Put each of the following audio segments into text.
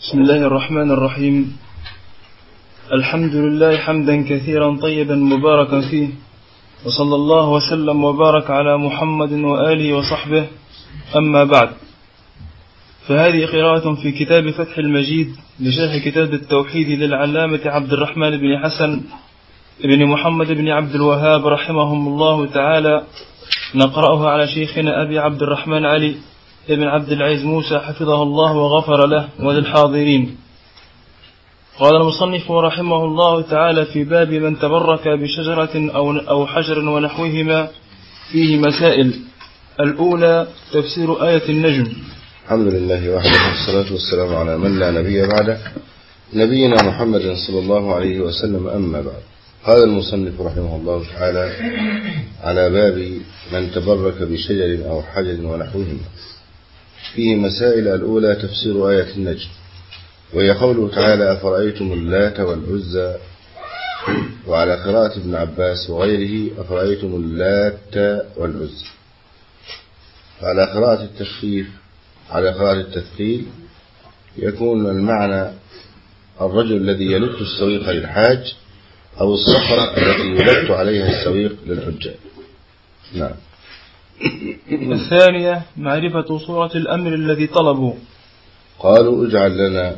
بسم الله الرحمن الرحيم. الحمد لله حمدا كثيرا طيبا مباركا فيه، وصلى الله وسلم وبارك على محمد وآله وصحبه. أما بعد، فهذه قراءة في كتاب فتح المجيد لشرح كتاب التوحيد للعلامة عبد الرحمن بن حسن بن محمد بن عبد الوهاب رحمهم الله تعالى، نقرأها على شيخنا أبي عبد الرحمن علي ابن عبد العزيز موسى حفظه الله وغفر له وللحاضرين. قال المصنف رحمه الله تعالى في باب من تبرك بشجرة أو حجر ونحوهما فيه مسائل. الأولى تفسير آية النجم. الحمد لله وحده والصلاة والسلام على من لا نبي بعده، نبينا محمد صلى الله عليه وسلم. أما بعد، قال المصنف رحمه الله تعالى على باب من تبرك بشجر أو حجر ونحوهما فيه مسائل. الأولى تفسير آية النجم، وهي قوله تعالى: أفرأيتم اللات والعزى. وعلى قراءة ابن عباس وغيره: أفرأيتم اللات والعزى. على قراءة التخفيف، على قراءة التثقيل، يكون المعنى الرجل الذي يلت السويق للحاج، أو الصخرة التي يلت عليها السويق للحجاج. نعم. الثانية معرفة صورة الأمر الذي طلبوا. قالوا اجعل لنا،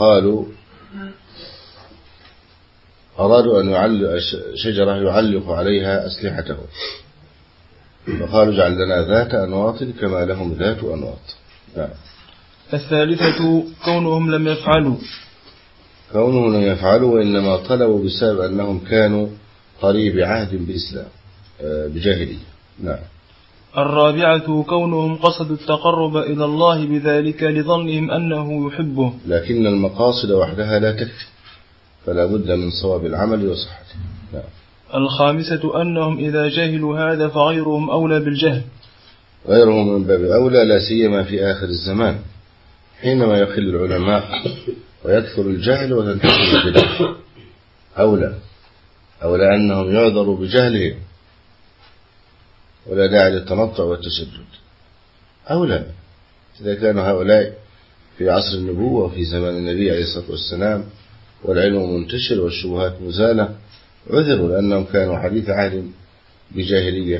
أرادوا أن يعلق شجرة يعلق عليها أسلحته، فقالوا اجعل لنا ذات أنواط كما لهم ذات أنواط. نعم. الثالثة كونهم لم يفعلوا، وإنما طلبوا بسبب أنهم كانوا قريب عهد بالإسلام بجاهلية. نعم. الرابعة كونهم قصدوا التقرب إلى الله بذلك لظنهم أنه يحبه، لكن المقاصد وحدها لا تكفي، فلا بد من صواب العمل وصحته. نعم. الخامسة أنهم إذا جهلوا هذا فغيرهم أولى بالجهل، غيرهم من باب أولى، لا سيما في آخر الزمان حينما يقل العلماء ويكثر الجهل وتنتشر البدع. أولى أنهم يعذروا بجهلهم، ولا داعي للتنطع والتشدد. أولى إذا كانوا هؤلاء في عصر النبوة وفي زمان النبي عليه الصلاة والسلام والعلم منتشر والشبهات مزالة، عذروا لأنهم كانوا حديث عهد بجاهلية،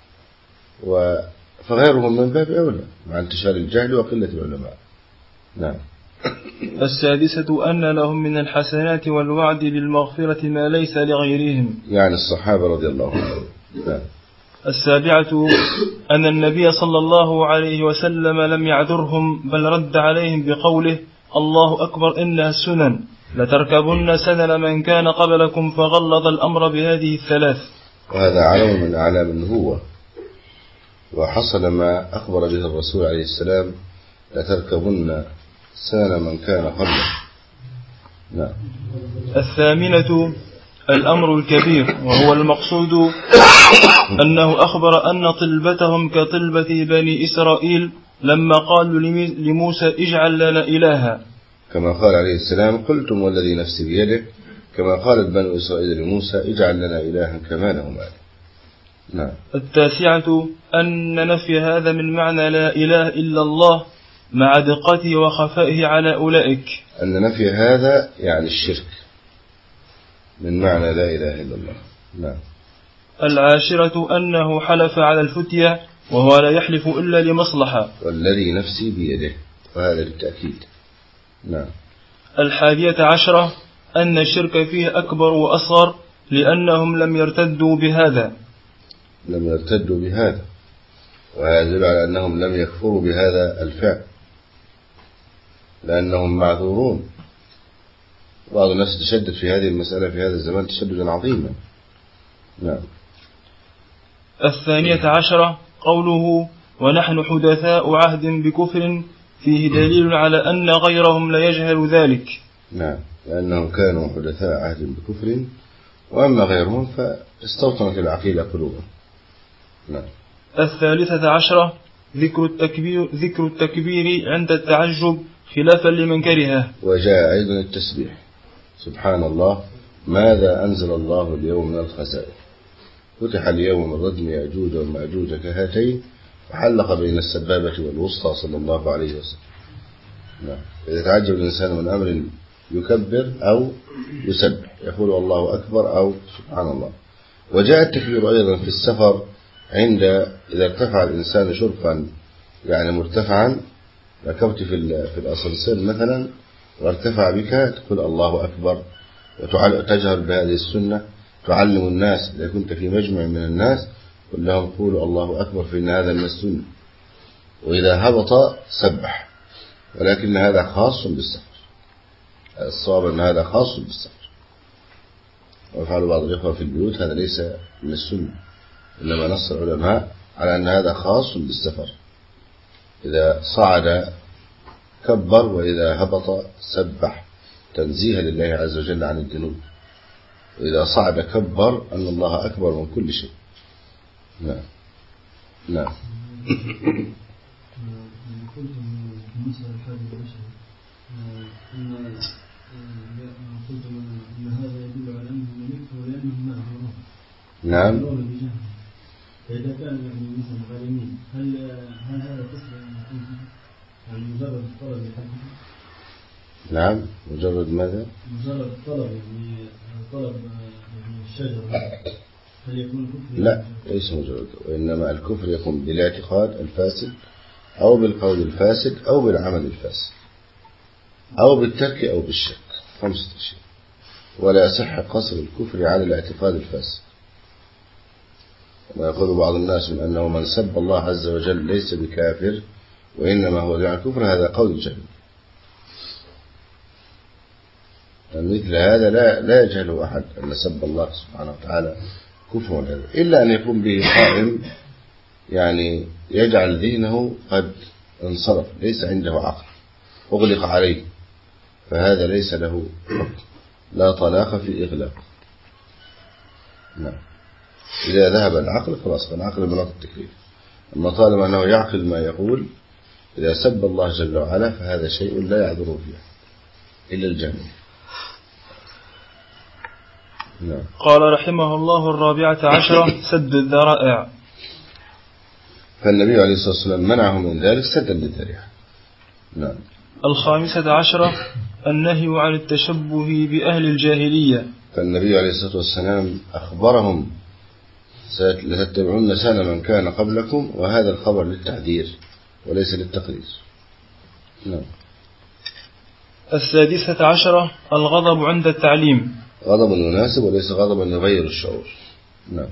فغيرهم من باب أولى مع انتشار الجهل وقلة العلماء. نعم. السادسة أن لهم من الحسنات والوعد بالمغفرة ما ليس لغيرهم، يعني الصحابة رضي الله عنهم. نعم. السابعة أن النبي صلى الله عليه وسلم لم يعذرهم، بل رد عليهم بقوله: الله أكبر إنها السنن لتركبن سنن من كان قبلكم، فغلظ الأمر بهذه الثلاث. وهذا علم من أعلام النبوة، وحصل ما أخبر به الرسول عليه السلام: لتركبن سنن من كان قبلكم. نعم. الثامنة الأمر الكبير، وهو المقصود أنه أخبر أن طلبتهم كطلبة بني إسرائيل لما قالوا لموسى: اجعل لنا إلها، كما قال عليه السلام: قلتم والذي نفسي بيده، كما قالت بنو إسرائيل لموسى: اجعل لنا إلها كما لهم آله. نعم. التاسعة أن نفي هذا من معنى لا إله إلا الله مع دقته وخفائه على أولئك، أن نفي هذا يعني الشرك من معنى لا إله إلا الله. نعم. العاشرة أنه حلف على الفتية، وهو لا يحلف إلا لمصلحة، والذي نفسي بيده، وهذا للتأكيد. نعم. الحادية عشرة أن الشرك فيه أكبر وأصغر، لأنهم لم يرتدوا بهذا، وهذا يدل على أنهم لم يكفروا بهذا الفعل، لأنهم معذورون. بعض الناس تشدد في هذه المسألة في هذا الزمان تشددا عظيما. نعم. الثانية عشرة قوله: ونحن حدثاء عهد بكفر، فيه دليل على أن غيرهم لا يجهل ذلك. نعم، لأنهم كانوا حدثاء عهد بكفر، وأما غيرهم فاستوطنت العقيدة قلوبهم. نعم. الثالثة عشرة ذكر التكبير عند التعجب خلافا لمن كرهه. وجاء أيضا التسبيح: سبحان الله ماذا أنزل الله اليوم من الخسائر، فتح اليوم من ردم يأجوج ومأجوج كهاتين، وحلق بين السبابة والوسطى صلى الله عليه وسلم. نعم. إذا تعجب الإنسان من أمر يكبر أو يسبح، يقول الله أكبر أو سبحان الله. وجاء التكبير أيضا في السفر إذا ارتفع الإنسان شرفا يعني مرتفعا، ركبت في الأسانسير مثلا وارتفع بك، تقول الله أكبر وتجهر بهذه السنة، تعلم الناس. إذا كنت في مجمع من الناس قل لهم قولوا الله أكبر فإن هذا من السنة. وإذا هبط سبح، ولكن هذا خاص بالسفر. الصواب أن هذا خاص بالسفر، ويفعل بعض الإخوة في البيوت، هذا ليس من السنة، إنما نص العلماء على أن هذا خاص بالسفر. إذا صعد كبر، وإذا هبط سبح تنزيها لله عز وجل عن الذنوب. وإذا صعد كبر أن الله أكبر من كل شيء. نعم نعم. نعم. فإذا كان يعني مثلا غالمين، هل هذا كفر يعني مجرد الطلب لحقه؟ نعم. مجرد ماذا؟ مجرد الطلب، يعني طلب يعني الشجرة، هل يكون كفر؟ لا، ليس مجرد، وإنما الكفر يكون بالاعتقاد الفاسد أو بالقول الفاسد أو بالعمل الفاسد أو بالترك أو بالشك، 5 أشياء. ولا يصح قصر الكفر على الاعتقاد الفاسد. ويقول بعض الناس من أنه من سب الله عز وجل ليس بكافر وإنما هو دعاء الكفر، هذا قول جهل. مثل هذا لا يجهله أحد أن سب الله سبحانه وتعالى كفر هذا، إلا أن يكون به قائم يعني يجعل دينه قد انصرف، ليس عنده عقل، أغلق عليه، فهذا ليس له حكم، لا طلاق في إغلاق. نعم. إذا ذهب العقل خلاص، العقل مناط التكليف. أما طالما أنه يعقل ما يقول، إذا سب الله جل وعلا فهذا شيء لا يعذر فيه إلا الجهل. نعم. قال رحمه الله: 14 سد الذرائع. فالنبي عليه الصلاة والسلام منعه من ذلك سدا للذريعة. نعم. 15 النهي عن التشبه بأهل الجاهلية. فالنبي عليه الصلاة والسلام أخبرهم لتتبعون سنن من كان قبلكم، وهذا الخبر للتحذير وليس للتقرير. نعم. 16 الغضب عند التعليم. غضب مناسب وليس غضبا يغير الشعور. نعم.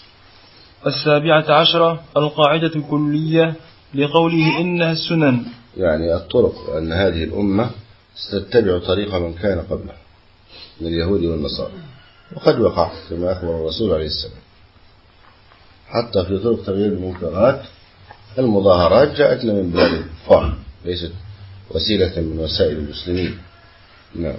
17 القاعدة الكلية لقوله إنها السنن، يعني الطرق، أن هذه الأمة ستتبع طريق من كان قبلها من اليهود والنصارى، وقد وقع كما أخبر الرسول عليه السلام، حتى في طرق تغيير المنكرات المظاهرات جاءت من بلاد الكفار، ليست وسيلة من وسائل المسلمين. نعم.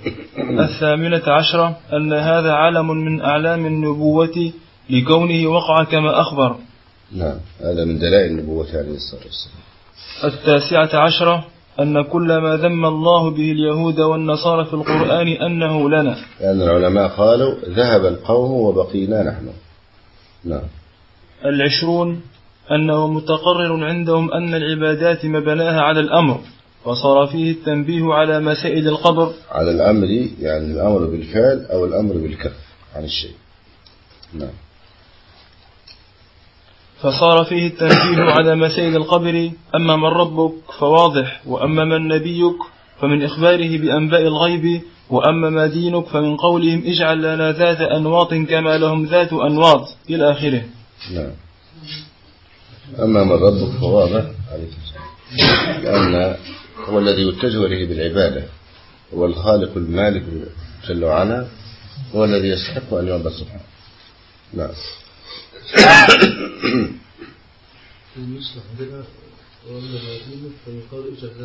18 أن هذا علم من أعلام النبوة لكونه وقع كما أخبر. نعم، هذا من دلائل النبوة عليه الصلاة والسلام. 19 أن كل ما ذم الله به اليهود والنصارى في القرآن أنه لنا، لأن العلماء قالوا ذهب القوم وبقينا نحن. نعم. 20 أنه متقرر عندهم أن العبادات مبناها على الأمر، وصار فيه التنبيه على مسائل القبر. على الأمر يعني الأمر بالفعل أو الأمر بالكف عن الشيء. نعم. فصار فيه التنبيه على مسائل القبر، أما من ربك فواضح، وأما من نبيك فمن إخباره بأنباء الغيب، وأما ما دينك فمن قولهم اجعل لنا ذات أنواط كما لهم ذات أنواط إلى آخره. نعم. أما من ربك فواضح لأن هو الذي يتجه إليه بالعبادة، هو الخالق المالك جل وعلا، هو الذي يستحق أن يعبد سبحانه. نعم. يصلح بنا وأما دينك فيقال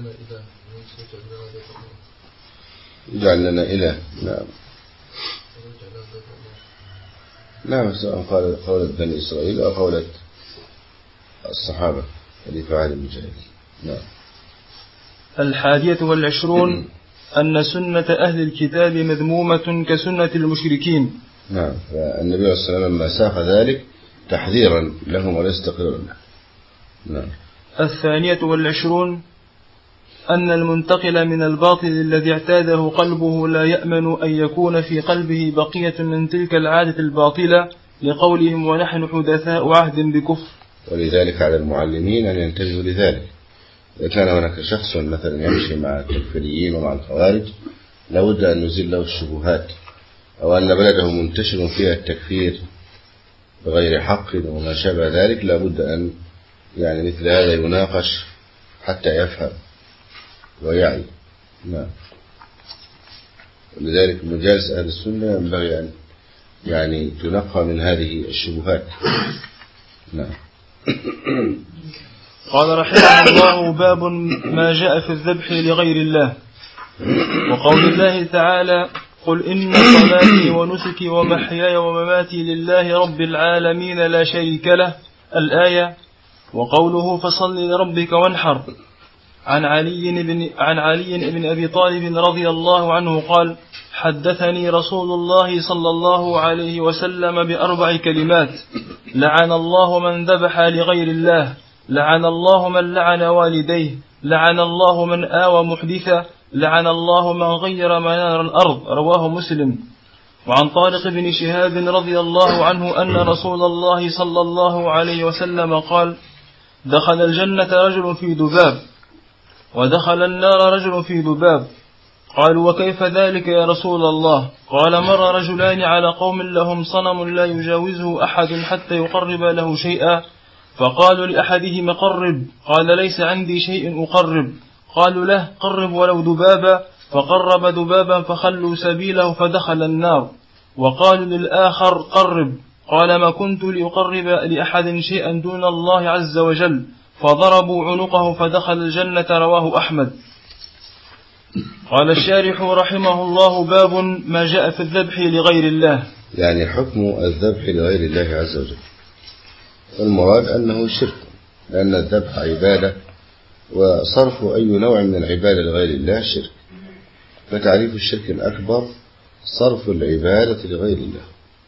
اجعل لنا إله. نعم. نعم، سواء قولة بني إسرائيل أو قولة الصحابة الذي فعل المجاهد. نعم. 21 أن سنة أهل الكتاب مذمومة كسنة المشركين. نعم. فالنبي عليه الصلاة والسلام لما ساق ذلك تحذيرا لهم وليس تقريرا لهم. نعم. 22 أن المنتقل من الباطل الذي اعتاده قلبه لا يأمن أن يكون في قلبه بقية من تلك العادة الباطلة، لقولهم ونحن حدثاء عهد بكفر. ولذلك على المعلمين أن ينتبهوا لذلك. إذا كان هناك شخص مثلا يمشي مع التكفيريين ومع الخوارج لابد أن يزيل له الشبهات، أو أن بلده منتشر فيها التكفير بغير حق وما شابه ذلك، لابد أن يعني مثل هذا يناقش حتى يفهم ويعي. نعم. ولذلك مجالس أهل السنة ينبغي أن يعني تنقى من هذه الشبهات. نعم. قال رحمه الله: باب ما جاء في الذبح لغير الله. وقول الله تعالى: قل إن صلاتي ونسكي ومحياي ومماتي لله رب العالمين لا شريك له، الآية. وقوله: فصل لربك وانحر. عن علي بن أبي طالب رضي الله عنه قال: حدثني رسول الله صلى الله عليه وسلم ب4 كلمات: لعن الله من ذبح لغير الله، لعن الله من لعن والديه، لعن الله من آوى محدثا، لعن الله من غير منار الأرض. رواه مسلم. وعن طارق بن شهاب رضي الله عنه أن رسول الله صلى الله عليه وسلم قال: دخل الجنة رجل في ذباب، ودخل النار رجل في ذباب. قالوا: وكيف ذلك يا رسول الله؟ قال: مر رجلان على قوم لهم صنم لا يجاوزه أحد حتى يقرب له شيئا، فقالوا لأحدهما: قرب. قال: ليس عندي شيء أقرب. قالوا له: قرب ولو ذبابا. فقرب ذبابا فخلوا سبيله فدخل النار. وقالوا للآخر: قرب. قال: ما كنت لأقرب لأحد شيئا دون الله عز وجل. فضربوا عنقه فدخل الجنة. رواه أحمد. قال الشارح رحمه الله: باب ما جاء في الذبح لغير الله. يعني حكم الذبح لغير الله عز وجل. المراد أنه شرك، لأن الذبح عبادة، وصرف أي نوع من العبادة لغير الله شرك. فتعريف الشرك الأكبر صرف العبادة لغير الله.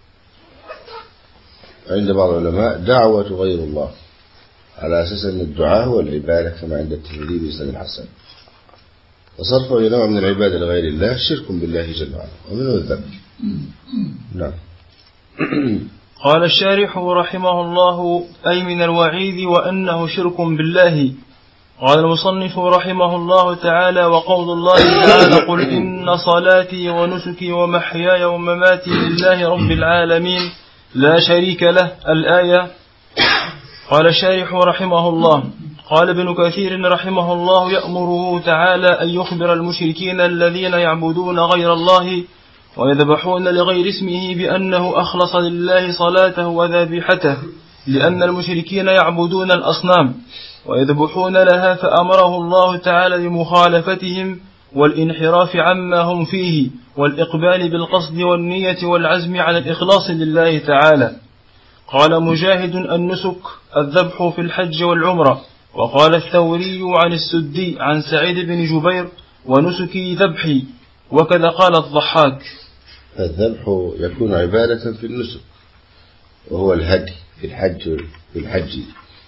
عند بعض العلماء دعوة غير الله، على أساس أن الدعاء هو العبادة كما عند الترمذي بإسناد الحسن. وصرف أي نوع من العبادة لغير الله شرك بالله جل وعلا، ومنه الذبح. نعم. قال الشارح رحمه الله: أي من الوعيد وأنه شرك بالله. قال المصنف رحمه الله تعالى: وقول الله تعالى: قل إن صلاتي ونسكي ومحياي ومماتي لله رب العالمين لا شريك له، الآية. قال الشارح رحمه الله: قال ابن كثير رحمه الله: يأمره تعالى أن يخبر المشركين الذين يعبدون غير الله ويذبحون لغير اسمه بأنه أخلص لله صلاته وذبيحته، لأن المشركين يعبدون الأصنام ويذبحون لها، فأمره الله تعالى بمخالفتهم والانحراف عما هم فيه، والإقبال بالقصد والنية والعزم على الإخلاص لله تعالى. قال مجاهد: النسك الذبح في الحج والعمرة. وقال الثوري عن السدي عن سعيد بن جبير: ونسكي ذبحي. وكذا قال الضحاك. الذبح يكون عبادة في النسك، وهو الهدي في الحج.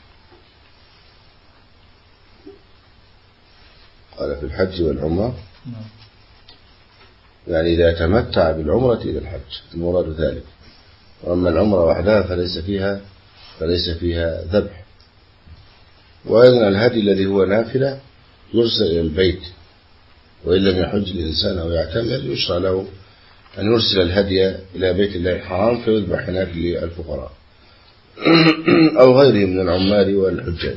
قال في الحج والعمرة، يعني إذا تمتع بالعمرة إلى الحج، المراد ذلك. وأما العمرة وحدها فليس فيها ذبح. وأيضا الهدي الذي هو نافلة يرسل إلى البيت، وإن لم يحج الإنسان أو يعتمر يشرع له أن يرسل الهدي إلى بيت الله الحرام فيذبح هناك للفقراء أو غيرهم من العمال والحجاج.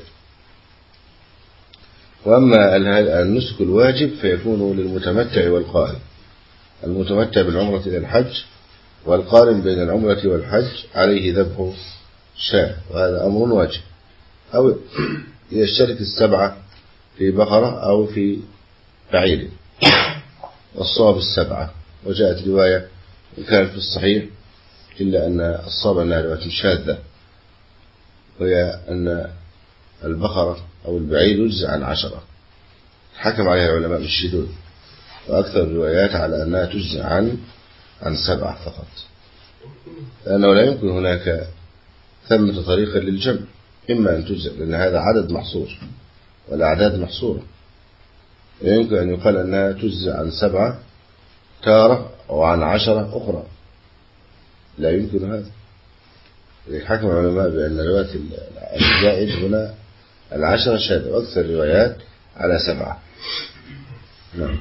وأما النسك الواجب فيكون للمتمتع والقارن. المتمتع بالعمرة إلى الحج والقارن بين العمرة والحج عليه ذبح شاة، وهذا أمر واجب، أو يشترك 7 في بقرة أو في بعير، والصواب 7. وجاءت رواية كانت في الصحيح إلا أن الصواب أنها رواية شاذة، وهي أن البقرة أو البعير يجزى عن 10. حكم عليها العلماء بالشذوذ، وأكثر الروايات على أنها تجزى عن 7 فقط، لأنه لا يمكن هناك ثمة طريقة للجمع، إما أن تجزى لأن هذا عدد محصور والأعداد محصورة، يمكن أن يقال أنها تجزى عن 7 تارة أو عن 10 أخرى، لا يمكن هذا. حكم العلماء بأن رواية الزائد هنا 10 شاذة، وأكثر الروايات على 7. نعم.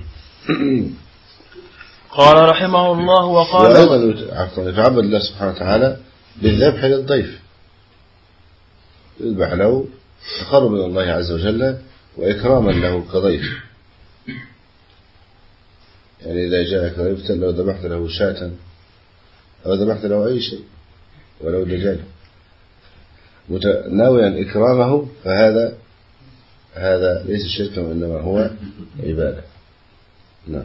قال رحمه الله وقال وأيضا يتعبد الله سبحانه وتعالى بالذبح للضيف، يذبح له تقرب من الله عز وجل وإكراما له كضيف. يعني إذا جاءك ضيف لو ذبحت له شاة أو ذبحت له أي شيء ولو دجاجة ناويا إكرامه، فهذا ليس شركا وإنما هو عبادة. نعم.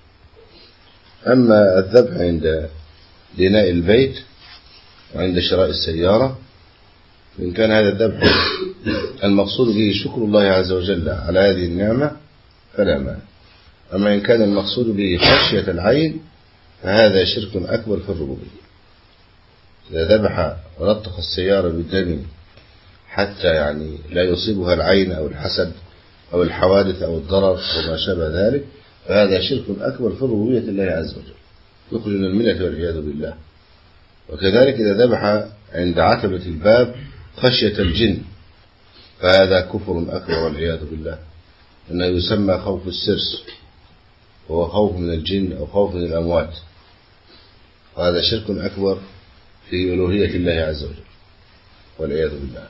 أما الذبح عند بناء البيت وعند شراء السيارة، إن كان هذا الذبح المقصود به شكر الله عز وجل على هذه النعمة فلا مانع. أما إن كان المقصود به خشية العين فهذا شرك أكبر في الربوبية. إذا ذبح ولطخ السيارة بالدم حتى يعني لا يصيبها العين أو الحسد أو الحوادث أو الضرر وما شابه ذلك، فهذا شرك أكبر في ربوبية الله عز وجل، يخرج من الملة والعياذ بالله. وكذلك إذا ذبح عند عتبة الباب خشية الجن فهذا كفر أكبر والعياذ بالله، إنه يسمى خوف السرس، وهو خوف من الجن أو خوف من الأموات، وهذا شرك أكبر في ألوهية الله عز وجل والعياذ بالله.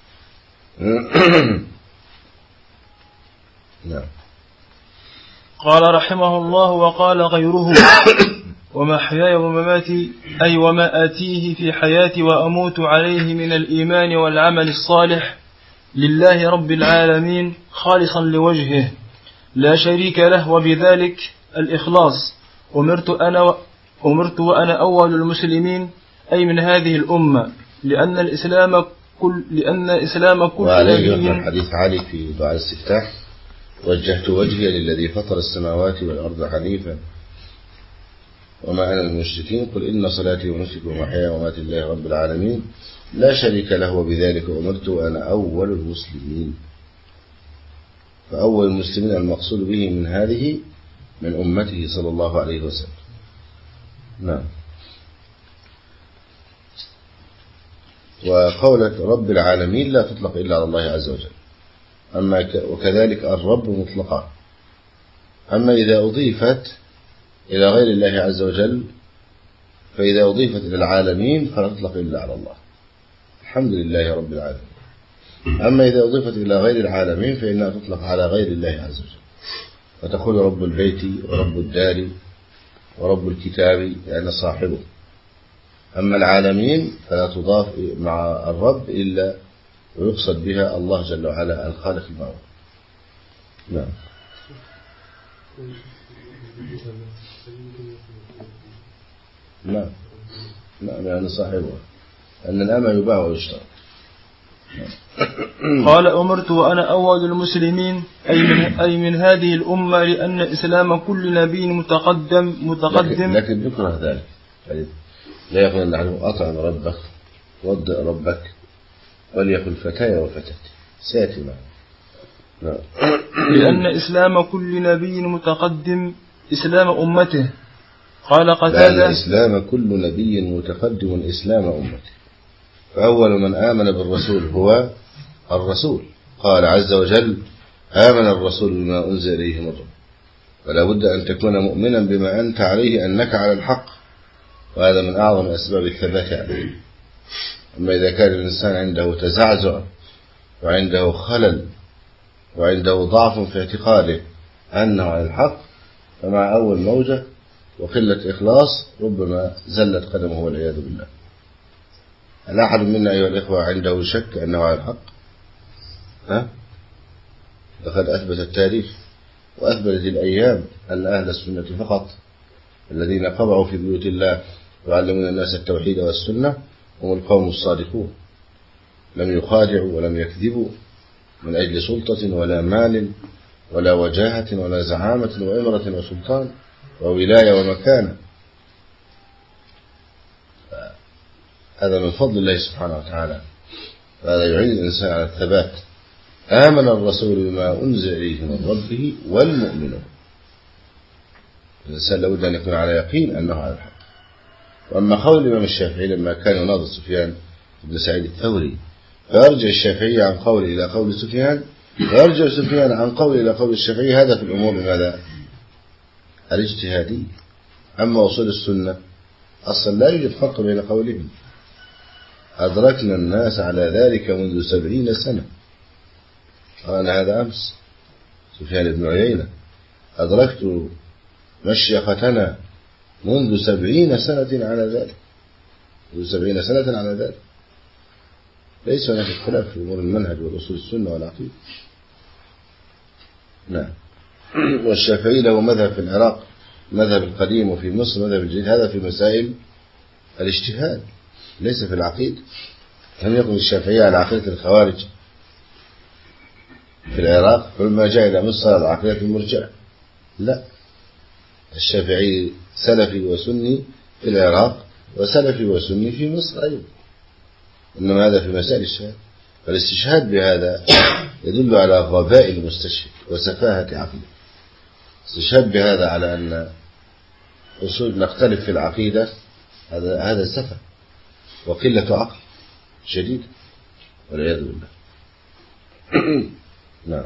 نعم. قال رحمه الله وقال غيره ومحياي ومماتي أي وما آتيه في حياتي وأموت عليه من الإيمان والعمل الصالح لله رب العالمين خالصا لوجهه لا شريك له، وبذلك الإخلاص أمرت وأنا أول المسلمين أي من هذه الأمة، لأن الإسلام كل وعليه يحمل حديث علي في دعاء الاستفتاح: وجهت وجهي للذي فطر السماوات والأرض حنيفا وما أنا من المشركين، قل إن صلاتي ونسكي ومحياي ومماتي لله رب العالمين لا شريك له، وبذلك أمرت وأنا أول المسلمين. فأول المسلمين المقصود به من هذه من أمته صلى الله عليه وسلم. نعم. وقولة رب العالمين لا تطلق إلا على الله عز وجل، وكذلك الرب مطلقا. أما إذا أضيفت إلى غير الله عز وجل، فإذا أضيفت إلى العالمين فلا تطلق إلا على الله، الحمد لله رب العالمين. أما إذا أضيفت إلى غير العالمين فإنها تطلق على غير الله عز وجل، فتقول رب البيت ورب الدار ورب الكتاب يعني صاحبه. أما العالمين فلا تضاف مع الرب إلا ويقصد بها الله جل وعلا الخالق المعبود. نعم. نعم يعني صاحبها، أن الأمة يباع ويشترى. قال أمرت وأنا أول المسلمين أي من هذه الأمة، لأن إسلام كل نبي متقدم لكن ذكر ذلك لا يقول نحن أطعم ربك وضع ربك وليقل فتايا وفتاتي سيأتي معه. لأن إسلام كل نبي متقدم إسلام أمته. قال قتادة لأن إسلام كل نبي متقدم إسلام أمته، فأول من آمن بالرسول هو الرسول. قال عز وجل: آمن الرسول بما أنزل إليه من ربه. فلا بد أن تكون مؤمنا بما أنت عليه أنك على الحق، وهذا من أعظم أسباب الثبات عليه. أما إذا كان الإنسان عنده تزعزع وعنده خلل وعنده ضعف في اعتقاده أنه على الحق، فمع أول موجة وقلة إخلاص ربما زلت قدمه والعياذ بالله. هل أحد منا أيها الإخوة عنده شك أنه على الحق؟ لقد أثبت التاريخ وأثبتت الأيام أن أهل السنة فقط الذين قبعوا في بيوت الله يعلمون الناس التوحيد والسنة هم القوم الصادقون، لم يخادعوا ولم يكذبوا من أجل سلطة ولا مال ولا وجاهة ولا زعامة وإمرة وسلطان وولاية ومكانة. هذا من فضل الله سبحانه وتعالى، هذا يعين الإنسان على الثبات آمن الرسول بما أنزل إليه من ربه والمؤمنون. الإنسان لابد أن يكون على يقين أنه على الحق. وأما قول الإمام الشافعي لما كان يناظر سفيان بن سعيد الثوري فيرجع الشافعي عن قول إلى قول سفيان، ويرجع سفيان عن قول إلى قول الشافعي، هذا في الأمور ماذا؟ الاجتهادية. أما أصول السنة أصلا لا يوجد فرق بين قولهم. أدركنا الناس على ذلك منذ 70 سنة. أنا هذا أمس سفيان بن عيينة أدركت مشيختنا منذ 70 سنة على ذلك، منذ 70 سنة على ذلك. ليس هناك اختلاف في أمور المنهج والأصول السنة والعقيدة. نعم. والشافعي له مذهب في العراق، مذهب القديم، وفي مصر مذهب الجديد. هذا في مسائل الاجتهاد ليس في العقيدة. لم يكن الشافعي على عقيدة الخوارج في العراق، فلما جاء إلى مصر على عقيدة المرجئة. لا، الشافعي سلفي وسني في العراق وسلفي وسني في مصر أيضا، إنما هذا في مسائل الاجتهاد. فالاستشهاد بهذا يدل على غباء المستشهد وسفاهة عقله. الاستشهاد بهذا على أن أصول نختلف في العقيدة هذا سفه وقلة عقل شديد والعياذ بالله. نعم.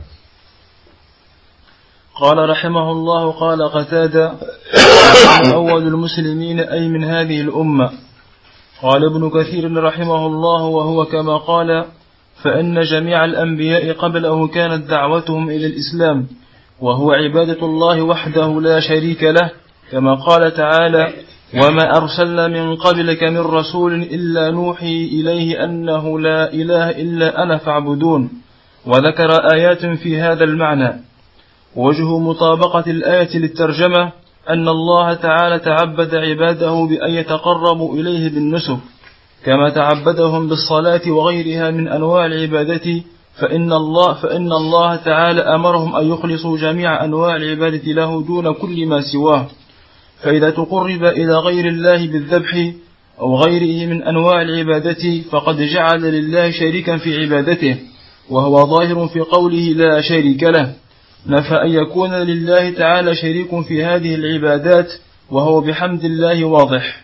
قال رحمه الله: قال قتادة: أول المسلمين أي من هذه الأمة. قال ابن كثير رحمه الله: وهو كما قال، فإن جميع الأنبياء قبله كانت دعوتهم إلى الإسلام، وهو عبادة الله وحده لا شريك له، كما قال تعالى: وما أرسلنا من قبلك من رسول إلا نوحي إليه أنه لا إله إلا أنا فاعبدون. وذكر آيات في هذا المعنى. وجه مطابقة الآية للترجمة أن الله تعالى تعبد عباده بأن يتقربوا إليه بالنسك، كما تعبدهم بالصلاة وغيرها من أنواع العبادة، فإن الله تعالى أمرهم أن يخلصوا جميع أنواع العبادة له دون كل ما سواه. فإذا تقرب إلى غير الله بالذبح أو غيره من أنواع العبادة فقد جعل لله شريكا في عبادته، وهو ظاهر في قوله لا شريك له، نفى أن يكون لله تعالى شريك في هذه العبادات، وهو بحمد الله واضح.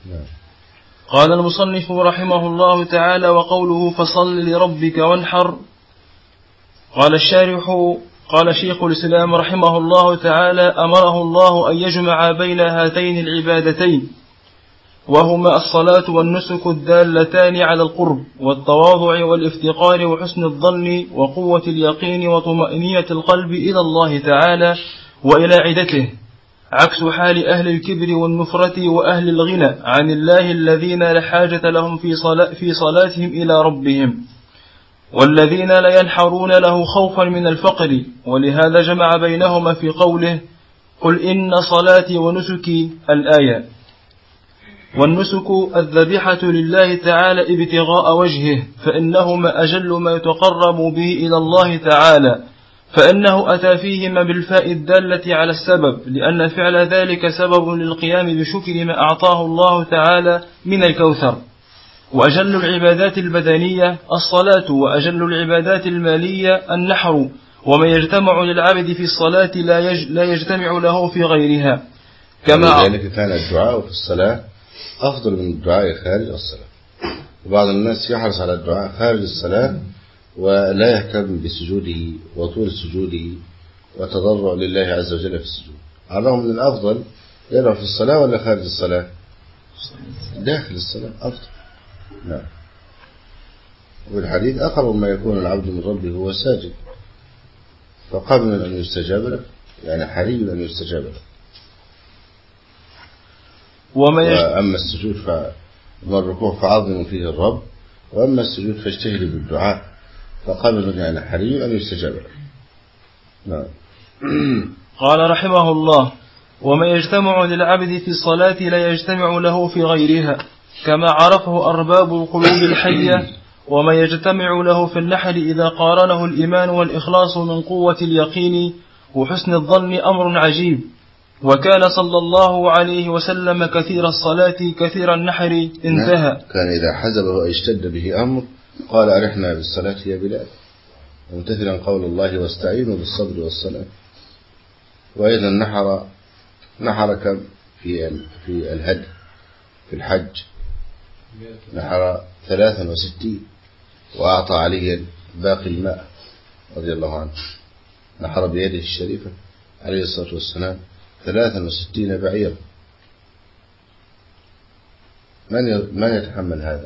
قال المصنف رحمه الله تعالى: وقوله فصل لربك وانحر. قال الشارح: قال شيخ الإسلام رحمه الله تعالى: أمره الله أن يجمع بين هاتين العبادتين، وهما الصلاة والنسك الدالتان على القرب والتواضع والافتقار وحسن الظن وقوة اليقين وطمأنينة القلب إلى الله تعالى وإلى عدته، عكس حال أهل الكبر والنفرة وأهل الغنى عن الله الذين لا حاجة لهم في صلاتهم إلى ربهم، والذين لا ينحرون له خوفا من الفقر. ولهذا جمع بينهما في قوله: قل إن صلاتي ونسكي، الآية. والنسك الذبيحة لله تعالى ابتغاء وجهه، فإنهما أجل ما يتقرب به إلى الله تعالى، فإنه أتى فيهما بالفاء الدالة على السبب، لأن فعل ذلك سبب للقيام بشكر ما أعطاه الله تعالى من الكوثر. وأجل العبادات البدنية الصلاة، وأجل العبادات المالية النحر، وما يجتمع للعبد في الصلاة لا يجتمع له في غيرها. كما ذلك كان الدعاء في الصلاة أفضل من الدعاء خارج الصلاة. وبعض الناس يحرص على الدعاء خارج الصلاة ولا يهتم بسجوده وطول سجوده وتضرع لله عز وجل في السجود، على الرغم من الأفضل يدعو في الصلاة ولا خارج الصلاة؟ داخل الصلاة أفضل. نعم. والحديث أقرب ما يكون العبد من ربه هو ساجد، فقبل أن يستجاب له، يعني حري أن يستجاب له. وأما السجود والركوع فعظم فيه الرب، وأما السجود فاجتهد بالدعاء، فقبل يعني حري أن يستجاب له. نعم. قال رحمه الله: وما يجتمع للعبد في الصلاة لا يجتمع له في غيرها، كما عرفه أرباب القلوب الحية. وما يجتمع له في النحر إذا قارنه الإيمان والإخلاص من قوة اليقين وحسن الظن أمر عجيب. وكان صلى الله عليه وسلم كثير الصلاة كثير النحر، انتهى. كان إذا حزبه أو اشتد به أمر قال: أرحنا بالصلاة يا بلال. ممتثلا قول الله واستعينوا بالصبر والصلاة. وأيضا نحر كم في الهدي في الحج، نحر 63 وأعطى عليا باقي الماء رضي الله عنه، نحر بيده الشريفة عليه الصلاة والسلام 63 بعيرا. من يتحمل هذا؟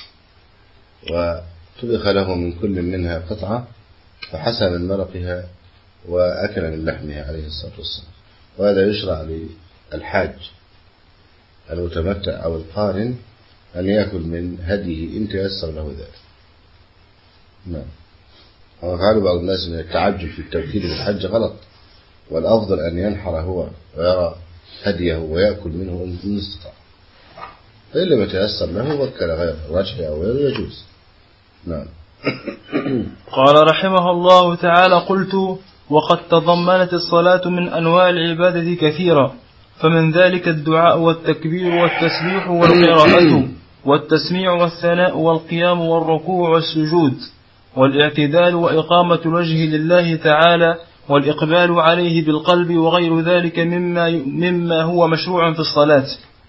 وطبخ له من كل منها قطعة فحسى من مرقها وأكل من لحمها عليه الصلاة والسلام. وهذا يشرع للحاج المتمتع أو القارن أن يأكل من هديه إن تيسر له ذلك. نعم. وفعل بعض الناس من التعجل في التوكيل في الحج غلط، والأفضل أن ينحر هو ويرى هديه ويأكل منه إن استطاع، فإن لم يتيسر له وكل غير رجحه أو غيره يجوز. نعم. قال رحمه الله تعالى: قلت: وقد تضمنت الصلاة من أنواع العبادة كثيرة، فمن ذلك الدعاء والتكبير والتسبيح والقراءة والتسميع والثناء والقيام والركوع والسجود والاعتدال وإقامة الوجه لله تعالى والإقبال عليه بالقلب وغير ذلك مما هو مشروع في الصلاة.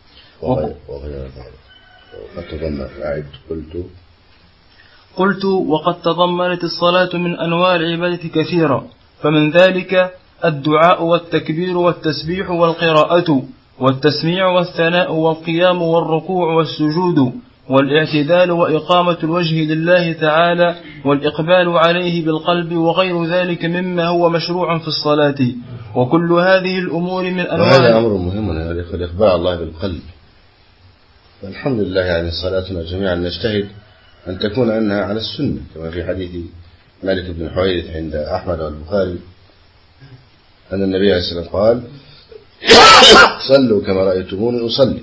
قلت: وقد تضمنت الصلاة من أنواع العبادة كثيرة، فمن ذلك الدعاء والتكبير والتسبيح والقراءة والتسميع والثناء والقيام والركوع والسجود والاعتدال وإقامة الوجه لله تعالى والإقبال عليه بالقلب وغير ذلك مما هو مشروع في الصلاة. وكل هذه الأمور من أنواع. وهذا أمر مهم الإقبال الله بالقلب. والحمد لله يعني صلاتنا جميعا نجتهد أن تكون أنها على السنة، كما في حديث مالك بن حويرث عند أحمد والبخاري أن النبي عليه الصلاة والسلام قال: صلوا كما رأيتموني أصلي.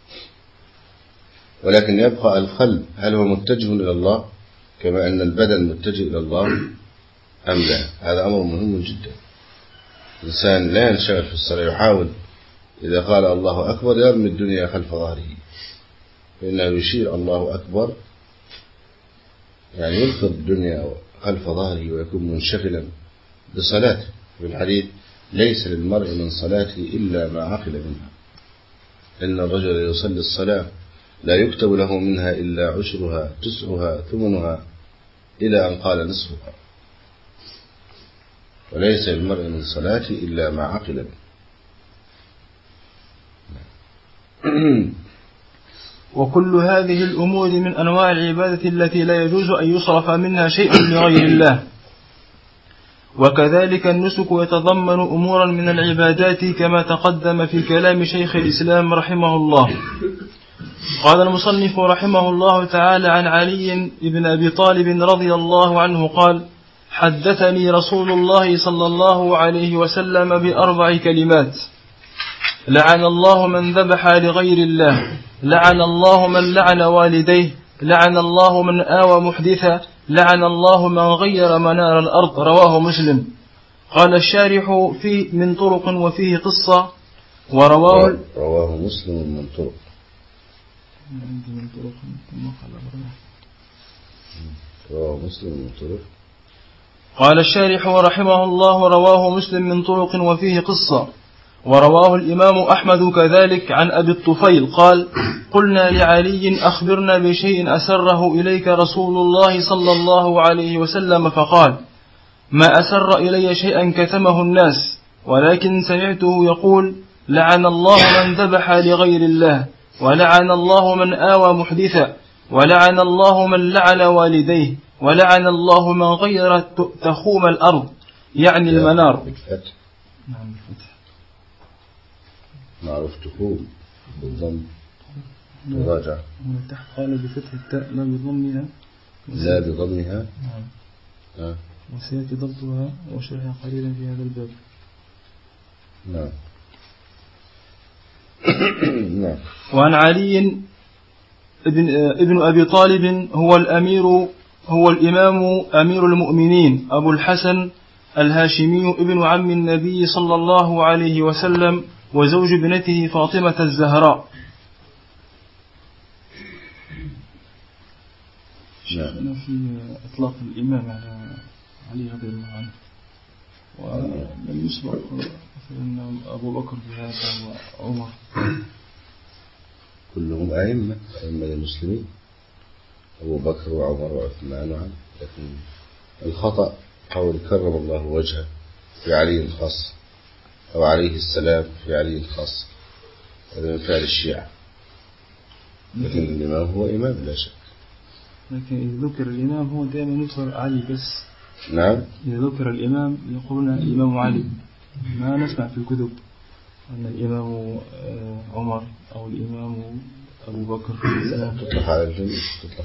ولكن يبقى القلب، هل هو متجه إلى الله كما أن البدن متجه إلى الله أم لا؟ هذا أمر مهم جدا. الإنسان لا ينشغل في الصلاة، يحاول إذا قال الله أكبر يرمي الدنيا خلف ظهره، فإنه يشير الله أكبر يعني يلقي الدنيا خلف ظهره ويكون منشغلا بصلاته. في الحديث: ليس للمرء من صلاته إلا ما عقل منها، إن الرجل يصلي الصلاة لا يكتب له منها إلا عشرها تسعها ثمنها إلى أن قال نصفها، وليس للمرء من صلاته إلا ما عقل منه. وكل هذه الأمور من أنواع العبادة التي لا يجوز أن يصرف منها شيء لغير الله. وكذلك النسك يتضمن أمورا من العبادات كما تقدم في كلام شيخ الإسلام رحمه الله. قال المصنف رحمه الله تعالى عن علي بن أبي طالب رضي الله عنه قال: حدثني رسول الله صلى الله عليه وسلم بأربع كلمات: لعن الله من ذبح لغير الله، لعن الله من لعن والديه، لعن الله من آوى محدثا، لعن الله من غير منار الأرض. رواه مسلم. قال الشارح في من طرق وفيه قصة، ورواه مسلم من طرق. رواه مسلم من طرق. قال الشارح رحمه الله: رواه مسلم من طرق وفيه قصة، ورواه الإمام أحمد كذلك عن أبي الطفيل قال: قلنا لعلي: أخبرنا بشيء أسره إليك رسول الله صلى الله عليه وسلم، فقال: ما أسر إلي شيئا كتمه الناس، ولكن سمعته يقول: لعن الله من ذبح لغير الله، ولعن الله من آوى محدثا، ولعن الله من لعن والديه، ولعن الله من غير تخوم الأرض، يعني المنار. بالفتح. نعم بالفتح. معروف تخوم بالضم تراجع. تحت قال بفتح التاء لا بضمها. لا بضمها. نعم. وسيأتي ضبطها وشرحها قليلا في هذا الباب. نعم. نعم. وعن علي ابن أبي طالب هو الإمام أمير المؤمنين أبو الحسن الهاشمي ابن عم النبي صلى الله عليه وسلم وزوج ابنته فاطمة الزهراء. نعم. في إطلاق الإمام علي رضي الله عنه، ولم يسبق مثلا أبو بكر بهذا وعمر. كلهم أئمة المسلمين، أبو بكر وعمر وعثمان وعلي، لكن الخطأ قول كرم الله وجهه في علي خاص، أو عليه السلام في علي خاص، هذا من فعل الشيعة. لكن الإمام هو إمام لا شك. لكن إذا ذكر الإمام هو دائما يذكر علي بس. نعم. إذا ذكر الإمام يقولون الإمام علي، ما نسمع في الكتب أن الإمام عمر أو الإمام أبو بكر. تطلق على الجميع.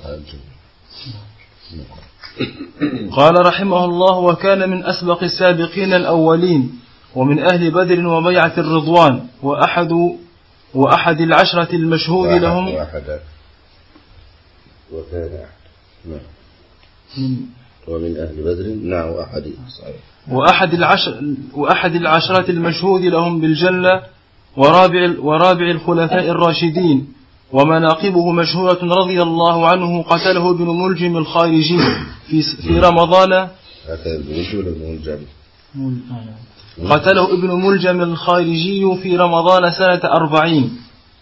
قال رحمه الله: وكان من أسبق السابقين الأولين ومن أهل بدر وبيعة الرضوان وأحد العشرة المشهود لهم. وكان ومن أهل بدر. نعم. وأحد العشرة المشهود لهم بالجنة ورابع الخلفاء الراشدين، ومناقبه مشهورة رضي الله عنه. قتله ابن ملجم الخارجي في رمضان. قتله ابن ملجم الخارجي في رمضان سنة 40.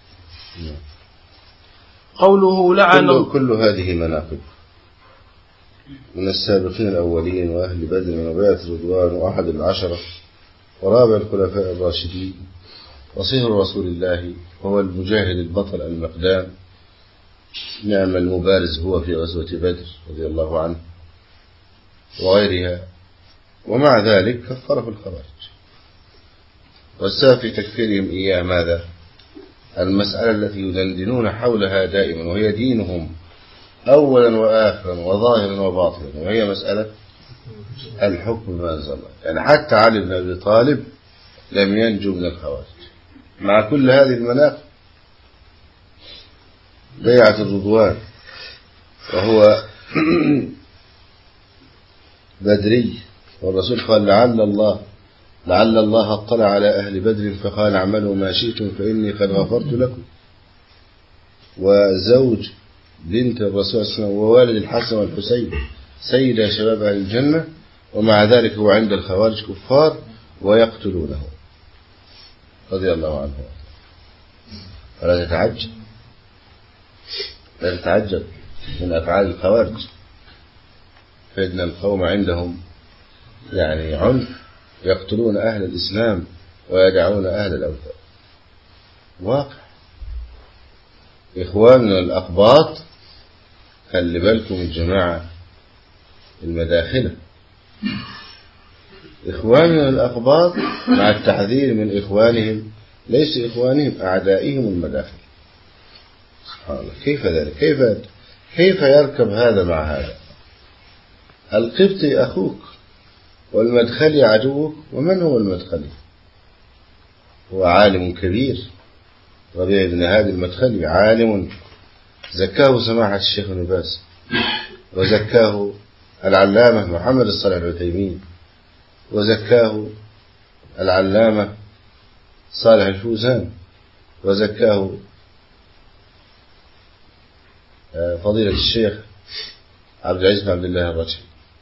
قوله لعن. كل هذه مناقب من السابقين الأولين وأهل بدر وبيعة الرضوان وأحد العشرة ورابع الخلفاء الراشدين وصهر رسول الله، وهو المجاهد البطل المقدام، نعم المبارز هو في غزوة بدر رضي الله عنه وغيرها. ومع ذلك كفره الخوارج، والسبب في تكفيرهم إياه ماذا؟ المسألة التي يدندنون حولها دائما، وهي دينهم أولا وآخرا وظاهرا وباطنا، وهي مسألة الحكم بما أنزل الله. يعني حتى علي بن أبي طالب لم ينجو من الخوارج مع كل هذه المناقب. بيعة الرضوان وهو بدري، والرسول قال لعل الله اطلع على أهل بدر فقال اعملوا ما شئتم فإني قد غفرت لكم. وزوج بنت الرسول صلى الله عليه وسلم ووالد الحسن والحسين سيد شباب أهل الجنة، ومع ذلك هو عند الخوارج كفار ويقتلونه رضي الله عنه. فلا تتعجب من أفعال الخوارج، فإن القوم عندهم يعني عنف، يقتلون أهل الإسلام ويدعون أهل الأوثان. واقع. إخواننا الأقباط، خلي بالكم الجماعة المداخلة، إخواننا الأقباط مع التحذير من إخوانهم، ليس إخوانهم أعدائهم المداخل. سبحان الله، كيف ذلك؟ كيف يركب هذا مع هذا؟ القبطي أخوك والمدخلي عدوك. ومن هو المدخلي؟ هو عالم كبير، ربيع بن هادي المدخلي، عالم زكاه سماحة الشيخ ابن باز، وزكاه العلامة محمد الصالح العثيمين، وزكاه العلامة صالح الفوزان، وزكاه فضيلة الشيخ عبد العزيز بن عبد الله الرجحي،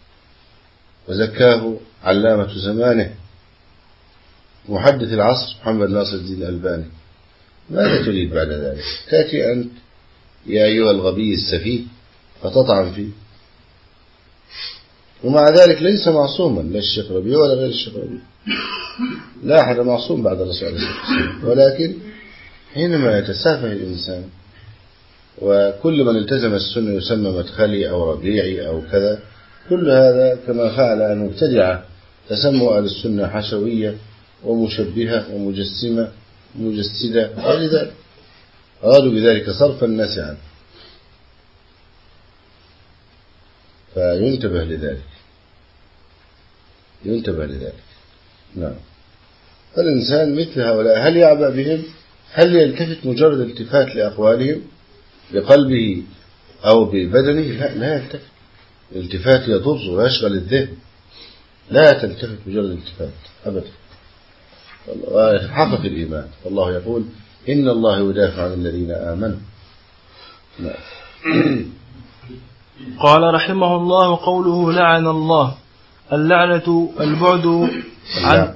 وزكاه علامة زمانه محدث العصر محمد ناصر الدين الألباني. ماذا تريد بعد ذلك؟ تأتي أنت يا أيها الغبي السفيه فتطعن فيه. ومع ذلك ليس معصوما، لا الشيخ ربيع ولا غير الشيخ ربيع، لا أحد معصوم بعد الرسول عليه الصلاة والسلام. ولكن حينما يتسافه الإنسان، وكل من التزم السنة يسمى مدخلي أو ربيعي أو كذا، كل هذا كما فعل المبتدعة تسموا أهل السنة حشوية ومشبهة ومجسمة ومجسدة، ولذلك أرادوا بذلك صرف الناس عنه. فينتبه لذلك. نعم. فالإنسان مثل هؤلاء هل يعبأ بهم؟ هل يلتفت مجرد التفات لأقوالهم بقلبه أو ببدنه؟ لا يلتفت. الالتفات يضر ويشغل الذهن، لا تلتفت مجرد الالتفات أبدا. ويتحقق الإيمان، والله يقول إن الله يدافع عن الذين آمنوا. قال رحمه الله: قوله لعن الله، اللعنة البعد عن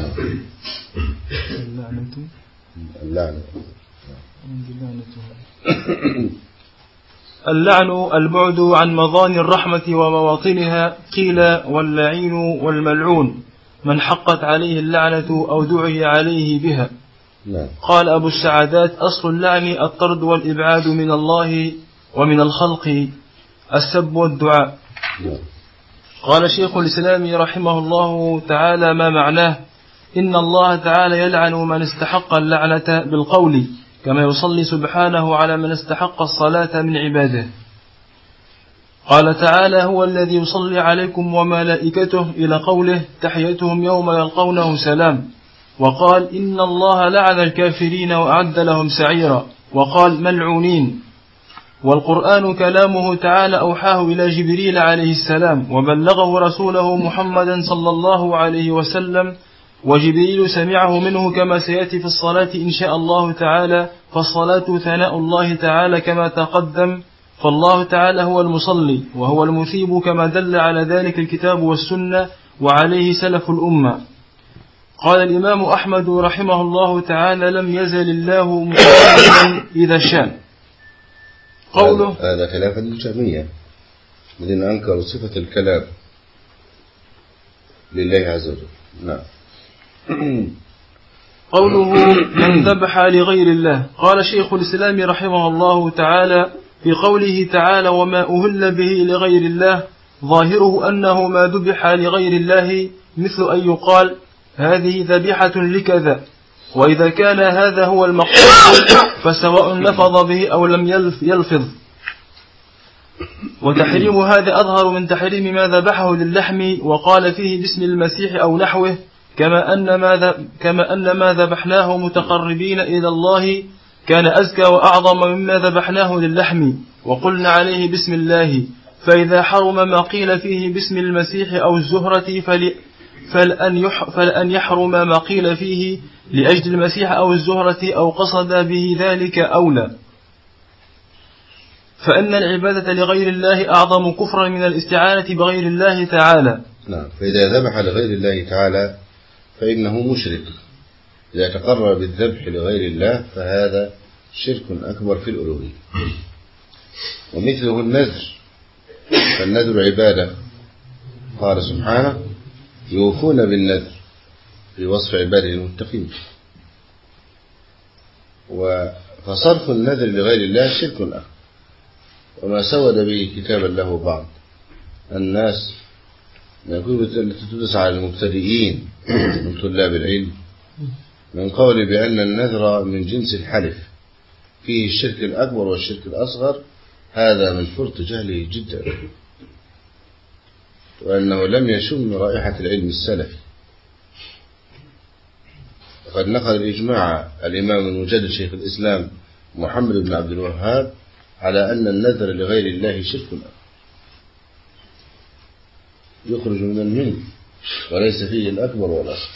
اللعن البعد عن مظان الرحمة ومواطنها. قيل واللعين والملعون من حقت عليه اللعنة أو دعي عليه بها. قال أبو السعادات أصل اللعن الطرد والإبعاد من الله ومن الخلق، السب والدعاء. قال شيخ الإسلام رحمه الله تعالى ما معناه؟ إن الله تعالى يلعن من استحق اللعنة بالقول، كما يصلي سبحانه على من استحق الصلاة من عباده. قال تعالى هو الذي يصلي عليكم وملائكته إلى قوله تحيتهم يوم يلقونه سلام. وقال إن الله لعن الكافرين وأعد لهم سعيرا. وقال ملعونين. والقرآن كلامه تعالى أوحاه إلى جبريل عليه السلام وبلغه رسوله محمدا صلى الله عليه وسلم، وجبريل سمعه منه كما سيأتي في الصلاة إن شاء الله تعالى. فالصلاة ثناء الله تعالى كما تقدم، فالله تعالى هو المصلي وهو المثيب كما دل على ذلك الكتاب والسنة وعليه سلف الأمة. قال الإمام أحمد رحمه الله تعالى لم يزل الله مكلما إذا شاء. قوله هذا خلاف الجهمية الذين أنكروا صفة الكلام لله عز وجل. نعم. قوله من ذبح لغير الله. قال شيخ الإسلام رحمه الله تعالى في قوله تعالى وما أهل به لغير الله ظاهره أنه ما ذبح لغير الله، مثل أن يقال هذه ذبيحة لكذا. وإذا كان هذا هو المقصود فسواء لفظ به أو لم يلفظ. وتحريم هذا أظهر من تحريم ما ذبحه للحم وقال فيه باسم المسيح أو نحوه، كما أن ما ذبحناه متقربين إلى الله كان أزكى وأعظم مما ذبحناه للحم وقلنا عليه بسم الله. فإذا حرم ما قيل فيه باسم المسيح أو الزهرة فلأن يحرم ما قيل فيه لأجل المسيح أو الزهرة أو قصد به ذلك أولى. فإن العبادة لغير الله أعظم كفرا من الاستعانة بغير الله تعالى. نعم. فإذا ذبح لغير الله تعالى فإنه مشرك. إذا تقرب بالذبح لغير الله فهذا شرك أكبر في الألوهية. ومثله النذر، فالنذر عبادة. قال سبحانه يوفون بالنذر في وصف عباده المتقين. فصرف النذر لغير الله شرك أكبر، وما سود به كتابا له بعض الناس التي تدرس على المبتدئين من طلاب العلم من قول بأن النذر من جنس الحلف فيه الشرك الأكبر والشرك الأصغر. هذا من فرط جهله جدا، وأنه لم يشم رائحة العلم السلفي. وقد نقل الإجماع الإمام المجدد شيخ الإسلام محمد بن عبد الوهاب على أن النذر لغير الله شرك يخرج من الملة وليس فيه الأكبر والأصغر،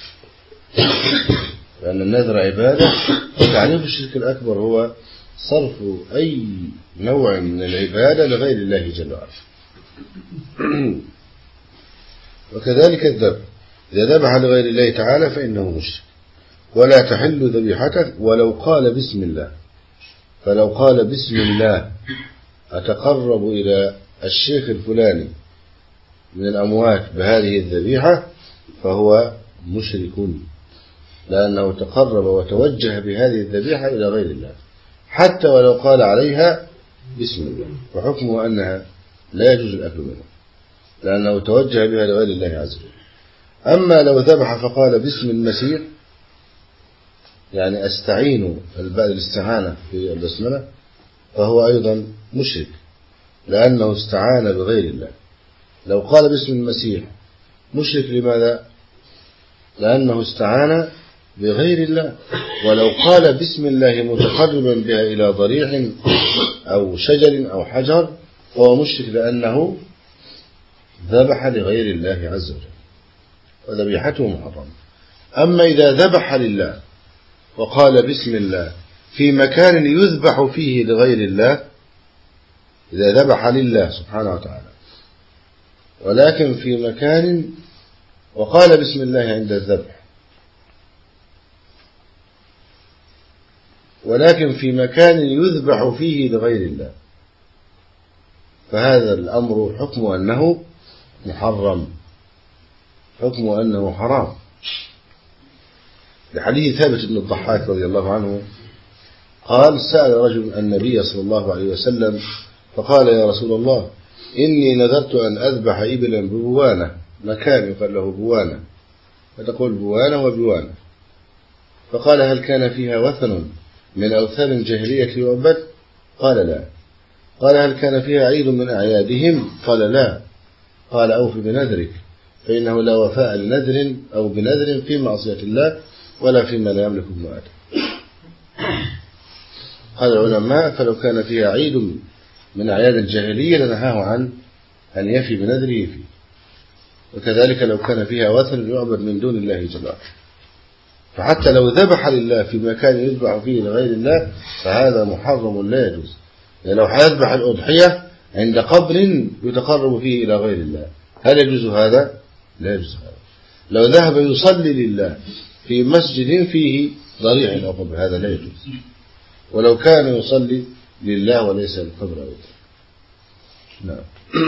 لأن النذر عبادة. وتعريف الشرك الأكبر هو صرف أي نوع من العبادة لغير الله جل وعلا. وكذلك الذبح، إذا ذبح لغير الله تعالى فإنه مشرك، ولا تحل ذبيحته ولو قال بسم الله. فلو قال بسم الله أتقرب إلى الشيخ الفلاني من الأموات بهذه الذبيحة فهو مشرك، لأنه تقرب وتوجه بهذه الذبيحة إلى غير الله، حتى ولو قال عليها بسم الله، وحكمه أنها لا يجوز الأكل منها لأنه توجه بها لغير الله عز وجل. أما لو ذبح فقال باسم المسيح، يعني أستعين الاستعانة في البسملة، فهو أيضا مشرك لأنه استعان بغير الله. لو قال باسم المسيح مشرك، لماذا؟ لأنه استعان بغير الله. ولو قال بسم الله متقربا بها إلى ضريح أو شجر أو حجر فهو مشرك لأنه ذبح لغير الله عز وجل، وذبيحته محرمة. أما إذا ذبح لله وقال بسم الله في مكان يذبح فيه لغير الله، إذا ذبح لله سبحانه وتعالى ولكن في مكان وقال بسم الله عند الذبح، ولكن في مكان يذبح فيه لغير الله، فهذا الأمر حكم أنه محرم، حكم أنه حرام، لحديث ثابت بن الضحاك رضي الله عنه قال: سأل رجل النبي صلى الله عليه وسلم فقال: يا رسول الله، إني نذرت أن أذبح إبلا ببوانة، مكان يقال له بوانة، فتقول بوانة وبوانة، فقال: هل كان فيها وثن من أوثان الجاهلية يعبد؟ قال: لا. قال: هل كان فيها عيد من أعيادهم؟ قال: لا. قال: أوف بنذرك، فإنه لا وفاء لنذر أو بنذر في معصية الله ولا فيما لا يملك ابن آدم. قال العلماء: فلو كان فيها عيد من أعياد الجاهلية لنهاه عن أن يفي بنذره فيه، وكذلك لو كان فيها وثن يعبد من دون الله جل وعلا. فحتى لو ذبح لله في مكان يذبح فيه لغير الله فهذا محرم لا يجوز. يعني لو هيذبح الأضحية عند قبر يتقرب فيه إلى غير الله، هل يجوز هذا؟ لا يجوز هذا. لو ذهب يصلي لله في مسجد فيه ضريح أو قبر هذا لا يجوز، ولو كان يصلي لله وليس للقبر أو نعم.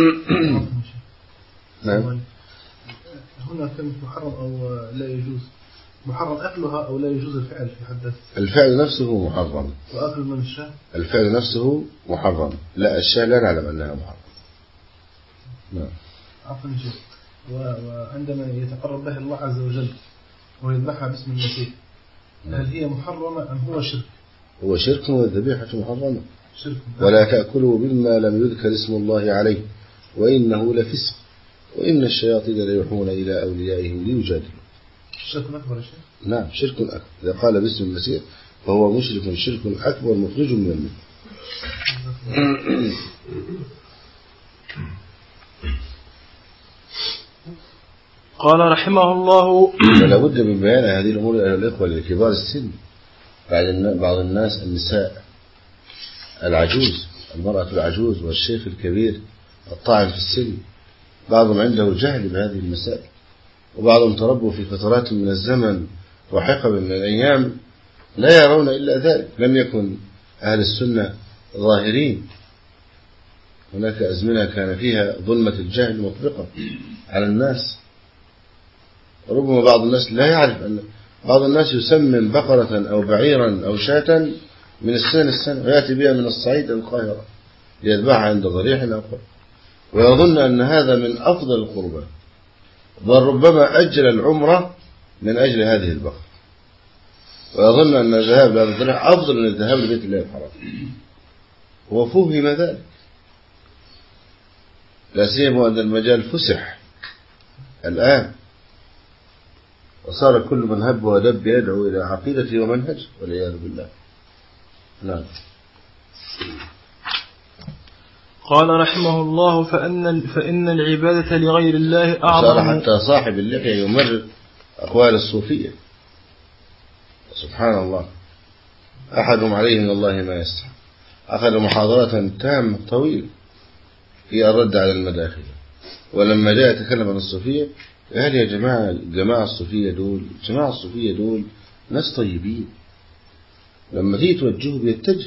نعم. هنا كلمة محرم أو لا يجوز، محرم أكلها أو لا يجوز الفعل في حد ذاته؟ الفعل نفسه محرم. وأكل من الشاة؟ الفعل نفسه محرم، لا الشاة لا نعلم أنها محرم. نعم. عفوا شيخ، وعندما يتقرب به الله عز وجل ويذبحها باسم المسيح، هل هي محرمة أم هو شرك؟ هو شرك والذبيحة محرمة. شرك. ولا تأكلوا مما لم يذكر اسم الله عليه وإنه لفسق وإن الشياطين ليوحون إلى أوليائهم ليجادلوا. شرك أكبر يا شيخ؟ نعم شرك أكبر، إذا قال باسم المسيح فهو مشرك شرك أكبر مخرج من الملة. قال رحمه الله: ولا بد من بيان هذه الأمور إلى الإخوة لكبار السن. بعض الناس النساء العجوز، المرأة العجوز والشيخ الكبير الطاعن في السن، بعضهم عنده جهل بهذه المسائل، وبعضهم تربوا في فترات من الزمن وحقب من الأيام لا يرون إلا ذلك. لم يكن أهل السنة ظاهرين، هناك أزمنة كان فيها ظلمة الجهل مطبقة على الناس. ربما بعض الناس لا يعرف أن بعض الناس يسمن بقرة أو بعيرا أو شاة من السنة ويأتي بها من الصعيد القاهرة ليذبحها عند ضريح أو قرب، ويظن أن هذا من أفضل القربات، بل ربما أجل العمرة من أجل هذه البقرة، ويظن أن الذهاب لهذا الضريح أفضل من الذهاب لبيت الله الحرام، وفهم ذلك، لا سيما أن المجال فسح الآن، وصار كل من هب ودب يدعو إلى عقيدته ومنهجه والعياذ بالله. نعم. قال رحمه الله: فإن العبادة لغير الله أعظم. صار حتى صاحب اللحية يمرر أقوال الصوفية، سبحان الله، أحدهم عليه من الله ما يستحق، أخذ محاضرة تامة طويلة في الرد على المداخل، ولما جاء يتكلم عن الصوفية قال: يا جماعة الصوفية دول ناس طيبين، لما تيجي توجهه بيتجه.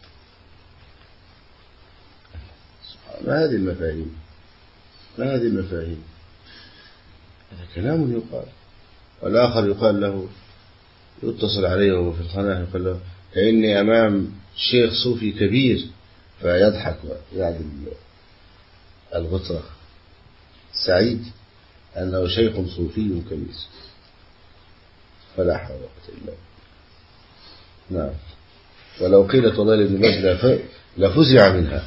ما هذه المفاهيم؟ هذا كلام يقال. والآخر يقال له، يتصل عليه وهو في القناة يقول له: كأني أمام شيخ صوفي كبير، فيضحك ويعدل الغطرة، سعيد أنه شيخ صوفي كبير، فلا حول ولا قوة إلا بالله. نعم. ولو قيل طلال ابن باز لفزع منها،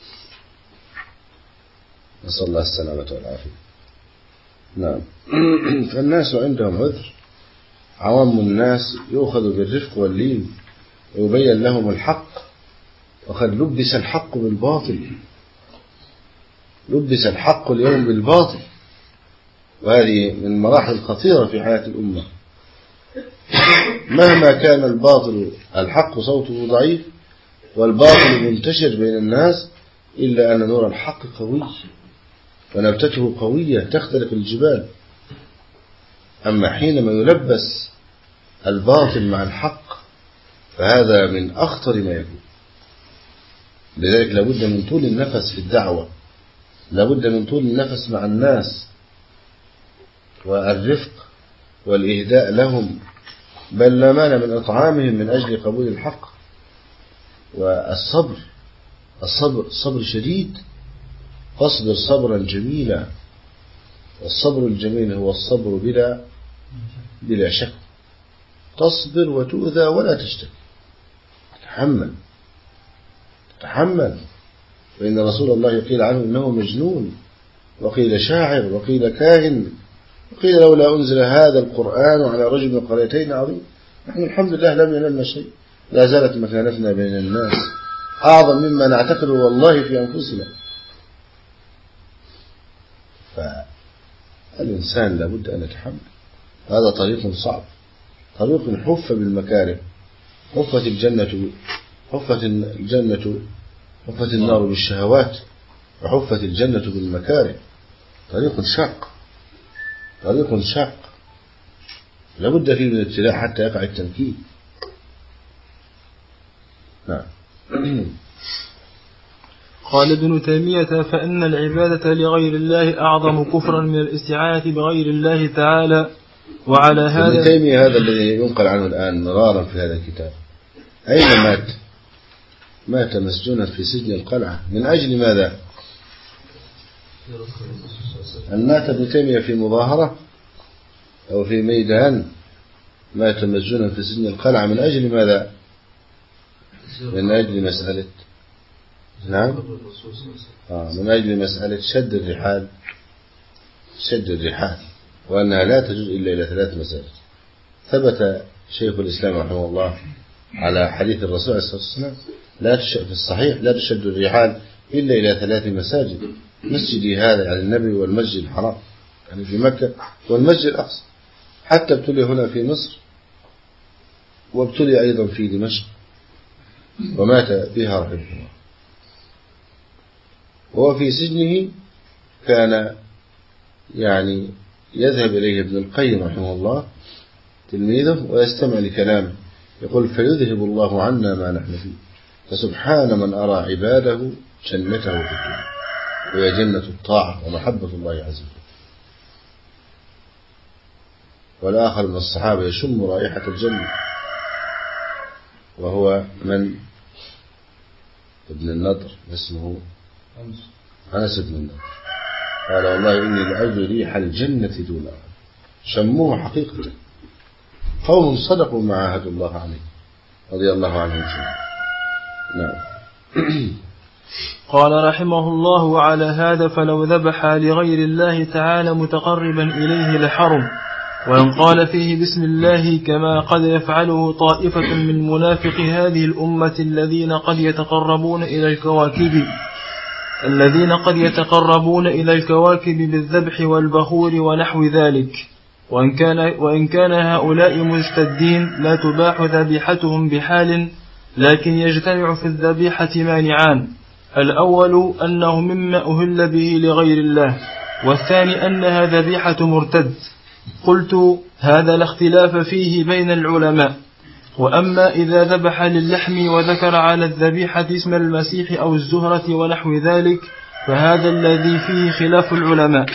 نسأل الله السلامة والعافية. نعم. فالناس عندهم عذر، عوام الناس يؤخذ بالرفق واللين ويبين لهم الحق، وقد لبس الحق بالباطل، لبس الحق اليوم بالباطل، وهذه من مراحل خطيرة في حياة الأمة. مهما كان الباطل الحق صوته ضعيف والباطل منتشر بين الناس، إلا أن نور الحق قوي ونبتته قوية تخترق الجبال، أما حينما يلبس الباطل مع الحق فهذا من أخطر ما يكون. لذلك لابد من طول النفس في الدعوة، لابد من طول النفس مع الناس والرفق والإهداء لهم، بل لا مانع من إطعامهم من أجل قبول الحق. والصبر، الصبر شديد، فاصبر صبرا جميلا. والصبر الجميل هو الصبر بلا شك. تصبر وتؤذى ولا تشتكي، تحمل. فإن رسول الله قيل عنه إنه مجنون، وقيل شاعر، وقيل كاهن، وقيل لولا أنزل هذا القرآن على رجل من قريتين عظيم. نحن الحمد لله لم ينلنا شيء، لا زالت مكانتنا بين الناس أعظم مما نعتقد والله في أنفسنا. فالإنسان لابد أن يتحمل. هذا طريق صعب، طريق حف بالمكاره، حفت النار بالشهوات، وحفت الجنة بالمكاره. طريق شاق لابد فيه من الابتلاء حتى يقع التمكين. نعم. قال ابن تيمية: فإن العبادة لغير الله أعظم كفرا من الاستعانة بغير الله تعالى. وعلى هذا ابن تيمية هذا الذي ينقل عنه الآن مرارا في هذا الكتاب، أين مات مسجونا في سجن القلعة. من أجل ماذا؟ أن مات ابن تيمية في مظاهرة أو في ميدان، مات مسجونا في سجن القلعة. من أجل ماذا؟ من أجل مسألة من أجل مسألة شد الرحال، وأنها لا تجوز إلا إلى 3 مساجد. ثبت شيخ الإسلام رحمه الله على حديث الرسول عليه الصلاة والسلام في الصحيح: لا تشد الرحال إلا إلى 3 مساجد، مسجدي هذا يعني النبي، والمسجد الحرام يعني في مكة، والمسجد الأقصى. حتى ابتلي هنا في مصر، وابتلي أيضا في دمشق، ومات بها رحمه الله. وهو في سجنه كان يعني يذهب إليه ابن القيم رحمه الله تلميذه ويستمع لكلامه، يقول: فيذهب الله عنا ما نحن فيه، فسبحان من أرى عباده جنته في الدنيا، وهي جنة الطاعة ومحبة الله عز وجل. والآخر من الصحابة يشم رائحة الجنة، وهو من ابن النضر، اسمه أنس بن النضر، قال: والله إني لأجد ريح الجنة دون أحد. شموه حقيقة. قوم صدقوا ما عاهدوا الله عليه رضي الله عنهم جميعا. نعم. قال رحمه الله: وعلى هذا فلو ذبح لغير الله تعالى متقربا إليه لحرم، وإن قال فيه بسم الله كما قد يفعله طائفة من منافق هذه الأمة الذين قد يتقربون إلى الكواكب بالذبح والبخور ونحو ذلك. وإن كان هؤلاء مجتدين لا تباح ذبيحتهم بحال، لكن يجتمع في الذبيحة مانعان: الأول أنه مما أهل به لغير الله، والثاني أنها ذبيحة مرتد. قلت: هذا لا اختلاف فيه بين العلماء. وأما إذا ذبح للحم وذكر على الذبيحة اسم المسيح أو الزهرة ونحو ذلك فهذا الذي فيه خلاف العلماء.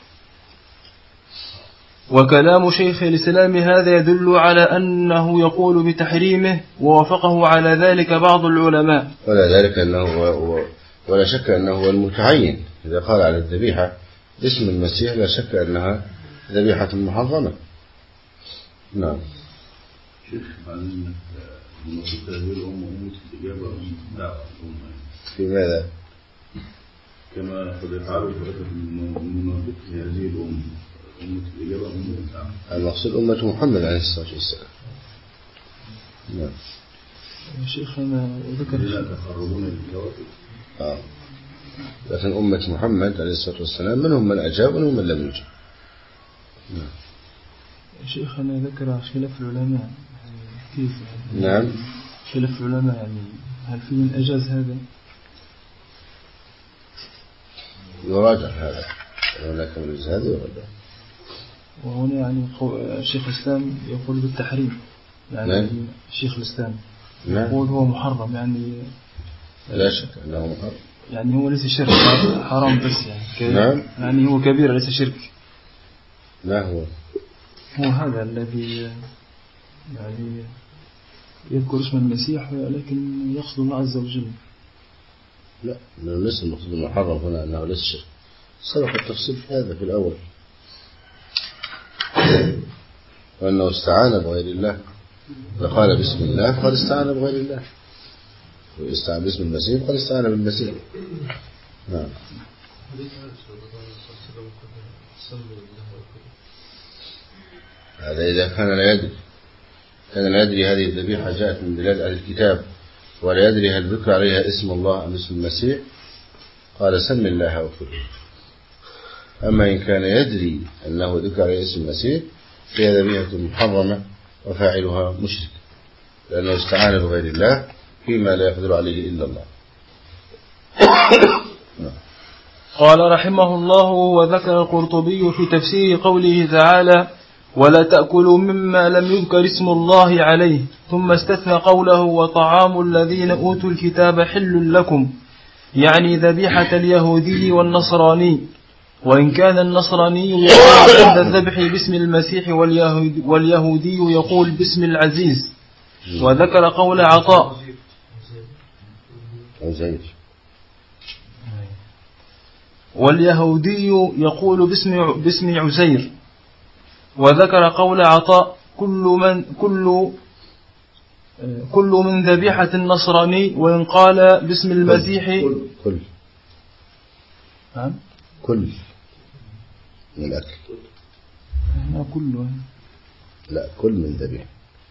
وكلام شيخ الإسلام هذا يدل على أنه يقول بتحريمه، ووافقه على ذلك بعض العلماء. ولا شك أنه هو المتعين. إذا قال على الذبيحة اسم المسيح لا شك أنها ذبيحة محرمة. نعم. في ماذا؟ كما قد يفعل المنافق في هذه الأمة، أمة الإجابة أمة الدعوة. المقصود أمة محمد عليه الصلاة والسلام. نعم. شيخنا ذكر لا تقربون للكواكب. لكن أمة محمد عليه الصلاة والسلام منهم من أجاب ومنهم من لم يجب. نعم. شيخنا ذكر خلاف العلماء كيف؟ نعم. خلاف العلماء يعني هل في من أجاز هذا؟ يراجع هذا، هناك من أجاز هذا يراجع. وهنا يعني شيخ الإسلام يقول بالتحريم يعني شيخ الإسلام يقول هو محرم يعني لا شك أنه محرم يعني هو ليس شرك حرام بس يعني نعم يعني هو كبير ليس شرك. لا هو هذا الذي يعني يذكر اسم المسيح لكن يقصد الله عز وجل. لا ليس المقصود المحرم هنا أنه ليس شرك، سبق التفصيل في هذا في الأول، وأنه استعان بغير الله فقال بسم الله فقد استعان بغير الله، ويستعان باسم المسيح فقد استعان بالمسيح. نعم. هذا إذا كان لا يدري، كان لا يدري هذه الذبيحة جاءت من بلاد أهل الكتاب ولا يدري هل ذكر عليها اسم الله أم اسم المسيح قال سم الله وكل. أما إن كان يدري أنه ذكر عليه اسم المسيح فهي ذبيحة محرمة وفاعلها مشرك، لأنه استعان بغير الله فيما لا يقدر عليه إلا الله. قال رحمه الله: وذكر القرطبي في تفسير قوله تعالى: ولا تأكلوا مما لم يذكر اسم الله عليه، ثم استثنى قوله: وطعام الذين أوتوا الكتاب حل لكم، يعني ذبيحة اليهودي والنصراني، وإن كان النصراني يقول عند الذبح باسم المسيح واليهودي يقول باسم العزيز. وذكر قول عطاء واليهودي يقول باسم عزير. وذكر قول عطاء كل من ذبيحة النصراني، وإن قال باسم المسيح كل من الأكل لا كل من ذبيحة.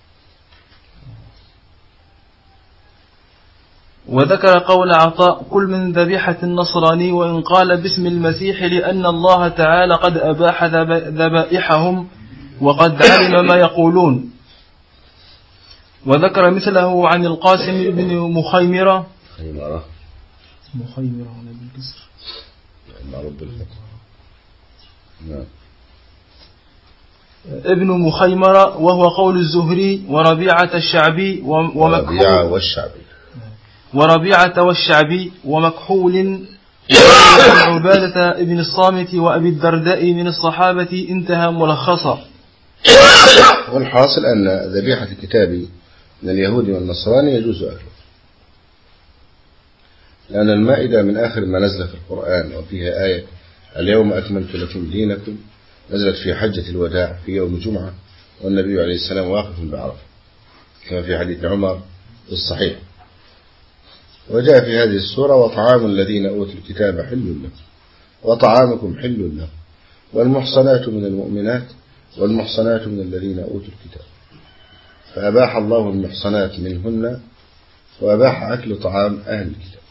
وذكر قول عطاء كل من ذبيحة النصراني، وإن قال باسم المسيح، لأن الله تعالى قد أباح ذبائحهم وقد علم ما يقولون. وذكر مثله عن القاسم بن مخيمرة ابن مخيمرة، وهو قول الزهري وربيعة الشعبي وربيعة والشعبي ومكحول وعبادة ابن الصامت وأبي الدرداء من الصحابة. انتهى ملخصا. والحاصل أن ذبيحة الكتاب من اليهود والنصراني يجوز أكله، لأن المائدة من آخر ما نزل في القرآن وفيها آية اليوم أكملت لكم دينكم، نزلت في حجة الوداع في يوم الجمعة، والنبي عليه السلام واقف بعرفة كما في حديث عمر الصحيح. وجاء في هذه السورة: وطعام الذين أوتوا الكتاب حل لكم وطعامكم حل لهم والمحصنات من المؤمنات والمحصنات من الذين أوتوا الكتاب، فأباح الله المحصنات منهن وأباح أكل طعام أهل الكتاب.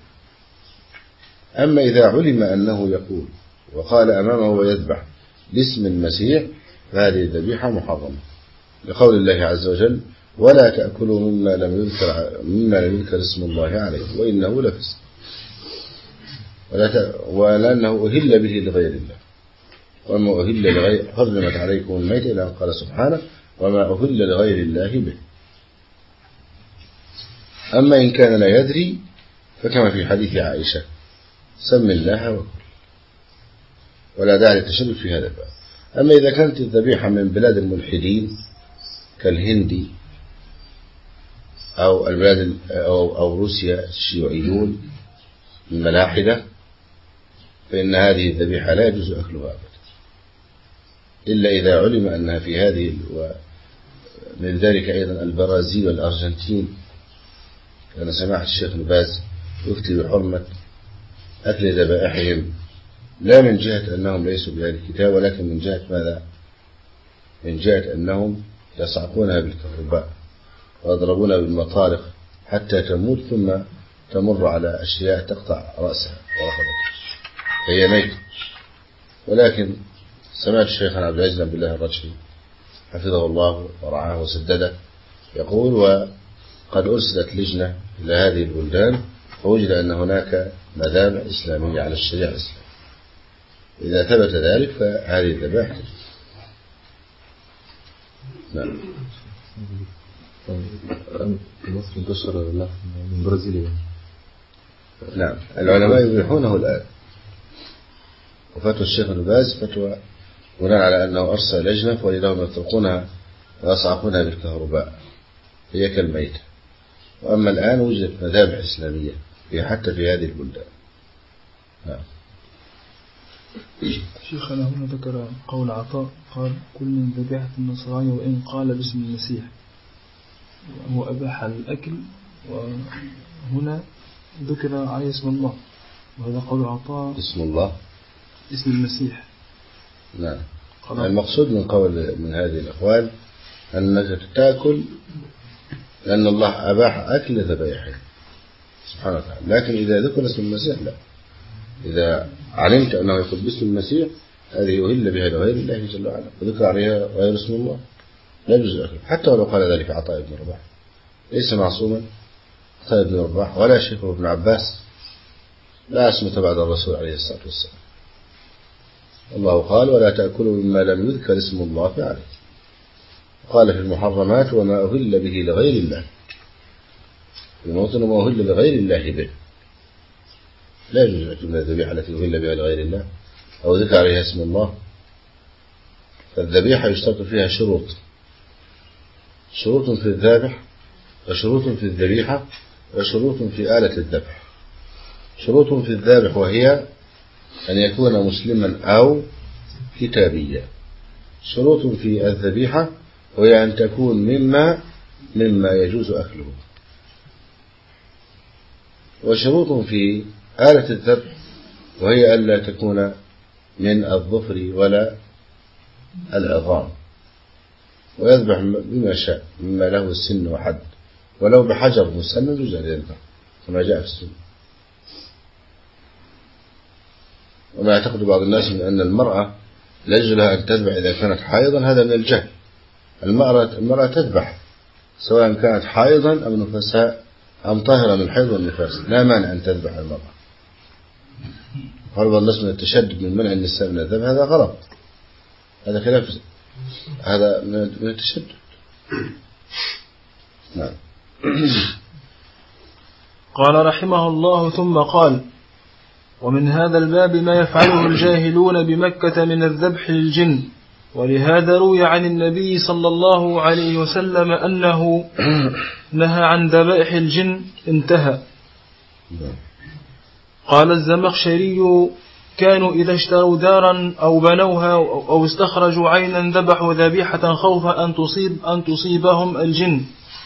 أما إذا علم أنه يقول وقال أمامه ويذبح باسم المسيح فهذه الذبيحة محرمة، لقول الله عز وجل: ولا تأكلوا مما لم يذكر اسم الله عليه وإنه لفسق، ولأنه أهل به لغير الله، وما أهل لغير حرمت عليكم الميتة، إلى أن قال سبحانه: وما أهل لغير الله به. أما إن كان لا يدري فكما في حديث عائشة: سم الله وكل، ولا داعي للتشدد في هذا الباب. أما إذا كانت الذبيحة من بلاد الملحدين كالهندي أو البلاد أو روسيا الشيوعيون الملاحدة، فإن هذه الذبيحة لا يجوز أكلها أبدا، إلا إذا علم أنها في هذه. ومن ذلك أيضا البرازيل والأرجنتين، كان سماحة الشيخ ابن باز يفتي بحرمة أكل ذبائحهم، لا من جهة أنهم ليسوا بأهل الكتاب، ولكن من جهة ماذا؟ من جهة أنهم يصعقونها بالكهرباء ويضربونها بالمطارق حتى تموت، ثم تمر على أشياء تقطع رأسها ورقبتها فهي ميتة. ولكن سمعت الشيخ عبد العزيز بن الله الرجحي حفظه الله ورعاه وسدده يقول: وقد أرسلت لجنة إلى هذه البلدان فوجد أن هناك مذابح إسلامية على الشريعة الإسلامية، إذا ثبت ذلك فهذه الذبائح نعم. مصر انتشر اللحم من برازيليا. نعم، العلماء يبيحونه الآن، وفتوى الشيخ ابن باز فتوى بناء على أنه أرسل لجنة ولدهم يطلقونها ويصعقونها بالكهرباء، هي كالميت. وأما الآن وجدت مذابح إسلامية حتى في هذه البلدان. نعم. شيخنا هنا ذكر قول عطاء قال: كل من ذبيحة النصراني وإن قال باسم المسيح، هو أباح الأكل، وهنا ذكر عليه اسم الله، وهذا قول عطاء اسم الله اسم المسيح. نعم. المقصود من هذه الأقوال أنك تأكل لأن الله أباح أكل ذبائحه سبحانه وتعالى، لكن إذا ذكر اسم المسيح لا. إذا علمت أنه يقول باسم المسيح هذه يهل بها لغير الله جل وعلا وذكر عليها غير اسم الله لا يجوز أكل، حتى ولو قال ذلك عطاء بن رباح، ليس معصوما عطاء بن رباح ولا شيخه ابن عباس، لا أسمة بعد الرسول عليه الصلاة والسلام. الله قال: ولا تأكلوا مما لم يذكر اسم الله فعله. قال في المحرمات: وما أهل به لغير الله، في موطن وما أهل لغير الله به، لا يجوز أكل من الذبيحة التي أهل بها لغير الله أو ذكر عليها اسم الله. فالذبيحة يشترط فيها شروط في الذابح، وشروط في الذبيحة، وشروط في آلة الذبح. شروط في الذابح وهي أن يكون مسلما أو كتابيا. شروط في الذبيحة وهي أن تكون مما يجوز أكله. وشروط في آلة الذبح وهي ألا تكون من الظفر ولا العظام، ويذبح بما شاء مما له السن وحد، ولو بحجر مسمى يجوز أن يذبح كما جاء في السنة. وما يعتقد بعض الناس من أن المرأة لا يجوز لها أن تذبح إذا كانت حائضا، هذا من الجهل. المرأة تذبح سواء كانت حائضا أو نفساء أم طاهرة من الحيض والنفاس، لا مانع أن تذبح المرأة. غرب الناس من التشدد من منع النساء من الذبح، هذا غلط، هذا خلاف، هذا من التشدد. نعم. قال رحمه الله ثم قال: ومن هذا الباب ما يفعله الجاهلون بمكة من الذبح للجن، ولهذا روي عن النبي صلى الله عليه وسلم أنه نهى عن ذبائح الجن. انتهى. قال الزمخشري: كانوا إذا اشتروا دارا أو بنوها أو استخرجوا عينا ذبحوا ذبيحة خوفا أن تصيبهم الجن،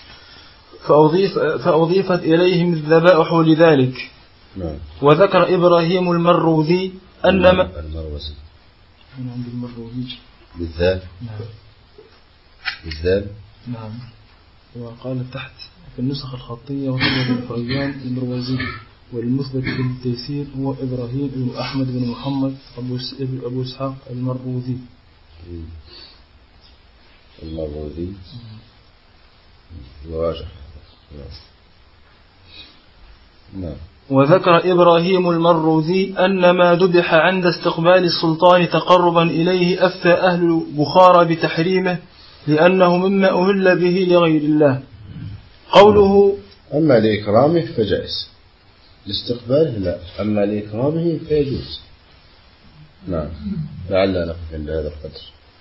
فأضيفت إليهم الذبائح لذلك. وذكر إبراهيم المروذي أن بالذال. نعم. وقال تحت في النسخ الخطية: وهذا الفريان المروزي، والمثبت بالتيسير هو إبراهيم بن أحمد بن محمد أبو إسحاق المروذي. مراجع. نعم. وذكر إبراهيم المروذي أن ما ذبح عند استقبال السلطان تقربا إليه أفتى أهل بخارى بتحريمه لأنه مما أهل به لغير الله. قوله: أما لإكرامه فجائز، لاستقباله لا، أما لإكرامه فيجوز. نعم. لعلنا نقف عند هذا القدر.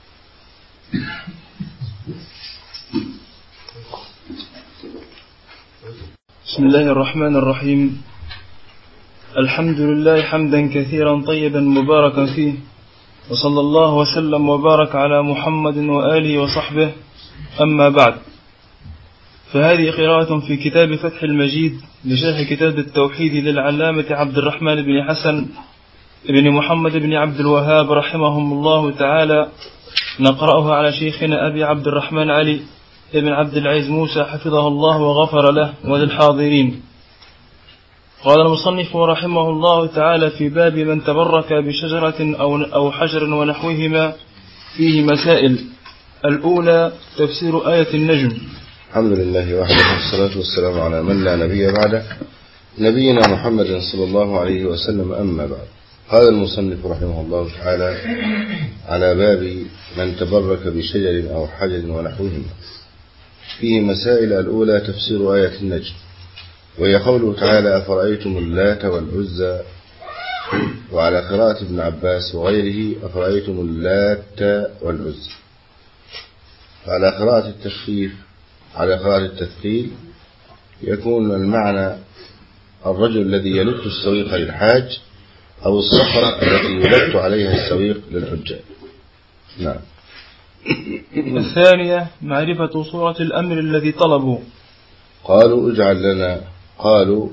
بسم الله الرحمن الرحيم. الحمد لله حمدا كثيرا طيبا مباركا فيه، وصلى الله وسلم وبارك على محمد وآله وصحبه. أما بعد، فهذه قراءة في كتاب فتح المجيد لشرح كتاب التوحيد للعلامة عبد الرحمن بن حسن بن محمد بن عبد الوهاب رحمهم الله تعالى، نقرأها على شيخنا أبي عبد الرحمن علي ابن عبد العزيز موسى حفظه الله وغفر له وللحاضرين. قال المصنف رحمه الله تعالى في باب من تبرك بشجرة أو حجر ونحوهما فيه مسائل. الأولى تفسير آية النجم. الحمد لله وحده، والصلاة والسلام على من لا نبي بعده، نبينا محمد صلى الله عليه وسلم. أما بعد، قال المصنف رحمه الله تعالى على باب من تبرك بشجر أو حجر ونحوهما. فيه مسائل. الأولى تفسير آية النجم، وهي قوله تعالى أفرأيتم اللات والعزى، وعلى قراءة ابن عباس وغيره أفرأيتم اللات والعزى. على قراءة التخفيف على قراءة التثقيل يكون المعنى الرجل الذي يلت السويق للحاج أو الصخرة التي يلت عليها السويق للحجاج. نعم. الثانية معرفة صورة الأمر الذي طلبوا. قالوا اجعل لنا، قالوا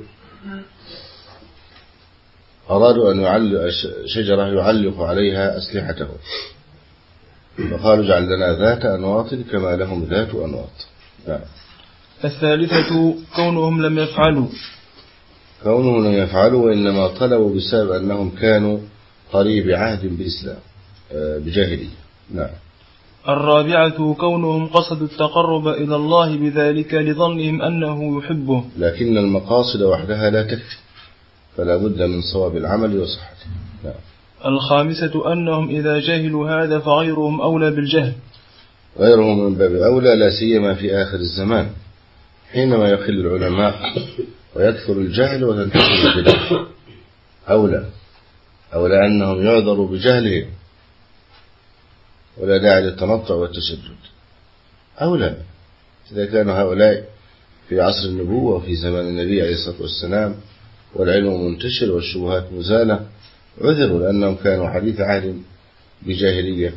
أرادوا أن يعلق شجرة يعلق عليها أسلحته، فقالوا اجعل لنا ذات أنواط كما لهم ذات أنواط. نعم. الثالثة كونهم لم يفعلوا. كونهم لم يفعلوا وإنما طلبوا بسبب أنهم كانوا قريب عهد بالإسلام بجاهلية. نعم. الرابعة كونهم قصدوا التقرب إلى الله بذلك لظنهم أنه يحبه، لكن المقاصد وحدها لا تكفي، فلا بد من صواب العمل وصحته. نعم. الخامسة أنهم إذا جهلوا هذا فغيرهم أولى بالجهل. غيرهم من باب أولى، لا سيما في آخر الزمان حينما يقل العلماء ويكثر الجهل وتنتشر البدع. أولى أنهم يعذروا بجهلهم ولا داعي للتنطع والتشدد. أولى إذا كانوا هؤلاء في عصر النبوة وفي زمان النبي عليه الصلاة والسلام والعلم منتشر والشبهات مزالة، عذروا لأنهم كانوا حديث عهد بجاهلية،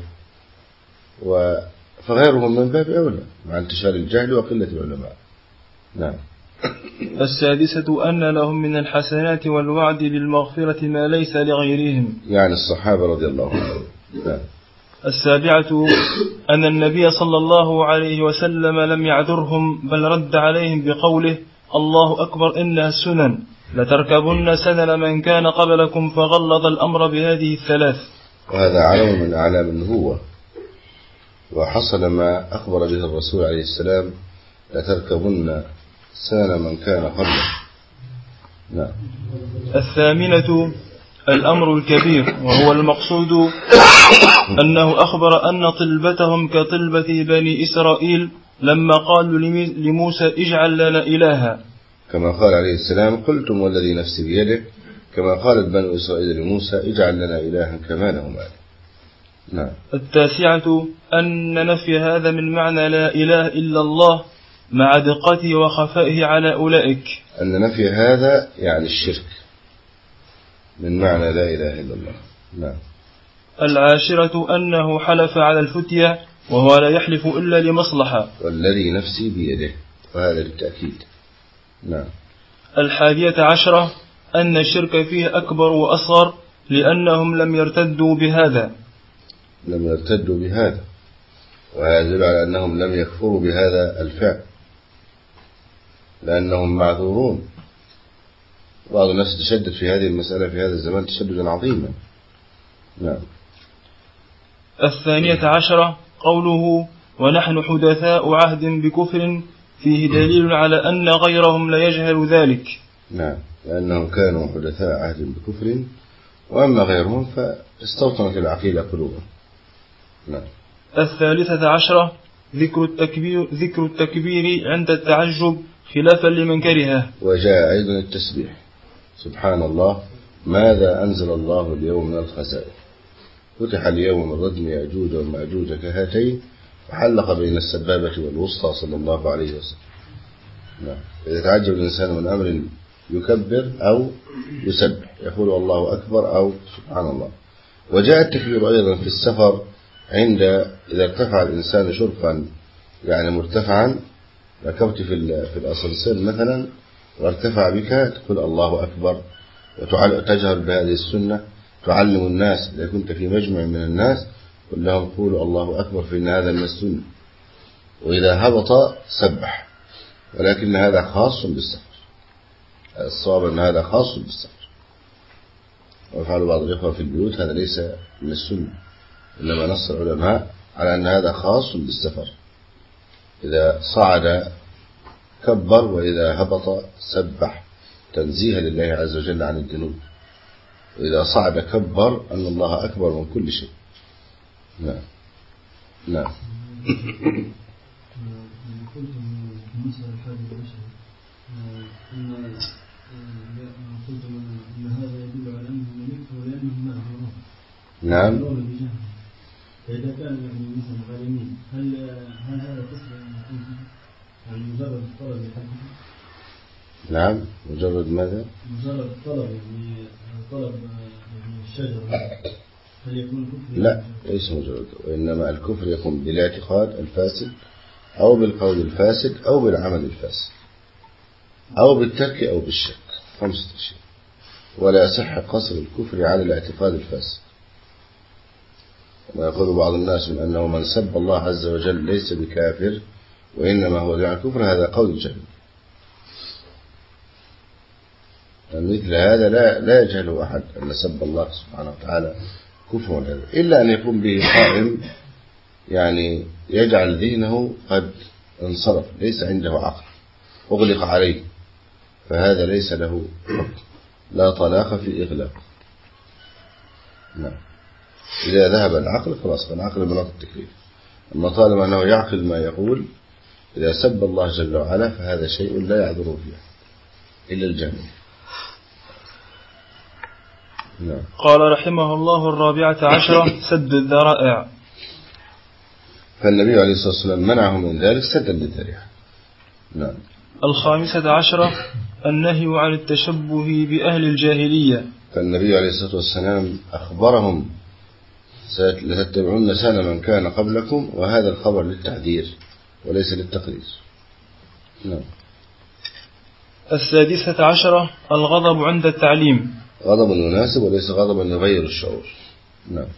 فغيرهم من باب أولى مع انتشار الجهل وقلة العلماء. نعم. السادسة أن لهم من الحسنات والوعد بالمغفرة ما ليس لغيرهم، يعني الصحابة رضي الله عنهم. نعم. السابعة أن النبي صلى الله عليه وسلم لم يعذرهم، بل رد عليهم بقوله الله أكبر إنها السنن لتركبن سنن من كان قبلكم، فغلظ الأمر بهذه الثلاث. وهذا علم من أعلام النبوة، وحصل ما أخبر به الرسول عليه السلام لتركبن سنن من كان قبله. نعم. الثامنة الأمر الكبير، وهو المقصود أنه أخبر أن طلبتهم كطلبة بني إسرائيل لما قالوا لموسى اجعل لنا إلها، كما قال عليه السلام قلتم والذي نفسي بيده، كما قالت بنو إسرائيل لموسى اجعل لنا إلها كما لهم آله. نعم. التاسعة أن نفي هذا من معنى لا إله إلا الله مع دقته وخفائه على أولئك. أن نفي هذا يعني الشرك من معنى لا إله إلا الله. نعم. العاشرة أنه حلف على الفتية وهو لا يحلف إلا لمصلحة، والذي نفسي بيده، وهذا للتأكيد. نعم. الحادية عشرة أن الشرك فيه أكبر وأصغر لأنهم لم يرتدوا بهذا. وهذا يدل على أنهم لم يكفروا بهذا الفعل لأنهم معذورون. بعض الناس تشدد في هذه المسألة في هذا الزمان تشددا عظيما. نعم. الثانية عشرة قوله ونحن حدثاء عهد بكفر، فيه دليل على أن غيرهم لا يجهل ذلك. نعم، لأنهم كانوا حدثاء عهد بكفر، وأما غيرهم فاستوطنت العقيدة قلوبهم. نعم. الثالثة عشرة ذكر التكبير عند التعجب خلافا لمن كرهه. وجاء أيضا التسبيح، سبحان الله ماذا أنزل الله اليوم من الخسائر، فتح اليوم من ردم يأجوج ومأجوج كهاتين، وحلق بين السبابة والوسطى صلى الله عليه وسلم. نعم. إذا تعجب الإنسان من أمر يكبر أو يسبح، يقول الله أكبر أو سبحان الله. وجاء التكبير أيضا في السفر إذا ارتفع الإنسان شرفا يعني مرتفعا، ركبت في الأسانسير مثلا وارتفع بك، تقول الله أكبر وتجهر بهذه السنة، تعلم الناس إذا كنت في مجمع من الناس قل لهم قولوا الله أكبر فإن هذا من السنة. وإذا هبط سبح، ولكن هذا خاص بالسفر، الصواب أن هذا خاص بالسفر، ويفعل بعض الإخوة في البيوت هذا ليس من السنة، إنما نص العلماء على أن هذا خاص بالسفر، إذا صعد كبر وإذا هبط سبح تنزيها لله عز وجل عن الذنوب. وإذا صعد كبر أن الله أكبر من كل شيء. نعم نعم. قلت في المسألة الحادية عشر قلت أن هذا يدل على أنه لم يكفر لأنه معه روح. نعم. فإذا كان يعني مثلا غالمين هل هذا كفر يعني مجرد الطلب لحقه؟ نعم مجرد ماذا؟ مجرد الطلب يعني طلب يعني الشجرة هل يكون كفر؟ لا ليس مجرد، وإنما الكفر يكون بالاعتقاد الفاسد أو بالقول الفاسد أو بالعمل الفاسد أو بالترك أو بالشك، 5 أشياء. ولا يصح قصر الكفر على الاعتقاد الفاسد. ويقول بعض الناس من أنه من سب الله عز وجل ليس بكافر وإنما هو دعاء كفر، هذا قول جهل. مثل هذا لا يجهله أحد أن سب الله سبحانه وتعالى كفر هذا، إلا أن يكون به قائم يعني يجعل ذهنه قد انصرف، ليس عنده عقل، أغلق عليه، فهذا ليس له حكم، لا طلاق في إغلاق. نعم. إذا ذهب العقل خلاص، العقل مناط التكليف. أما طالما أنه يعقل ما يقول، إذا سب الله جل وعلا فهذا شيء لا يعذر فيه إلا الجهل. نعم. قال رحمه الله 14 سد الذرائع. فالنبي عليه الصلاة والسلام منعه من ذلك سدا للذريعة. نعم. 15 النهي عن التشبه بأهل الجاهلية. فالنبي عليه الصلاة والسلام أخبرهم لتتبعون سنن من كان قبلكم، وهذا الخبر للتحذير وليس للتقرير. نعم. 16 الغضب عند التعليم. غضب يناسب وليس غضبا يغير الشعور. نعم.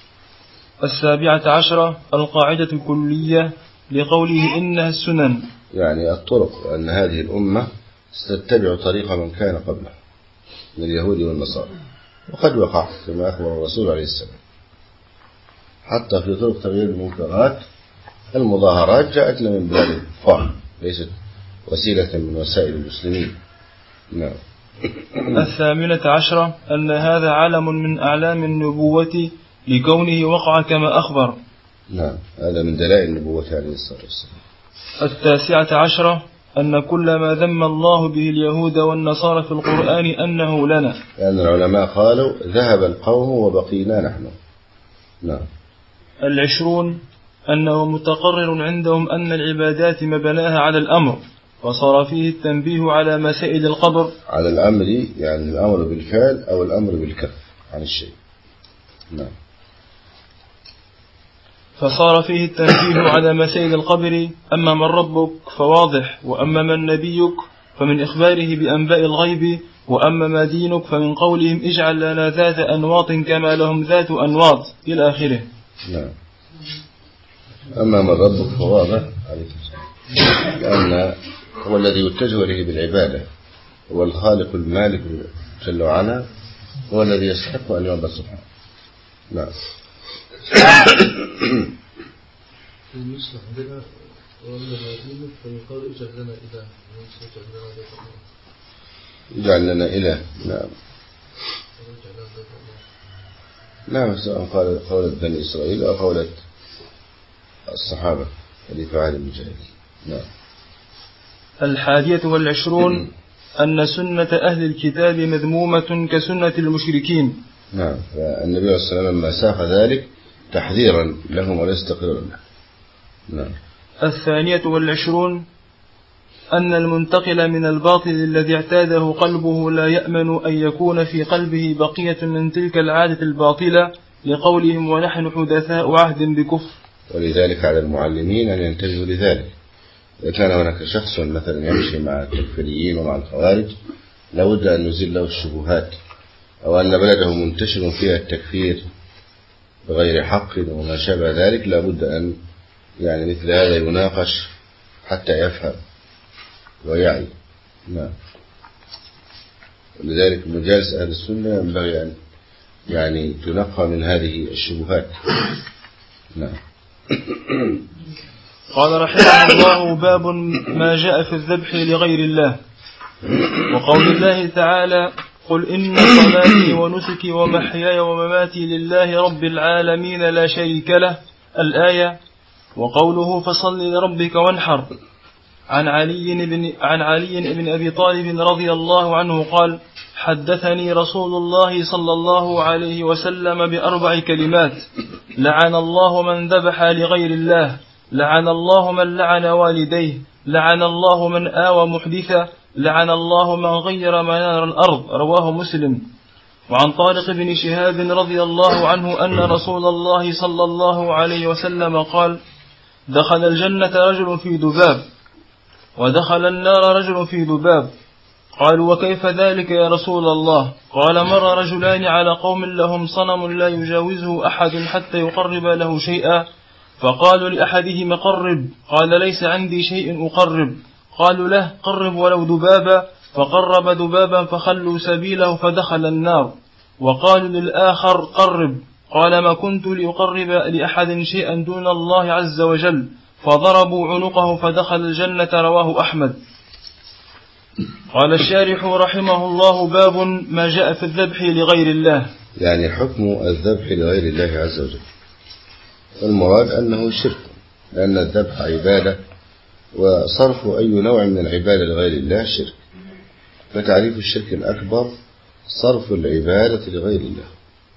17 القاعدة الكلية لقوله إنها السنن، يعني الطرق، وأن هذه الأمة ستتبع طريق من كان قبله من اليهود والنصارى، وقد وقع كما أخبر الرسول عليه السلام. حتى في طرق تغيير المنكرات المظاهرات جاءت لنا من بلاد الكفار، ليست وسيلة من وسائل المسلمين. نعم. 18 أن هذا علم من أعلام النبوة لكونه وقع كما أخبر. نعم، هذا من دلائل النبوة عليه الصلاة والسلام. 19 أن كل ما ذم الله به اليهود والنصارى في القرآن أنه لنا، لأن العلماء قالوا ذهب القوم وبقينا نحن. نعم. 20 أنه متقرر عندهم أن العبادات مبناها على الأمر، وصار فيه التنبيه على مسائل القبر. على الأمر يعني الأمر بالفعل أو الأمر بالكف عن الشيء. نعم. فصار فيه التنبيه على مسائل القبر، أما من ربك فواضح، وأما من نبيك فمن إخباره بأنباء الغيب، وأما ما دينك فمن قولهم اجعل لنا ذات أنواط كما لهم ذات أنواط إلى آخره. نعم. أما من ربك فواضح لأن هو الذي يتجه إليه بالعبادة، هو الخالق المالك جل وعلا، هو الذي يستحق أن يعبد سبحانه. نعم. يصلح بنا وأما دينك فيقال اجعل لنا إله، اجعل لنا إله. نعم. نعم، سواء قولة بني إسرائيل أو قولة الصحابة الذي فعل المجاهد. نعم. 21 أن سنة أهل الكتاب مذمومة كسنة المشركين. نعم. فالنبي عليه الصلاة والسلام لما ساق ذلك تحذيرا لهم ولا تقريرا لهم. نعم. 22 أن المنتقل من الباطل الذي اعتاده قلبه لا يأمن أن يكون في قلبه بقية من تلك العادة الباطلة، لقولهم ونحن حدثاء عهد بكفر. ولذلك على المعلمين أن ينتبهوا لذلك. إذا كان هناك شخص مثلا يمشي مع التكفيريين ومع الخوارج، لابد أن نزيل له الشبهات، أو أن بلده منتشر فيها التكفير بغير حق وما شابه ذلك، لابد أن يعني مثل هذا يناقش حتى يفهم ويعي. نعم. ولذلك مجالس أهل السنة ينبغي أن يعني تنقى من هذه الشبهات. نعم. قال رحمه الله باب ما جاء في الذبح لغير الله. وقول الله تعالى قل إن صلاتي ونسكي ومحياي ومماتي لله رب العالمين لا شريك له. الآية. وقوله فصل لربك وانحر. عن علي بن أبي طالب رضي الله عنه قال حدثني رسول الله صلى الله عليه وسلم ب4 كلمات: لعن الله من ذبح لغير الله، لعن الله من لعن والديه، لعن الله من آوى محدثا، لعن الله من غير منار الأرض. رواه مسلم. وعن طارق بن شهاب رضي الله عنه أن رسول الله صلى الله عليه وسلم قال دخل الجنة رجل في ذباب، ودخل النار رجل في ذباب. قالوا وكيف ذلك يا رسول الله؟ قال مر رجلان على قوم لهم صنم لا يجاوزه أحد حتى يقرب له شيئا، فقالوا لأحدهم قرب، قال ليس عندي شيء أقرب. قالوا له قرب ولو ذبابا، فقرب ذبابا فخلوا سبيله فدخل النار. وقالوا للآخر قرب، قال ما كنت لأقرب لأحد شيئا دون الله عز وجل، فضربوا عنقه فدخل الجنة. رواه أحمد. قال الشارح رحمه الله باب ما جاء في الذبح لغير الله. يعني حكم الذبح لغير الله عز وجل. المراد أنه شرك، لأن الذبح عبادة، وصرف أي نوع من العبادة لغير الله شرك. فتعريف الشرك الأكبر صرف العبادة لغير الله.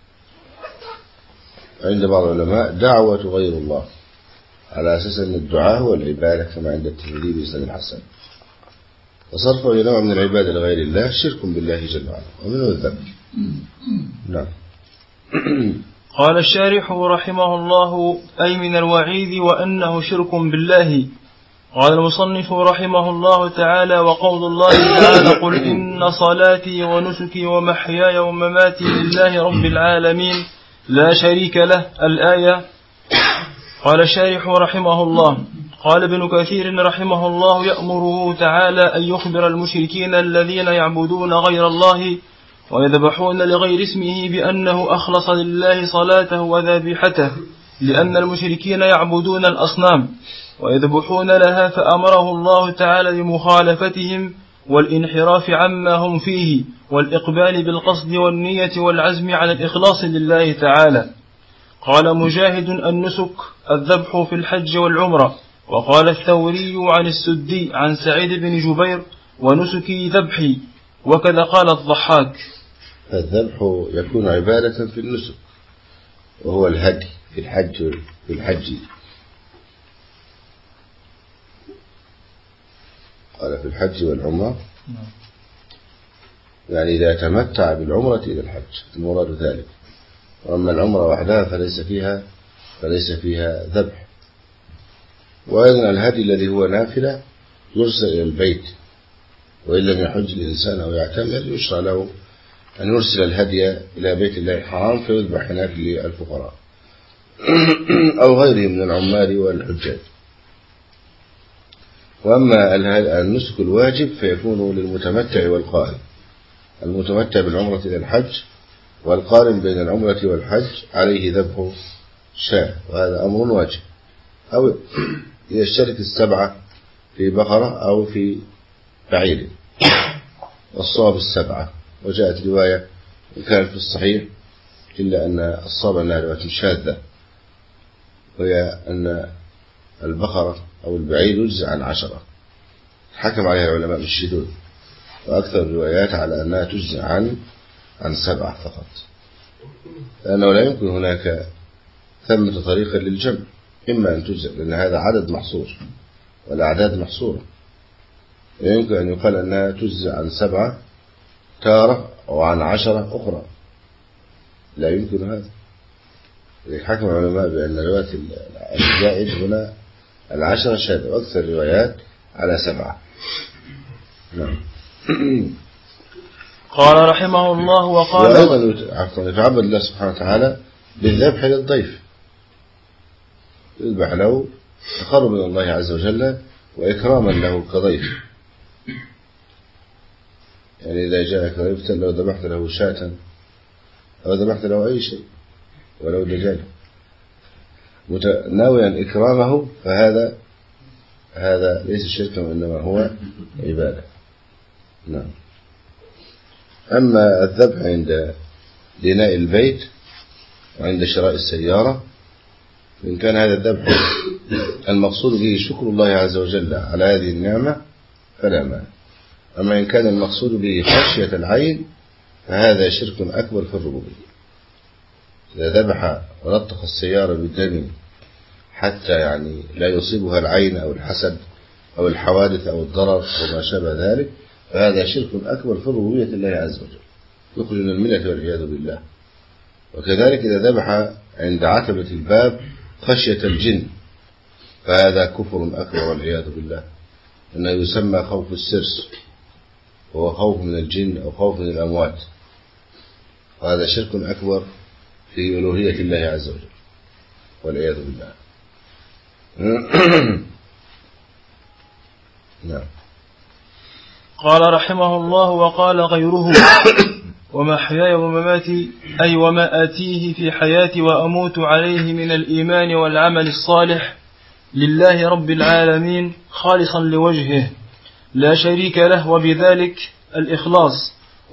عند بعض العلماء دعوة غير الله، على أساس أن الدعاء هو العبادة كما عند الترمذي بإسناد الحسن. وصرف أي نوع من العبادة لغير الله شرك بالله جل وعلا، ومنه الذبح. نعم. قال الشارح رحمه الله أي من الوعيد وأنه شرك بالله. قال المصنف رحمه الله تعالى وقول الله تعالى قل إن صلاتي ونسكي ومحياي ومماتي لله رب العالمين لا شريك له. الآية. قال الشارح رحمه الله قال ابن كثير رحمه الله يأمره تعالى أن يخبر المشركين الذين يعبدون غير الله ويذبحون لغير اسمه بأنه أخلص لله صلاته وذبيحته، لأن المشركين يعبدون الأصنام ويذبحون لها، فأمره الله تعالى بمخالفتهم والانحراف عما هم فيه والإقبال بالقصد والنية والعزم على الإخلاص لله تعالى. قال مجاهد النسك الذبح في الحج والعمرة. وقال الثوري عن السدي عن سعيد بن جبير ونسكي ذبحي، وكذا قال الضحاك. الذبح يكون عبادة في النسك، وهو الهدي في الحج. قال في الحج والعمرة، يعني إذا تمتع بالعمرة إلى الحج المراد ذلك. وأما العمرة وحدها فليس فيها ذبح. وأيضا الهدي الذي هو نافلة يرسل إلى البيت، وإن لم يحج الإنسان أو يعتمر يشرع له أن يرسل الهدي إلى بيت الله الحرام فيذبح هناك للفقراء أو غيرهم من العمال والحجاج. وأما النسك الواجب فيكون للمتمتع والقارن. المتمتع بالعمرة إلى الحج والقارن بين العمرة والحج عليه ذبح شاة، وهذا أمر واجب، أو يشترك 7 في بقرة أو في بعير، والصواب 7. وجاءت رواية كانت في الصحيح إلا أن الصواب أنها رواية شاذة، وهي أن البقرة أو البعير يجزى عن 10. حكم عليها العلماء بالشذوذ، وأكثر الروايات على أنها تجزى عن 7 فقط، لأنه لا يمكن هناك ثمة طريقة للجمع، إما أن تجزى لأن هذا عدد محصور والأعداد محصورة، لا يمكن أن يقال أنها تجزى عن 7 تارة أو عن 10 أخرى، لا يمكن هذا. لذلك حكم العلماء بأن رواية الزائد هنا 10 شاذة، وأكثر الروايات على 7. نعم. قال رحمه الله وقال وأيضا يتعبد الله سبحانه وتعالى بالذبح للضيف، يذبح له تقرب من الله عز وجل وإكراما له كضيف. يعني إذا جاءك ضيف لو ذبحت له شاة أو ذبحت له أي شيء ولو دجاجة ناويا إكرامه، فهذا ليس شركا وإنما هو عبادة. نعم. أما الذبح عند بناء البيت وعند شراء السيارة، إن كان هذا الذبح المقصود به شكر الله عز وجل على هذه النعمة فلا مانع. أما إن كان المقصود به خشية العين فهذا شرك أكبر في الربوبية. إذا ذبح ولطخ السيارة بالدم حتى يعني لا يصيبها العين أو الحسد أو الحوادث أو الضرر وما شابه ذلك فهذا شرك أكبر في ربوبية الله عز وجل يخرج من الملة والعياذ بالله. وكذلك إذا ذبح عند عتبة الباب خشية الجن فهذا كفر أكبر والعياذ بالله، إنه يسمى خوف السرس، وهو خوف من الجن أو خوف من الأموات، وهذا شرك أكبر في ألوهية الله عز وجل والعياذ بالله. نعم. قال رحمه الله: وقال غيره: ومحياي ومماتي أي وما آتيه في حياتي وأموت عليه من الإيمان والعمل الصالح لله رب العالمين خالصا لوجهه لا شريك له، وبذلك الإخلاص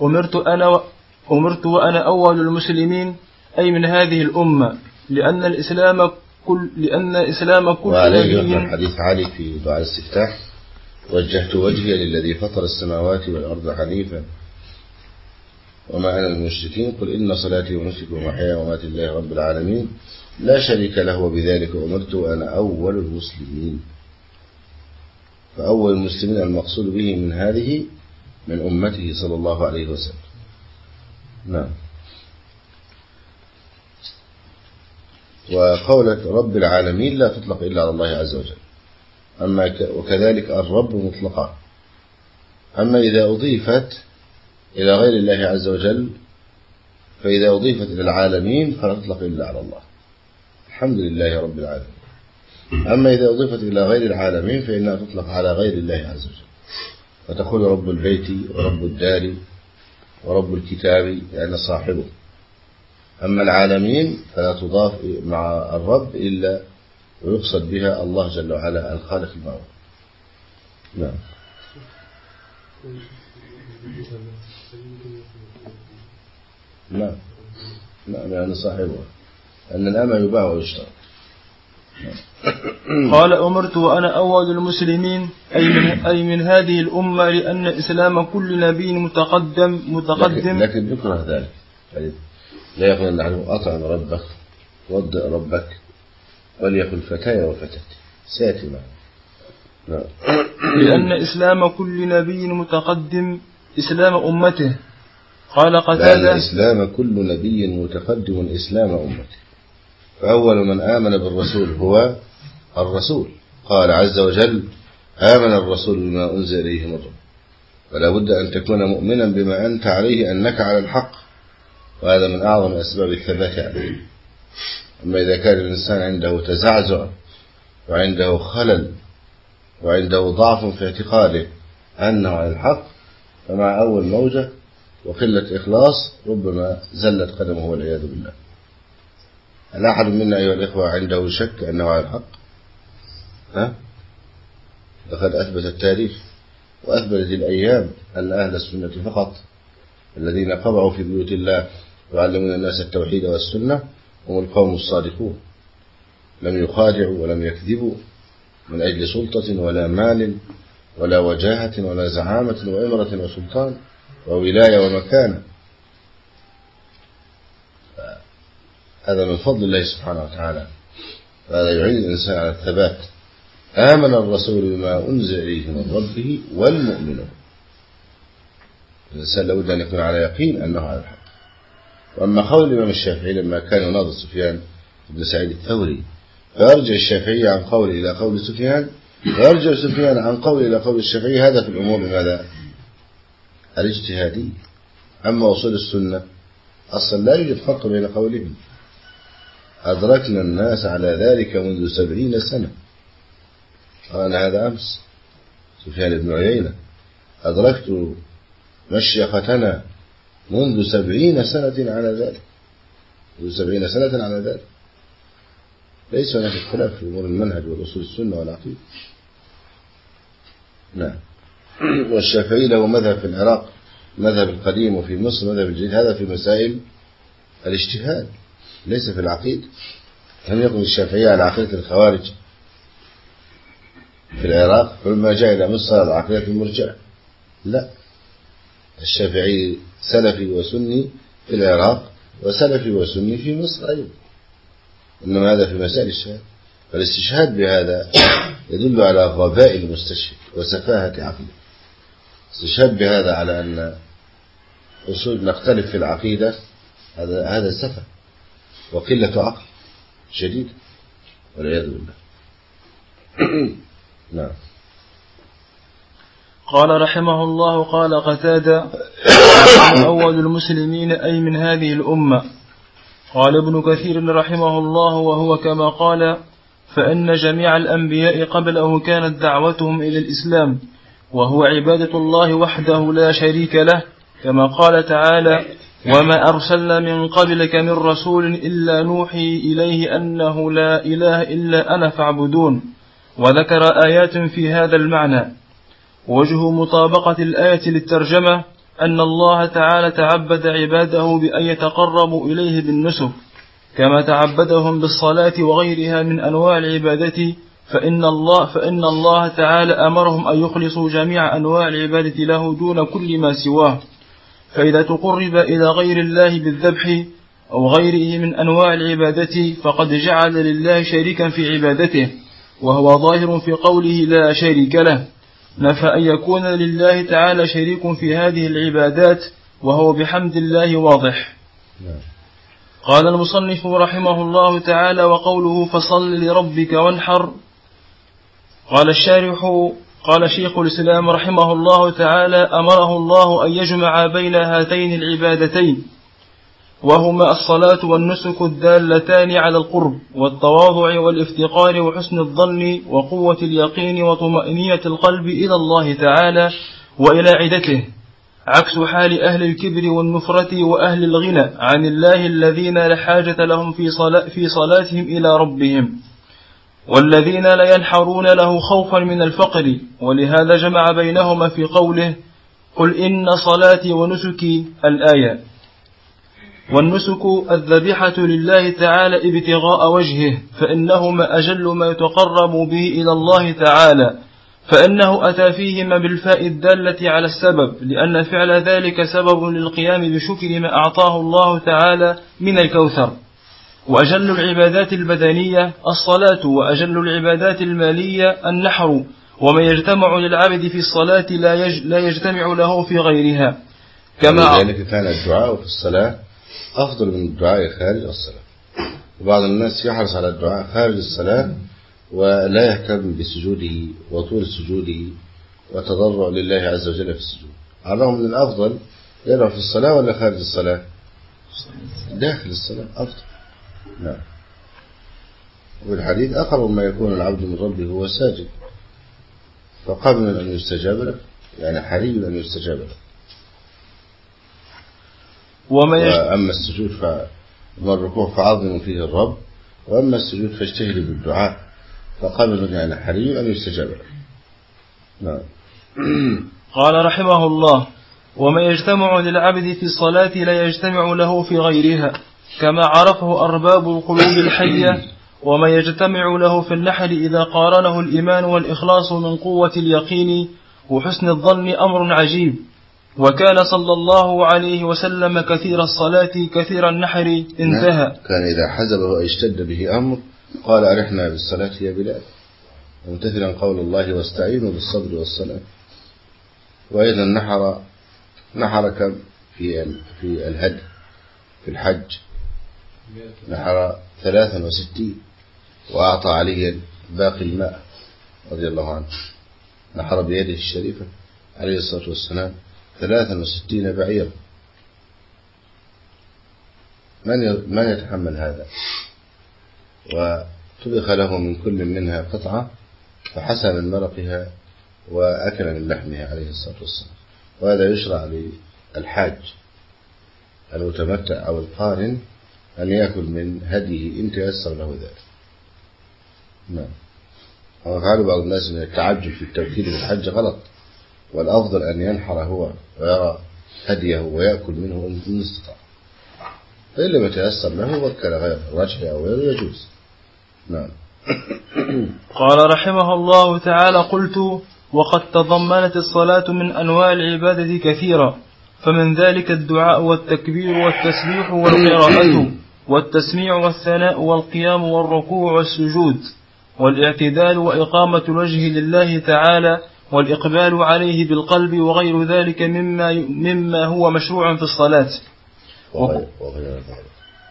أمرت وأنا أول المسلمين أي من هذه الأمة، لأن الإسلام كل وعليه الحديث علي في دعاء الاستفتاح: وجهت وجهي للذي فطر السماوات والأرض حنيفا وما أنا من المشركين، قل إن صلاتي ونسكي ومحياي ومماتي لله رب العالمين لا شريك له، وبذلك أمرت وأنا أول المسلمين. فأول المسلمين المقصود به من هذه من أمته صلى الله عليه وسلم. نعم. وقولة رب العالمين لا تطلق إلا على الله عز وجل، وكذلك الرب مطلقا. أما إذا أضيفت إلى غير الله عز وجل فإذا أضيفت إلى العالمين فلا تطلق إلا على الله، الحمد لله رب العالمين. أما إذا أضيفت إلى غير العالمين فإنها تطلق على غير الله عز وجل، فتقول رب البيت ورب الدار ورب الكتاب يعني صاحبه. أما العالمين فلا تضاف مع الرب إلا ويقصد بها الله جل وعلا الخالق المعبود. نعم. نعم يعني صاحبه، أن الأمة يباع ويشترى. قال: أمرت وأنا أول المسلمين أي من هذه الأمة، لأن إسلام كل نبي متقدم. لكن يكره ذلك، لا يقول أن نحن أطعم ربك وضع ربك وليقل فتاي وفتاتي سيأتي معه. لأن إسلام كل نبي متقدم إسلام أمته. قال قتادة: لأن إسلام كل نبي متقدم إسلام أمته، فأول من آمن بالرسول هو الرسول. قال عز وجل: آمن الرسول بما أنزل إليه من ربه، فلا بد أن تكون مؤمنا بما أنت عليه أنك على الحق، وهذا من أعظم أسباب الثبات عليه. أما إذا كان الإنسان عنده تزعزع وعنده خلل وعنده ضعف في اعتقاده أنه على الحق، فمع أول موجة وقلة إخلاص ربما زلت قدمه والعياذ بالله. هل أحد منا أيها الإخوة عنده شك أنه على الحق؟ لقد أثبت التاريخ وأثبتت الأيام أن أهل السنة فقط الذين قبعوا في بيوت الله وعلمون الناس التوحيد والسنة هم القوم الصادقون، لم يخادعوا ولم يكذبوا من أجل سلطة ولا مال ولا وجاهة ولا زعامة وإمرة وسلطان وولاية ومكانة. هذا من فضل الله سبحانه وتعالى، فهذا يعين الإنسان على الثبات. آمن الرسول بما أنزل إليه من ربه والمؤمنون. الإنسان لابد أن يكون على يقين أنه على الحق. وأما قول الإمام الشافعي لما كان يناظر سفيان بن سعيد الثوري فيرجع الشافعي عن قول إلى قول سفيان ويرجع سفيان عن قول إلى قول الشافعي، هذا في الأمور ماذا؟ الاجتهادي. أما وصول السنة أصلا لا يوجد فرق بين قولهم. أدركنا الناس على ذلك منذ 70 سنة. قال هذا أمس سفيان بن عيينة: أدركت مشيختنا منذ 70 سنة على ذلك، منذ 70 سنة على ذلك. ليس هناك اختلاف في أمور المنهج والأصول السنة والعقيدة. نعم. والشافعي له مذهب في العراق المذهب القديم وفي مصر المذهب الجديد، هذا في مسائل الاجتهاد ليس في العقيدة. لم يكن الشافعية على عقيدة الخوارج في العراق، فلما جاء إلى مصر على عقيدة المرجئة. لا، الشافعي سلفي وسني في العراق وسلفي وسني في مصر أيضا، إنما هذا في مسائل الاجتهاد. فالاستشهاد بهذا يدل على غباء المستشهد وسفاهة عقله. الاستشهاد بهذا على أن أصول نختلف في العقيدة، هذا سفه وقلة عقل شديد والعياذ بالله. نعم. قال رحمه الله: قال قتادة: أول المسلمين أي من هذه الأمة. قال ابن كثير رحمه الله: وهو كما قال، فإن جميع الأنبياء قبله كانت دعوتهم إلى الإسلام، وهو عبادة الله وحده لا شريك له، كما قال تعالى: وما أرسلنا من قبلك من رسول إلا نوحي إليه أنه لا إله إلا أنا فاعبدون. وذكر آيات في هذا المعنى. وجه مطابقة الآية للترجمة أن الله تعالى تعبد عباده بأن يتقربوا إليه بالنسك، كما تعبدهم بالصلاة وغيرها من أنواع العبادة، فإن الله تعالى أمرهم أن يخلصوا جميع أنواع العبادة له دون كل ما سواه. فإذا تقرب إلى غير الله بالذبح أو غيره من أنواع العبادة فقد جعل لله شريكا في عبادته، وهو ظاهر في قوله لا شريك له، نفى أن يكون لله تعالى شريك في هذه العبادات، وهو بحمد الله واضح. قال المصنف رحمه الله تعالى: وقوله فصل لربك وانحر. قال الشارح: قال شيخ الإسلام رحمه الله تعالى: أمره الله أن يجمع بين هاتين العبادتين، وهما الصلاة والنسك الدالتان على القرب والتواضع والافتقار وحسن الظن وقوة اليقين وطمأنينة القلب إلى الله تعالى وإلى عدته، عكس حال أهل الكبر والنفرة وأهل الغنى عن الله الذين لا حاجة لهم في صلاتهم إلى ربهم، والذين لا ينحرون له خوفا من الفقر. ولهذا جمع بينهما في قوله: قل إن صلاتي ونسكي الآية. والنسك الذبيحة لله تعالى ابتغاء وجهه، فإنهما أجل ما يتقرب به إلى الله تعالى، فإنه أتى فيهما بالفاء الدالة على السبب، لأن فعل ذلك سبب للقيام بشكر ما أعطاه الله تعالى من الكوثر. وأجل العبادات البدنية الصلاة، وأجل العبادات المالية النحر، وما يجتمع للعبد في الصلاة لا يجتمع له في غيرها. كما ذلك كان الدعاء في الصلاة أفضل من الدعاء خارج الصلاة. وبعض الناس يحرص على الدعاء خارج الصلاة ولا يهتم بسجوده وطول سجوده وتضرع لله عز وجل في السجود، على الرغم من الأفضل يدعو في الصلاة ولا خارج الصلاة؟ داخل الصلاة أفضل. نعم. والحديث أقرب ما يكون العبد من ربه هو ساجد، فقبل أن يستجاب له، يعني حري أن يستجاب له. وأما السجود والركوع فعظم فيه الرب، وأما السجود فاجتهد بالدعاء، فقبل يعني حري أن يستجاب له. نعم. قال رحمه الله: وما يجتمع للعبد في الصلاة لا يجتمع له في غيرها، كما عرفه أرباب القلوب الحية. وما يجتمع له في النحل إذا قارنه الإيمان والإخلاص من قوة اليقين وحسن الظن أمر عجيب. وكان صلى الله عليه وسلم كثير الصلاة كثير النحر. انتهى. كان إذا حزبه أو اشتد به أمر قال: أرحنا بالصلاة يا بلال، وممتثلا قول الله: واستعينوا بالصبر والصلاة. وأيضا نحر كم في الهدي في الحج، نحر 63، وأعطى عليا باقي الماء رضي الله عنه، نحر بيده الشريفة عليه الصلاة والسلام 63 بعيرا. من يتحمل هذا؟ وطبخ له من كل منها قطعة، فحسى من مرقها وأكل من لحمها عليه الصلاة والسلام. وهذا يشرع للحاج المتمتع أو القارن أن يأكل من هديه إن تيسر له ذلك. نعم. وقال بعض الناس أن التعجل في التوكيد بالحج غلط، والأفضل أن ينحر هو ويرى هديه ويأكل منه إن استطاع، فإن لم يتيسر له وكل غيره وجهه أو غيره يجوز. نعم. قال رحمه الله تعالى: قلت: وقد تضمنت الصلاة من أنواع العبادة كثيرا، فمن ذلك الدعاء والتكبير والتسبيح والقراءة والتسميع والثناء والقيام والركوع والسجود والاعتدال وإقامة الوجه لله تعالى والإقبال عليه بالقلب وغير ذلك مما هو مشروع في الصلاة. وغير ذلك.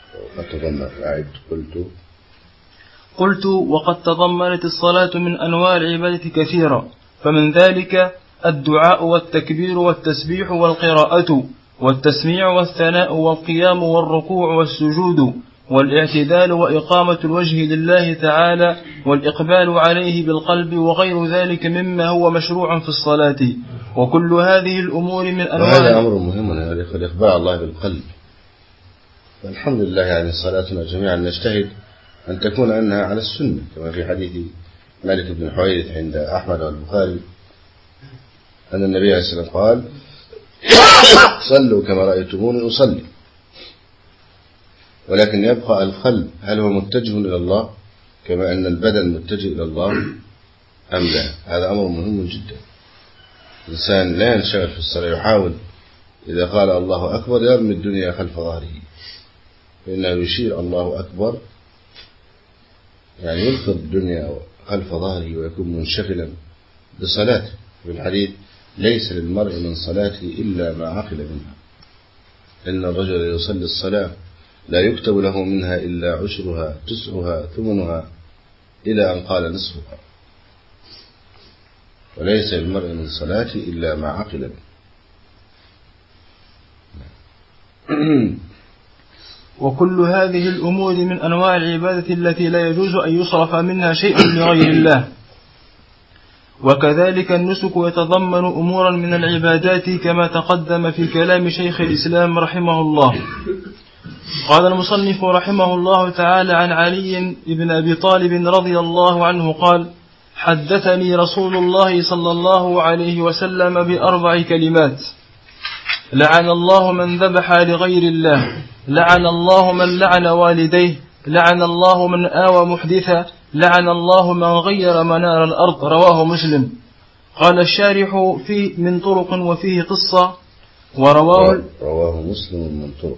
قلت: وقد تضمنت الصلاة من أنواع العبادة كثيرا، فمن ذلك الدعاء والتكبير والتسبيح والقراءة والتسميع والثناء والقيام والركوع والسجود والاعتدال وإقامة الوجه لله تعالى والإقبال عليه بالقلب وغير ذلك مما هو مشروع في الصلاة. وكل هذه الأمور من أنواع. وهذا أمر مهم، الإقبال على الله بالقلب. والحمد لله يعني صلاتنا جميعا نجتهد أن تكون أنها على السنة، كما في حديث مالك بن حويرث عند أحمد والبخاري أن النبي عليه الصلاة والسلام قال: صلوا كما رأيتموني أصلي. ولكن يبقى القلب، هل هو متجه إلى الله كما أن البدن متجه إلى الله أم لا؟ هذا أمر مهم جدا. الإنسان لا ينشغل في الصلاة، يحاول إذا قال الله أكبر يرمي الدنيا خلف ظهره، فإنه يشير الله أكبر يعني يلقي الدنيا خلف ظهره ويكون منشغلا بصلاته. في الحديث: ليس للمرء من صلاته إلا ما عقل منها، إن الرجل يصلي الصلاة لا يكتب له منها إلا عشرها تسعها ثمنها إلى أن قال نصفها، وليس للمرء من صلاته إلا ما عقل منها. وكل هذه الأمور من أنواع العبادة التي لا يجوز أن يصرف منها شيء لغير الله. وكذلك النسك يتضمن أمورا من العبادات كما تقدم في كلام شيخ الإسلام رحمه الله. قال المصنف رحمه الله تعالى عن علي بن أبي طالب رضي الله عنه قال: حدثني رسول الله صلى الله عليه وسلم ب4 كلمات: لعن الله من ذبح لغير الله، لعن الله من لعن والديه، لعن الله من آوى محدثا، لعن الله من غير منار الأرض. رواه مسلم. قال الشارح في من طرق وفيه قصة، رواه مسلم من طرق.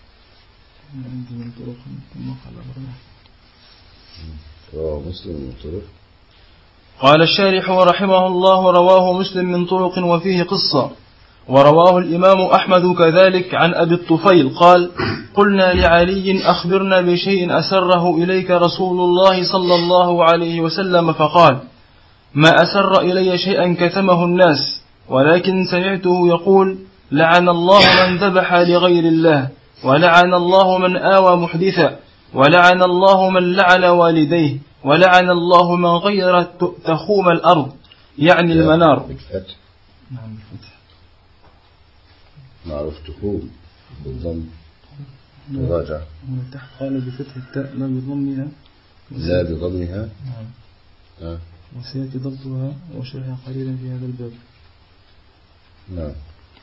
رواه مسلم من طرق. قال الشارح رحمه الله: رواه مسلم من طرق وفيه قصة. ورواه الإمام أحمد كذلك عن أبي الطفيل قال: قلنا لعلي: أخبرنا بشيء أسره إليك رسول الله صلى الله عليه وسلم، فقال: ما أسر إلي شيئا كتمه الناس، ولكن سمعته يقول: لعن الله من ذبح لغير الله، ولعن الله من آوى محدثا، ولعن الله من لعن والديه، ولعن الله من غير تخوم الأرض، يعني المنار. نعم بالفتح. معروف تخوم بالضم تراجع. تحت قال بفتح التاء لا بضمها. لا بضمها. نعم. وسيأتي ضبطها وشرحها قليلا في هذا الباب. نعم.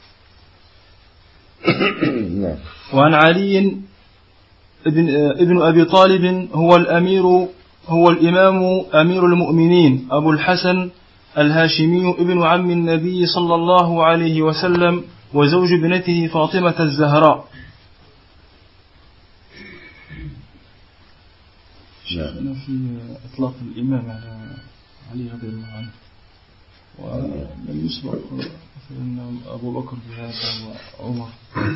نعم. وعن علي ابن أبي طالب هو الإمام أمير المؤمنين أبو الحسن الهاشمي ابن عم النبي صلى الله عليه وسلم وزوج ابنته فاطمة الزهراء. شيخنا في إطلاق الإمام على علي رضي الله عنه، ولم يسبق مثلا أبو بكر بهذا وعمر،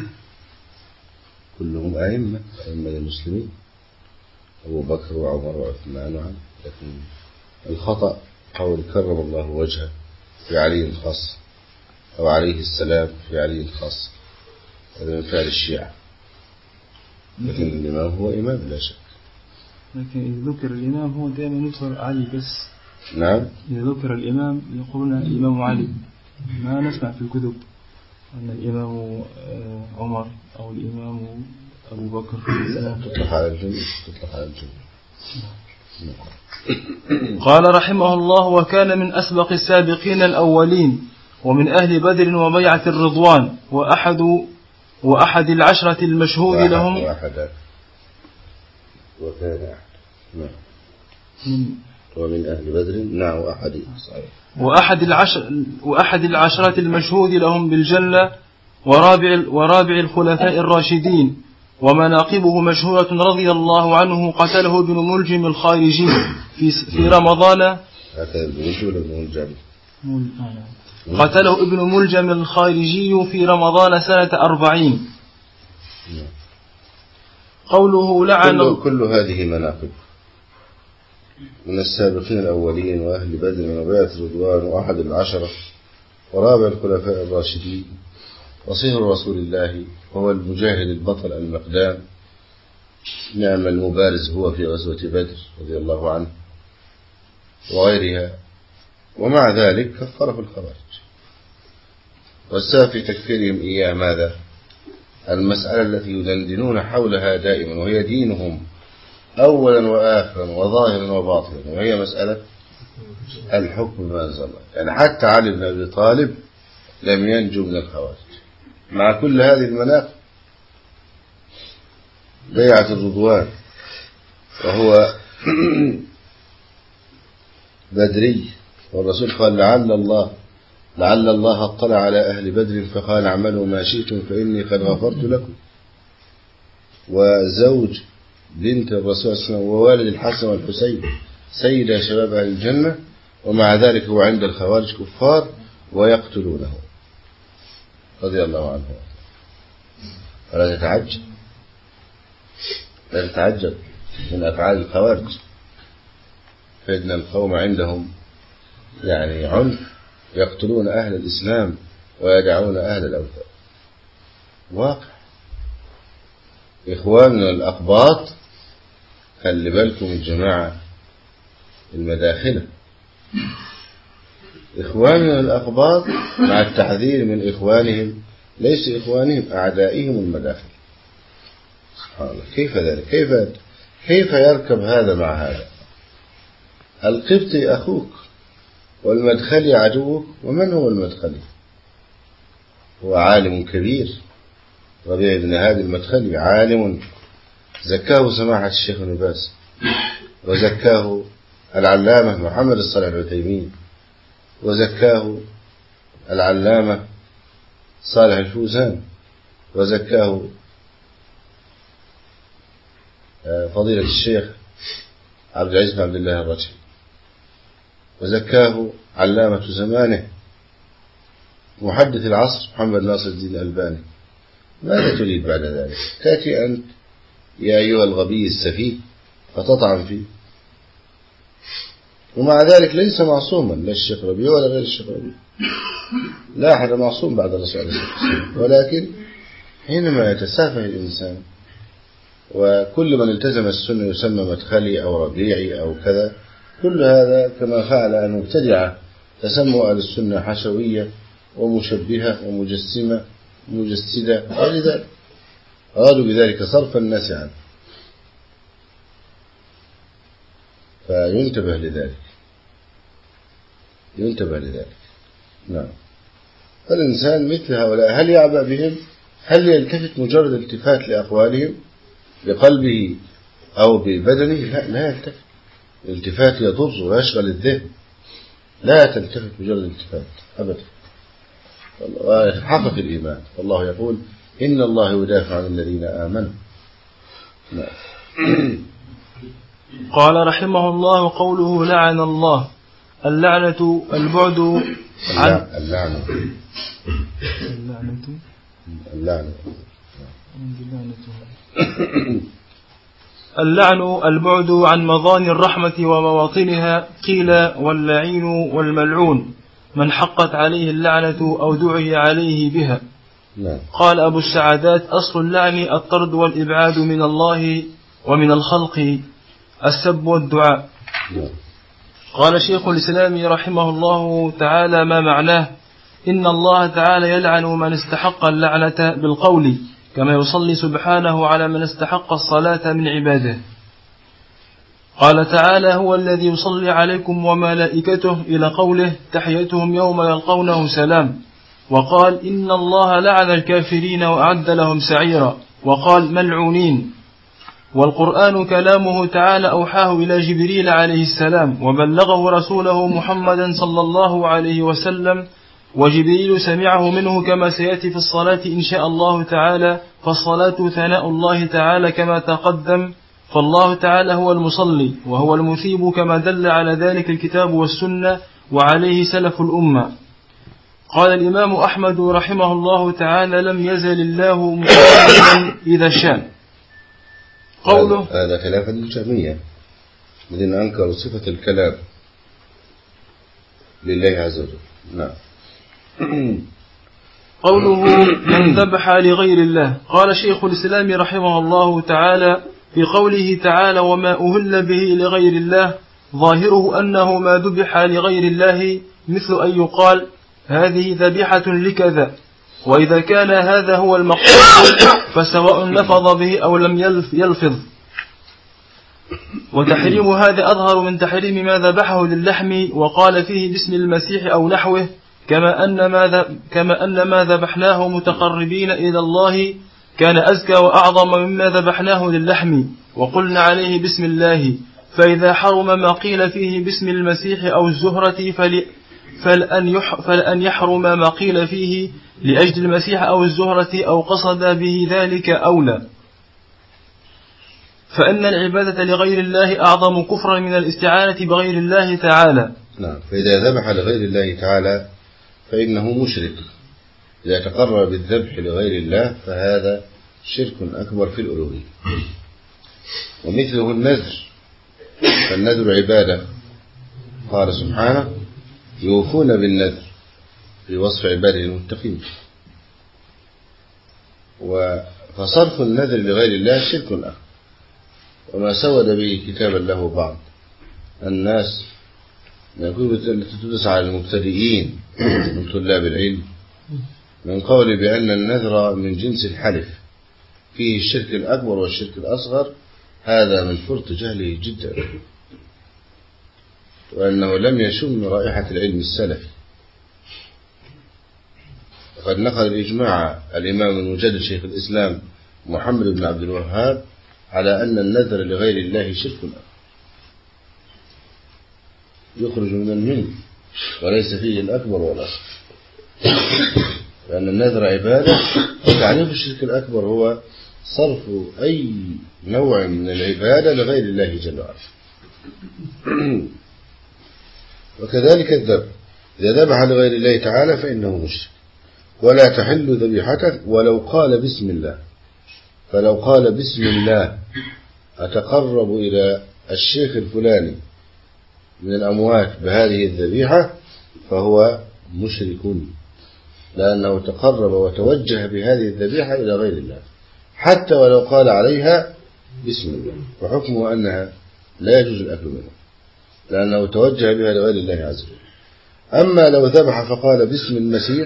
كلهم أئمة المسلمين، أبو بكر وعمر وعثمان وعلي. لكن الخطأ قول كرم الله وجهه في علي الخاص، أو عليه السلام في علي الخاص، هذا من فعل الشيعة. لكن الإمام هو إمام لا شك. لكن إذا ذكر الإمام هو دائما يذكر علي بس. نعم. إذا ذكر الإمام يقولون الإمام علي، ما نسمع في الكتب أن الإمام عمر أو الإمام أبو بكر. تطلق على الجميع. قال رحمه الله: وكان من أسبق السابقين الأولين، ومن أهل بدر وبيعة الرضوان وأحد العشرة المشهود لهم ومن أهل بدر نعم وأحد العشرة المشهود لهم بالجنة ورابع الخلفاء الراشدين. ومناقبه مشهورة رضي الله عنه. قتله ابن ملجم الخارجي في رمضان. قتله ابن ملجم الخارجي في رمضان سنة 40. قوله لعن كل هذه مناقب من السابقين الأولين وأهل بدر وبيعة الرضوان وأحد العشرة ورابع الخلفاء الراشدين وصهر رسول الله وهو المجاهد البطل المقدام. نعم المبارز هو في غزوة بدر رضي الله عنه وغيرها. ومع ذلك كفره الخوارج. والسبب في تكفيرهم إياه ماذا؟ المسألة التي يدندنون حولها دائما وهي دينهم أولا وآخرا وظاهرا وباطنا، وهي مسألة الحكم بما أنزل الله. يعني حتى علي بن أبي طالب لم ينجو من الخوارج مع كل هذه المناقب. بيعة الرضوان وهو بدري، والرسول قال لعل الله اطلع على أهل بدر فقال اعملوا ما شئتم فإني قد غفرت لكم. وزوج بنت الرسول صلى الله عليه وسلم ووالد الحسن والحسين سيد شباب أهل الجنة، ومع ذلك هو عند الخوارج كفار ويقتلونه رضي الله عنه. فلا تتعجب من أفعال الخوارج، فإن القوم عندهم يعني عنف، يقتلون أهل الإسلام ويدعون أهل الأوثان. واقع. إخواننا الأقباط خلي بالكم الجماعة المداخلة. إخواننا الأقباط مع التحذير من إخوانهم، ليس إخوانهم أعدائهم المداخل. سبحان الله، كيف ذلك؟ كيف يركب هذا مع هذا؟ القبطي أخوك والمدخلي عدوك. ومن هو المدخلي؟ هو عالم كبير، ربيع بن هادي المدخلي، عالم زكاه سماحة الشيخ ابن باز، وزكاه العلامة محمد الصالح العثيمين، وزكاه العلامة صالح الفوزان، وزكاه فضيلة الشيخ عبد العزيز بن عبد الله الرجحي، وزكاه علامة زمانه محدث العصر محمد ناصر الدين الألباني. ماذا تريد بعد ذلك؟ تأتي أنت يا أيها الغبي السفيه فتطعن فيه. ومع ذلك ليس معصوما، لا الشيخ ربيع ولا غير الشيخ ربيع، لا أحد معصوم بعد الرسول عليه الصلاة والسلام. ولكن حينما يتسافه الإنسان، وكل من التزم السنة يسمى مدخلي أو ربيعي أو كذا، كل هذا كما فعل المبتدعة تسموا أهل السنة حشوية ومشبهة ومجسمة ومجسدة، ولذلك أرادوا بذلك صرف الناس عنه. فينتبه لذلك. نعم. فالإنسان مثل هؤلاء هل يعبأ بهم؟ هل يلتفت مجرد التفات لأقوالهم بقلبه أو ببدنه؟ لا يلتفت. الالتفات يضر ويشغل الذهن، لا تلتفت مجرد الالتفات أبدا. ويتحقق الإيمان. والله يقول إن الله يدافع عن الذين آمنوا. قال رحمه الله: قوله لعن الله، اللعنة البعد عن اللعن البعد عن مظان الرحمة ومواطنها. قيل: واللعين والملعون من حقت عليه اللعنة أو دعي عليه بها. قال أبو السعادات: أصل اللعن الطرد والإبعاد من الله ومن الخلق، السب والدعاء. قال شيخ الإسلام رحمه الله تعالى: ما معناه؟ إن الله تعالى يلعن من استحق اللعنة بالقول، كما يصلي سبحانه على من استحق الصلاة من عباده. قال تعالى: هو الذي يصلي عليكم وملائكته، إلى قوله: تحيتهم يوم يلقونه سلام. وقال: إن الله لعن الكافرين وأعد لهم سعيرا. وقال: ملعونين. والقرآن كلامه تعالى أوحاه إلى جبريل عليه السلام، وبلغه رسوله محمدا صلى الله عليه وسلم، وجبريل سمعه منه كما سيأتي في الصلاة إن شاء الله تعالى. فالصلاة ثناء الله تعالى كما تقدم، فالله تعالى هو المصلي وهو المثيب كما دل على ذلك الكتاب والسنة وعليه سلف الأمة. قال الإمام أحمد رحمه الله تعالى: لم يزل الله مصليا إذا شاء. قوله هذا خلافا للجهمية الذين أنكروا صفة الكلام لله عز وجل. نعم. قوله: من ذبح لغير الله. قال شيخ الإسلام رحمه الله تعالى في قوله تعالى: وما أهل به لغير الله، ظاهره أنه ما ذبح لغير الله، مثل أن يقال: هذه ذبيحة لكذا. وإذا كان هذا هو المقصود فسواء لفظ به أو لم يلفظ. وتحريم هذا أظهر من تحريم ما ذبحه للحم وقال فيه باسم المسيح أو نحوه، كما أن ما ذبحناه متقربين إلى الله كان أزكى وأعظم مما ذبحناه للحم وقلنا عليه بسم الله. فإذا حرم ما قيل فيه باسم المسيح أو الزهرة فلأن يحرم ما قيل فيه لأجل المسيح أو الزهرة أو قصد به ذلك أولى. فإن العبادة لغير الله أعظم كفرا من الاستعانة بغير الله تعالى. نعم. فإذا ذبح لغير الله تعالى فإنه مشرك. إذا تقرب بالذبح لغير الله فهذا شرك أكبر في الألوهية. ومثله النذر، فالنذر عبادة. قال سبحانه: يوفون بالنذر، في وصف عباده المتقين. فصرف النذر لغير الله شرك أكبر، وما سود به كتابا له بعض الناس التي تدرس على المبتدئين من طلاب العلم من قول بأن النذر من جنس الحلف فيه الشرك الأكبر والشرك الأصغر. هذا من فرط جهله جدا، وأنه لم يشم رائحة العلم السلفي. وقد نقل الإجماع الإمام المجدد شيخ الإسلام محمد بن عبد الوهاب على أن النذر لغير الله شرك يخرج من الملة وليس فيه الأكبر والأصغر، لأن النذر عبادة. وتعريف الشرك الأكبر هو صرف أي نوع من العبادة لغير الله جل وعلا. وكذلك الذبح، إذا ذبح لغير الله تعالى فإنه مشرك، ولا تحل ذبيحته ولو قال بسم الله. فلو قال بسم الله أتقرب إلى الشيخ الفلاني من الأموات بهذه الذبيحة فهو مشرك، لأنه تقرب وتوجه بهذه الذبيحة إلى غير الله، حتى ولو قال عليها بسم الله، وحكمه أنها لا يجوز الأكل منها لأنه توجه بها لغير الله عز وجل. أما لو ذبح فقال باسم المسيح،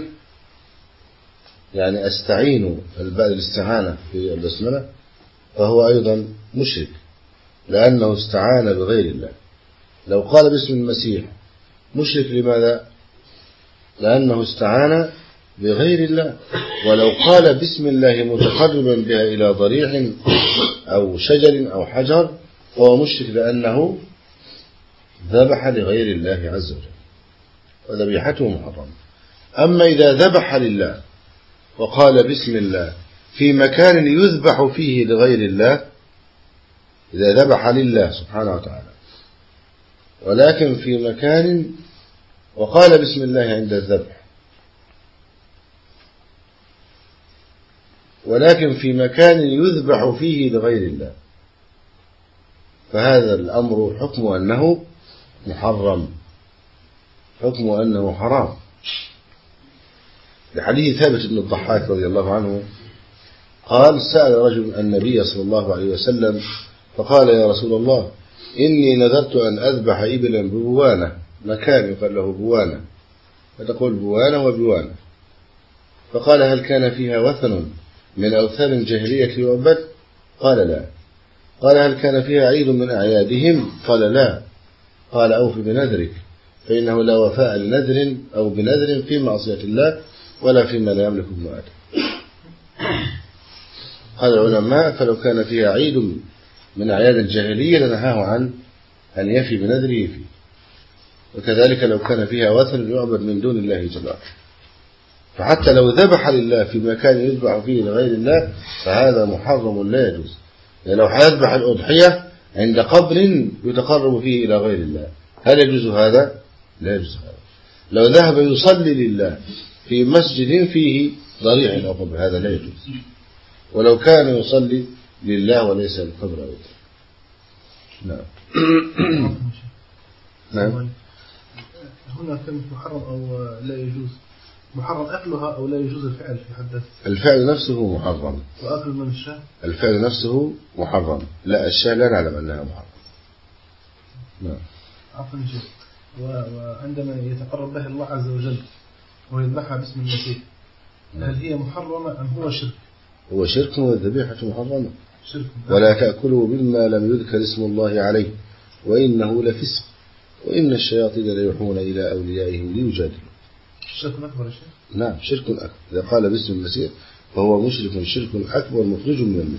يعني أستعين الاستعانة في البسملة، فهو أيضا مشرك لأنه استعان بغير الله. لو قال باسم المسيح مشرك، لماذا؟ لأنه استعان بغير الله. ولو قال بسم الله متقربا بها إلى ضريح أو شجر أو حجر فهو مشرك لأنه ذبح لغير الله عز وجل وذبيحته محرمة. أما إذا ذبح لله وقال بسم الله في مكان يذبح فيه لغير الله، إذا ذبح لله سبحانه وتعالى ولكن في مكان وقال بسم الله عند الذبح، ولكن في مكان يذبح فيه لغير الله، فهذا الأمر حكمه أنه محرم، حكمه أنه حرام. لحديث ثابت بن الضحاك رضي الله عنه قال: سأل رجل النبي صلى الله عليه وسلم فقال: يا رسول الله، إني نذرت أن أذبح إبلا ببوانة، مكان يقال له بوانة، فتقول بوانة وبوانة. فقال: هل كان فيها وثن من أوثان الجاهلية يعبد؟ قال: لا. قال هل كان فيها عيد من أعيادهم؟ قال لا. قال أوف بنذرك، فإنه لا وفاء لنذر أو بنذر في معصية الله ولا فيما لا يملك ابن آدم. قال العلماء فلو كان فيها عيد من أعياد الجاهلية لنهاه عن أن يفي بنذره فيه، وكذلك لو كان فيها وثن يعبد من دون الله جل وعلا. فحتى لو ذبح لله في مكان يذبح فيه لغير الله فهذا محرم لا يجوز. يعني لو هيذبح الأضحية عند قبر يتقرب فيه إلى غير الله، هل يجوز هذا؟ لا يجوز هذا. لو ذهب يصلي لله في مسجد فيه ضريح أو قبر هذا لا يجوز، ولو كان يصلي لله وليس للقبر أو نعم. نعم. هنا كلمة محرم أو لا يجوز، محرم أكلها أو لا يجوز الفعل في حد ذاته؟ الفعل نفسه محرم. وأكل من الشاه؟ الفعل نفسه محرم، لا الشاه لا نعلم أنها محرم. نعم. عفوا شيخ، وعندما يتقرب به الله عز وجل ويذبحها باسم المسيح هل هي محرمة أم هو شرك؟ هو شرك والذبيحة محرمة. شرك. ولا تأكلوا مما لم يذكر اسم الله عليه وإنه لفسق وإن الشياطين ليوحون إلى أوليائهم ليجادلوا. شرك أكبر يا شيخ؟ نعم شرك أكبر، إذا قال باسم المسيح فهو مشرك شرك أكبر مخرج من الملة.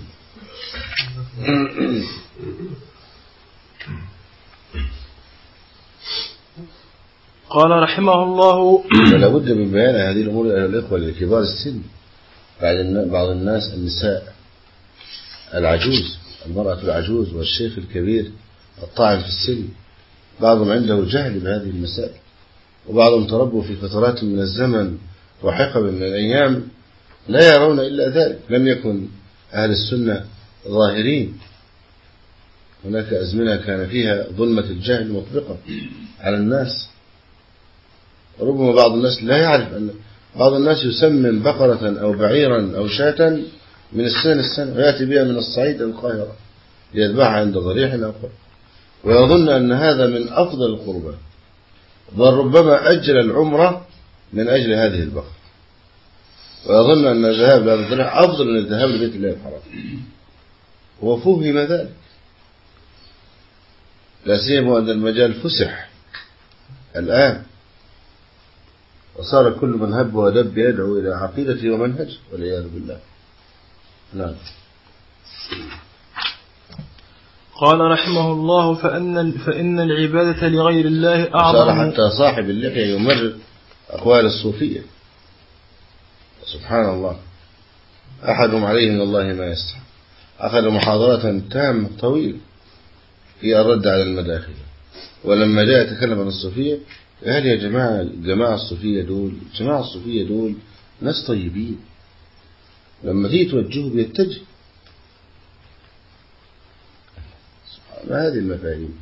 قال رحمه الله فلا بد من بيان هذه الأمور إلى الإخوة لكبار السن. بعض الناس النساء العجوز، المرأة العجوز والشيخ الكبير الطاعن في السن، بعضهم عنده جهل بهذه المسائل، وبعضهم تربوا في فترات من الزمن وحقب من الأيام لا يرون إلا ذلك. لم يكن أهل السنة ظاهرين، هناك أزمنة كان فيها ظلمة الجهل مطبقة على الناس. ربما بعض الناس لا يعرف أن بعض الناس يسمن بقرة أو بعيرا أو شاة من السنة ويأتي بها من الصعيد إلى القاهرة ليذبحها عند ضريح أو قبر، ويظن أن هذا من أفضل القربات، بل ربما أجل العمرة من أجل هذه البقرة، ويظن أن الذهاب لهذا الضريح أفضل من الذهاب لبيت الله الحرام، وفهم ذلك. لا سيما أن المجال فسح الآن، وصار كل من هب ودب يدعو إلى عقيدته ومنهجه والعياذ بالله. نعم. قال رحمه الله فإن العبادة لغير الله أعظم. صار حتى صاحب اللحية يمرر أقوال الصوفية، سبحان الله، أحدهم عليه من الله ما يستحق. أخذ محاضرة تامة طويلة في الرد على المداخل، ولما جاء يتكلم عن الصوفية قال يا جماعة جماعة الصوفية دول ناس طيبين، لما تيجي توجهه بيتجه. ما هذه المفاهيم؟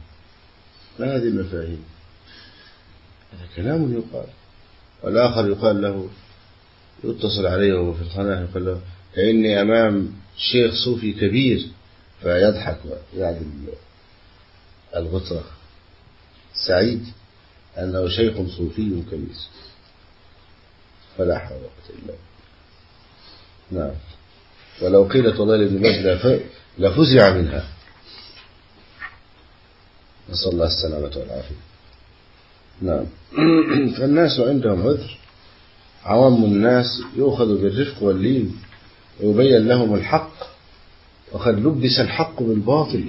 هذا كلام يقال. والآخر يقال له، يتصل عليه وهو في القناة يقول له كأني أمام شيخ صوفي كبير، فيضحك يعني الغطرة، سعيد أنه شيخ صوفي كبير، فلا حول ولا قوة إلا بالله. نعم. ولو قيل طلال ابن باز لفزع منها، نسأل الله السلامة والعافية. نعم. فالناس عندهم عذر، عوام الناس يؤخذ بالرفق واللين ويبين لهم الحق، وقد لبس الحق بالباطل،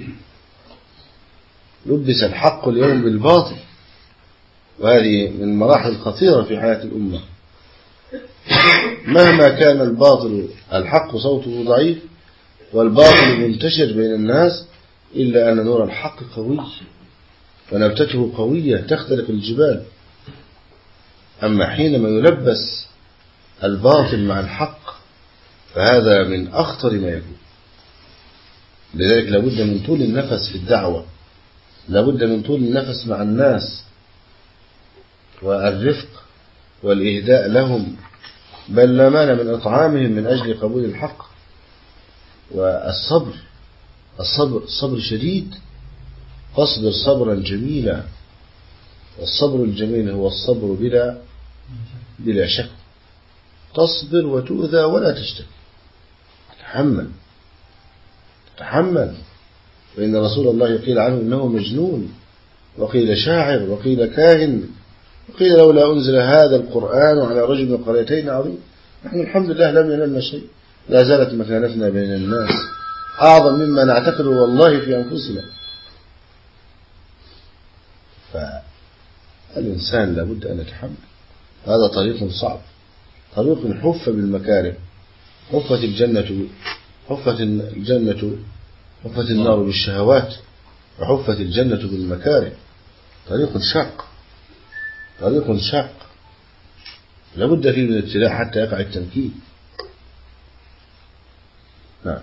لبس الحق اليوم بالباطل، وهذه من مراحل خطيرة في حياة الأمة. مهما كان الباطل الحق صوته ضعيف والباطل منتشر بين الناس، إلا أن نور الحق قوي ونبتته قوية تخترق الجبال. أما حينما يلبس الباطل مع الحق فهذا من أخطر ما يكون. لذلك لابد من طول النفس في الدعوة، لابد من طول النفس مع الناس والرفق والإهداء لهم، بل لا مانع من إطعامهم من أجل قبول الحق. والصبر، الصبر شديد، فاصبر صبرا جميلا، والصبر الجميل هو الصبر بلا شك. تصبر وتؤذى ولا تشتكي، تحمل فإن رسول الله قيل عنه إنه مجنون، وقيل شاعر، وقيل كاهن، وقيل لولا أنزل هذا القرآن على رجل من قريتين عظيم. نحن الحمد لله لم ينلنا شيء، لا زالت مكانتنا بين الناس أعظم مما نعتقده والله في أنفسنا. فالإنسان لابد أن يتحمل، هذا طريق صعب، طريق حف بالمكاره، حفت النار بالشهوات، وحفت الجنة بالمكاره. طريق شاق لابد فيه من الابتلاء حتى يقع التمكين. نعم.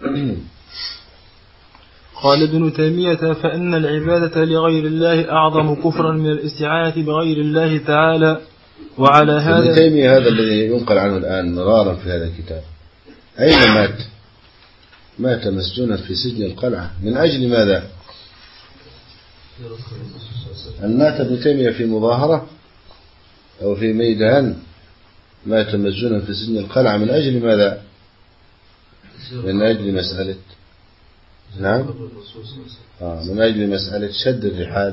قال ابن تيمية: فإن العبادة لغير الله أعظم كفرا من الاستعانة بغير الله تعالى. وعلى هذا ابن تيمية هذا الذي ينقل عنه الآن مرارا في هذا الكتاب، أين مات مسجونا في سجن القلعة. من أجل ماذا؟ أن مات ابن تيمية في مظاهرة أو في ميدان، مات مسجونا في سجن القلعة من أجل ماذا؟ من أجل مسألة من أجل مسألة شد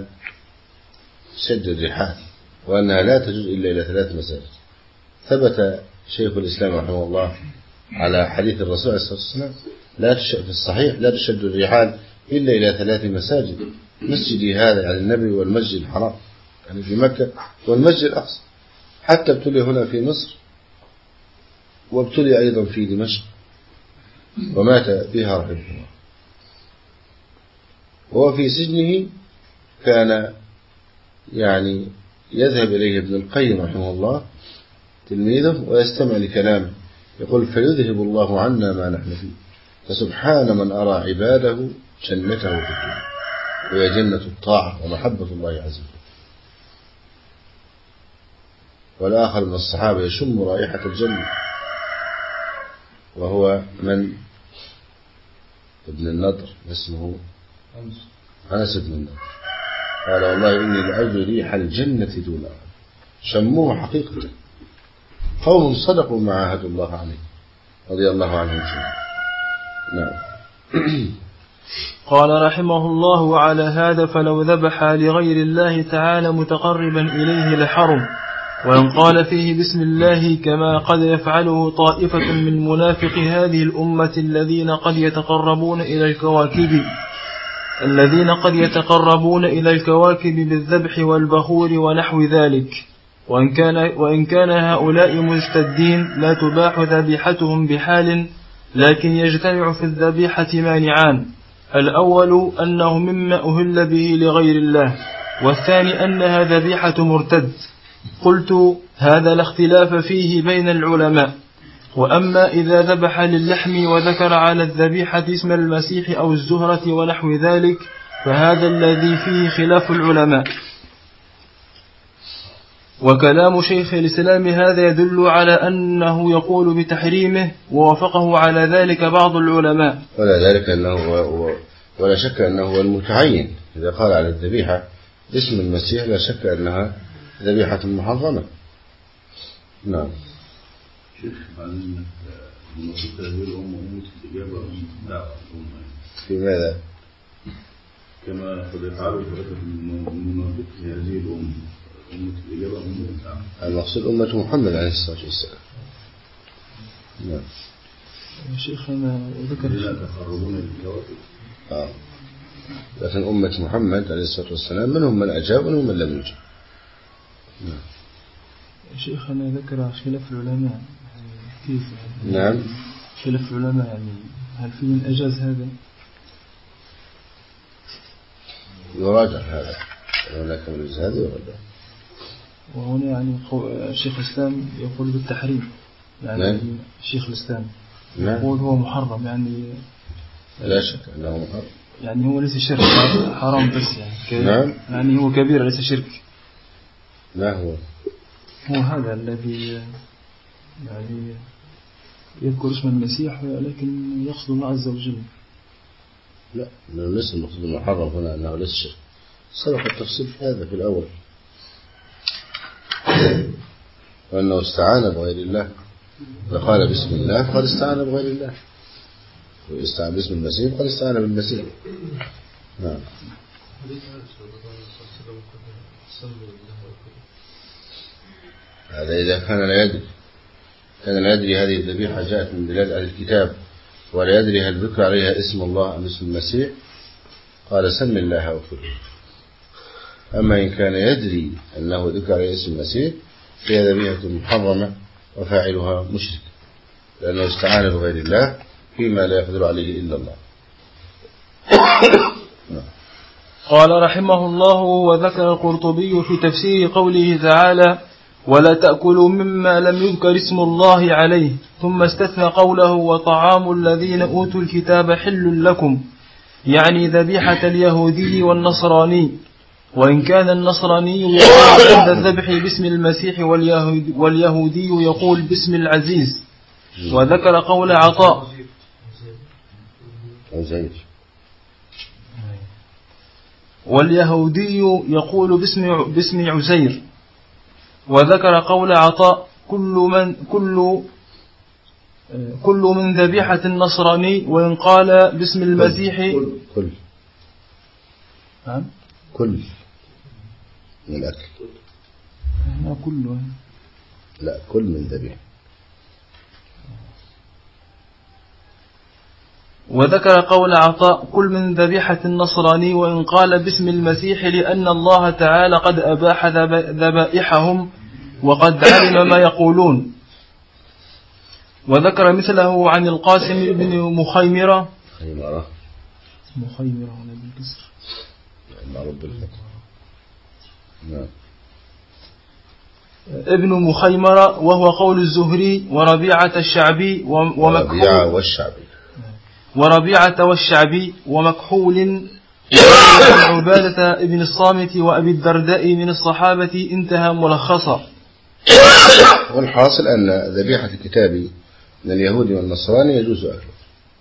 الرحال، وأنها لا تجوز إلا إلى 3 مساجد. ثبت شيخ الإسلام رحمه الله على حديث الرسول عليه الصلاة والسلام في الصحيح: لا تشد الرحال إلا إلى 3 مساجد، مسجدي هذا يعني النبي، والمسجد الحرام يعني في مكة، والمسجد الأقصى. حتى ابتلي هنا في مصر، وابتلي أيضا في دمشق، ومات بها رحمه الله. وهو في سجنه كان يعني يذهب إليه ابن القيم رحمه الله تلميذه ويستمع لكلامه، يقول: فيذهب الله عنا ما نحن فيه، فسبحان من أرى عباده جنته في الدنيا، وهي جنة الطاعة ومحبة الله عز وجل. والآخر من الصحابة يشم رائحة الجنة، وهو من ابن النضر، اسمه أنس بن النضر، قال: والله إني لأجد ريح الجنة دون شموه حقيقة. قوم صدقوا ما عاهدوا الله عليه رضي الله عنهم. نعم. قال رحمه الله: وعلى هذا فلو ذبح لغير الله تعالى متقربا إليه لحرم، وإن قال فيه بسم الله كما قد يفعله طائفة من منافق هذه الأمة الذين قد يتقربون إلى الكواكب بالذبح والبخور ونحو ذلك، وإن كان هؤلاء مجتدين لا تباح ذبيحتهم بحال، لكن يجتمع في الذبيحة مانعان: الأول أنه مما أهل به لغير الله، والثاني أنها ذبيحة مرتد. قلت: هذا لا اختلاف فيه بين العلماء. وأما إذا ذبح للحم وذكر على الذبيحة اسم المسيح أو الزهرة ونحو ذلك، فهذا الذي فيه خلاف العلماء. وكلام شيخ الإسلام هذا يدل على أنه يقول بتحريمه، ووافقه على ذلك بعض العلماء. ولا شك أنه هو المتعين. إذا قال على الذبيحة اسم المسيح لا شك أنها ذبيحة محرمة. نعم. شيخ بعدين المنافق هذه الأمة أمة الإجابة دعوة الأمة في ماذا؟ كما قد يفعله المنافق هذه الأمة أمة الإجابة أمة الدعوة. المقصود أمة محمد عليه الصلاة والسلام. نعم. شيخ أنا ذكر لا تقربون للكواكب. لكن أمة محمد عليه الصلاة والسلام منهم من أجاب ومنهم من لم يجب. نعم. شيخ أنا ذكر خلاف العلماء كيف يعني؟ نعم. خلاف العلماء يعني هل في من أجاز هذا؟ يراجع هذا، هناك من أجاز هذا يراجع. وهنا يعني شيخ الإسلام يقول بالتحريم يعني. نعم. شيخ الإسلام يقول هو محرم يعني. لا شك أنه محرم يعني هو ليس شرك حرام بس يعني. نعم. يعني هو كبير ليس شرك. ما هو هذا الذي يعني يذكر اسم المسيح لكن يقصد الله عز وجل. لا، ليس المقصود المحرم هنا أنه ليس شرك. سبق التفصيل في هذا في الأول، وأنه استعان بغير الله، فقال بسم الله فقد استعان بغير الله. ويستعان باسم المسيح قد استعان بالمسيح. نعم. هذا إذا كان لا يدري، كان لا يدري هذه الذبيحة جاءت من بلاد أهل الكتاب ولا يدري هل ذكر عليها اسم الله أم اسم المسيح قال سم الله وكل. أما إن كان يدري أنه ذكر عليه اسم المسيح فهي ذبيحة محرمة وفاعلها مشرك، لأنه استعان بغير الله فيما لا يقدر عليه إلا الله. قال رحمه الله: وذكر القرطبي في تفسير قوله تعالى: ولا تأكلوا مما لم يذكر اسم الله عليه، ثم استثنى قوله: وطعام الذين أوتوا الكتاب حل لكم، يعني ذبيحة اليهودي والنصراني، وإن كان النصراني يقول عند الذبح باسم المسيح واليهودي يقول باسم العزيز. وذكر قول عطاء واليهودي يقول باسم عزير. وذكر قول عطاء كل من ذبيحة النصراني، وإن قال باسم المسيح كل من الأكل هنا كله، لا كل من ذبيحة. وذكر قول عطاء كل من ذبيحة النصراني، وإن قال باسم المسيح، لأن الله تعالى قد أباح ذبائحهم وقد علم ما يقولون. وذكر مثله عن القاسم بن مخيمرة هنا بالكسر ابن مخيمرة، وهو قول الزهري وربيعة الشعبي وربيعة والشعبي ومكحول وعبادة ابن الصامت وأبي الدرداء من الصحابة. انتهى ملخصا. والحاصل أن ذبيحة الكتاب من اليهود والنصراني يجوز أكله،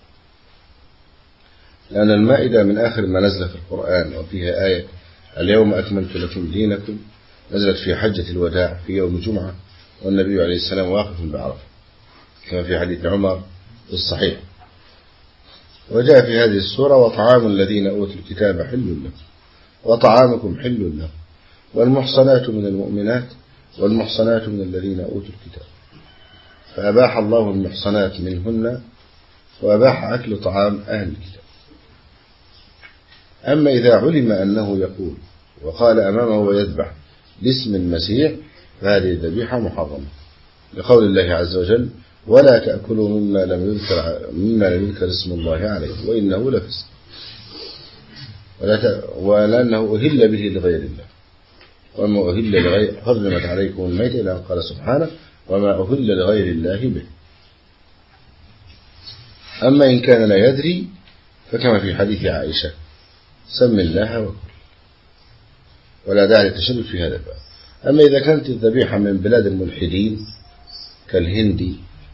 لأن المائدة من آخر ما نزل في القرآن وفيها آية اليوم أكملت لكم دينكم، نزلت في حجة الوداع في يوم الجمعة، والنبي عليه السلام واقف بعرفة كما في حديث عمر في الصحيح. وجاء في هذه السورة: وطعام الذين أوتوا الكتاب حل لكم وطعامكم حل لهم والمحصنات من المؤمنات والمحصنات من الذين أوتوا الكتاب. فأباح الله المحصنات منهن وأباح أكل طعام أهل الكتاب. أما إذا علم أنه يقول وقال أمامه ويذبح باسم المسيح فهذه الذبيحة محرمة، لقول الله عز وجل: ولا تأكلوا مما لم يذكر اسم الله عليه وإنه لفسق، ولأنه أهل به لغير الله. وما أهل لغير حرمت عليكم الميتة، إلى أن قال سبحانه: وما أهل لغير الله به. أما إن كان لا يدري فكما في حديث عائشة: سم الله وكل، ولا داعي للتشدد في هذا الباب. أما إذا كانت الذبيحة من بلاد الملحدين كالهندي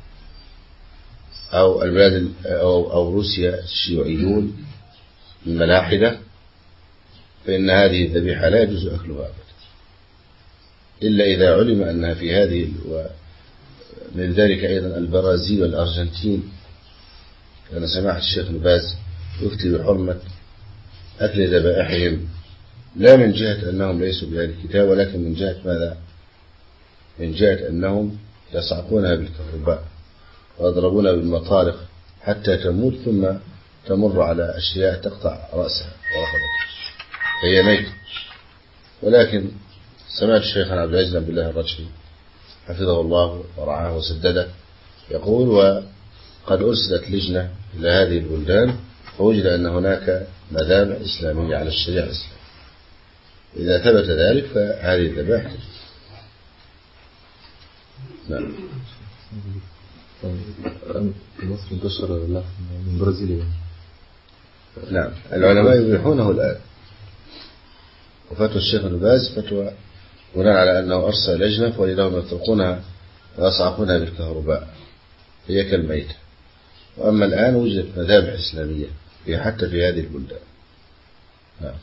أو البلاد أو روسيا الشيوعيون الملاحدة، فإن هذه الذبيحة لا يجوز أكلها أبدا، إلا إذا علم أنها في هذه. ومن ذلك أيضا البرازيل والأرجنتين، كان سماحة الشيخ ابن باز يفتي بحرمة أكل ذبائحهم، لا من جهة أنهم ليسوا بأهل الكتاب، ولكن من جهة ماذا؟ من جهة أنهم يصعقونها بالكهرباء ويضربونها بالمطارق حتى تموت، ثم تمر على أشياء تقطع رأسها ورقبتها فهي ميتة. ولكن سمعت الشيخ عبد العزيز بن الله الرجحي حفظه الله ورعاه وسدده يقول: وقد أرسلت لجنة إلى هذه البلدان فوجد أن هناك مذابح إسلامية على الشريعة الإسلامية. إذا ثبت ذلك فهذه الذبائح تجوز. نعم. في مصر انتشر اللحم من برازيليا. نعم، العلماء يبيحونه الآن، وفتوى الشيخ ابن باز فتوى بناء على أنه أرسل لجنة فوجدهم يطلقونها ويصعقونها بالكهرباء هي كالميتة. وأما الآن وجدت مذابح إسلامية حتى في هذه البلدان. نعم.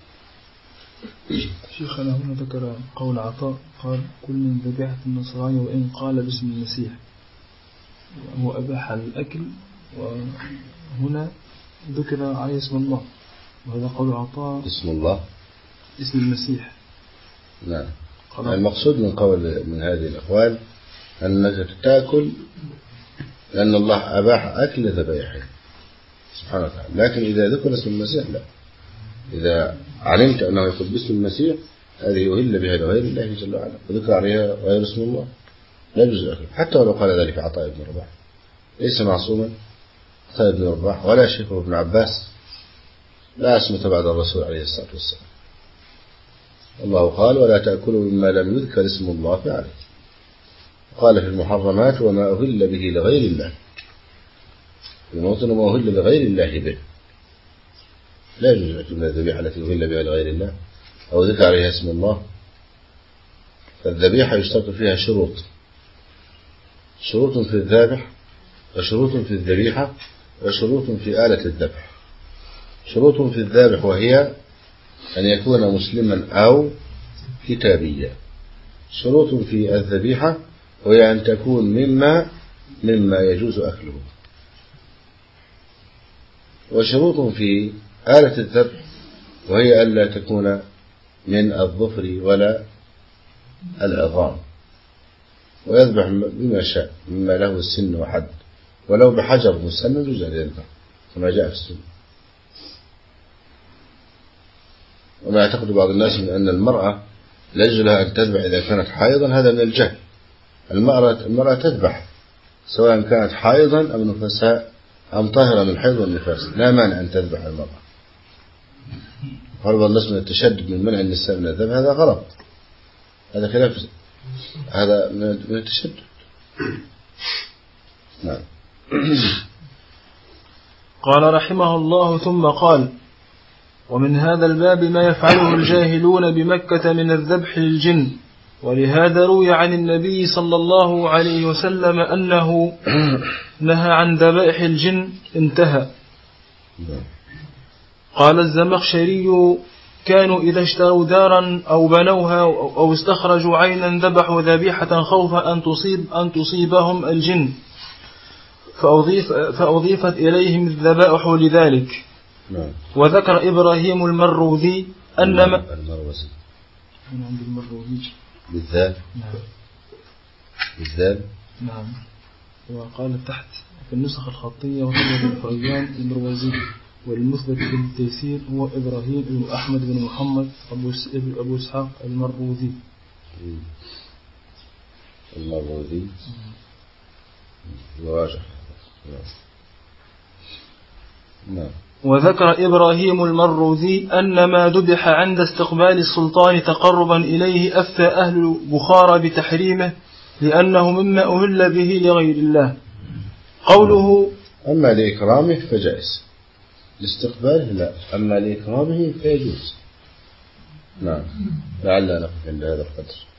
شيخنا هنا ذكر قول عطاء قال: كل من ذبيحة النصراني وإن قال باسم المسيح، وأباح الأكل وهنا ذكر عليه اسم الله، وهذا قول عطاء اسم الله اسم المسيح. نعم. المقصود من هذه الأقوال أنك تأكل لأن الله أباح أكل ذبائحه سبحانه وتعالى، لكن إذا ذكر اسم المسيح لا. إذا علمت أنه يقول باسم المسيح هذه يهل بها لغير الله جل وعلا وذكر عليها غير اسم الله لا يجوز أكله، حتى ولو قال ذلك عطاء بن رباح ليس معصوما. عطاء بن رباح ولا شيخه ابن عباس لا عصمة بعد الرسول عليه الصلاة والسلام. الله قال ولا تأكلوا مما لم يذكر اسم الله عليه. قال في المحرمات وما أهل به لغير الله، الموطن وما أهل لغير الله به، لا يجوز أكل من الذبيحة التي أهل بها لغير الله أو ذكر عليها اسم الله. فالذبيحة يشترط فيها شروط في الذابح وشروط في الذبيحة وشروط في آلة الذبح. شروط في الذابح وهي أن يكون مسلما أو كتابيا. شروط في الذبيحة وهي أن تكون مما يجوز أكله. وشروط في آلة الذبح وهي ألا تكون من الظفر ولا العظام، ويذبح بما شاء مما له السن وحد، ولو بحجر مسند يجوز أن يذبح كما جاء في السنة. وما يعتقد بعض الناس من أن المرأة لا يجوز لها أن تذبح إذا كانت حائضا، هذا من الجهل. المرأة تذبح سواء كانت حائضا أم نفساء أم طاهرة من الحيض والنفاس، لا مانع أن تذبح المرأة. قال بعض الناس من التشدد من منع النساء من الذبح، هذا غلط، هذا خلاف، هذا من التشدد. نعم. قال رحمه الله ثم قال ومن هذا الباب ما يفعله الجاهلون بمكة من الذبح للجن، ولهذا روي عن النبي صلى الله عليه وسلم أنه نهى عن ذبائح الجن انتهى. قال الزمخشري كانوا إذا اشتروا دارا أو بنوها أو استخرجوا عينا ذبحوا ذبيحة خوفا أن تصيبهم الجن، فأضيفت إليهم الذبائح لذلك. وذكر إبراهيم المروذي أنما بالذال نعم. وقال تحت في النسخ الخطية وهو الفريان المروزي، والمثبت في التيسير هو إبراهيم بن أحمد بن محمد أبو إسحاق المروذي. الواجه. نعم. وذكر إبراهيم المروذي أن ما ذبح عند استقبال السلطان تقربا إليه أفتى أهل بخارى بتحريمه لأنه مما أهل به لغير الله. قوله أما لإكرامه فجائز، لاستقباله لا، أما لإكرامه فيجوز. نعم. لعلنا نقف عند هذا القدر.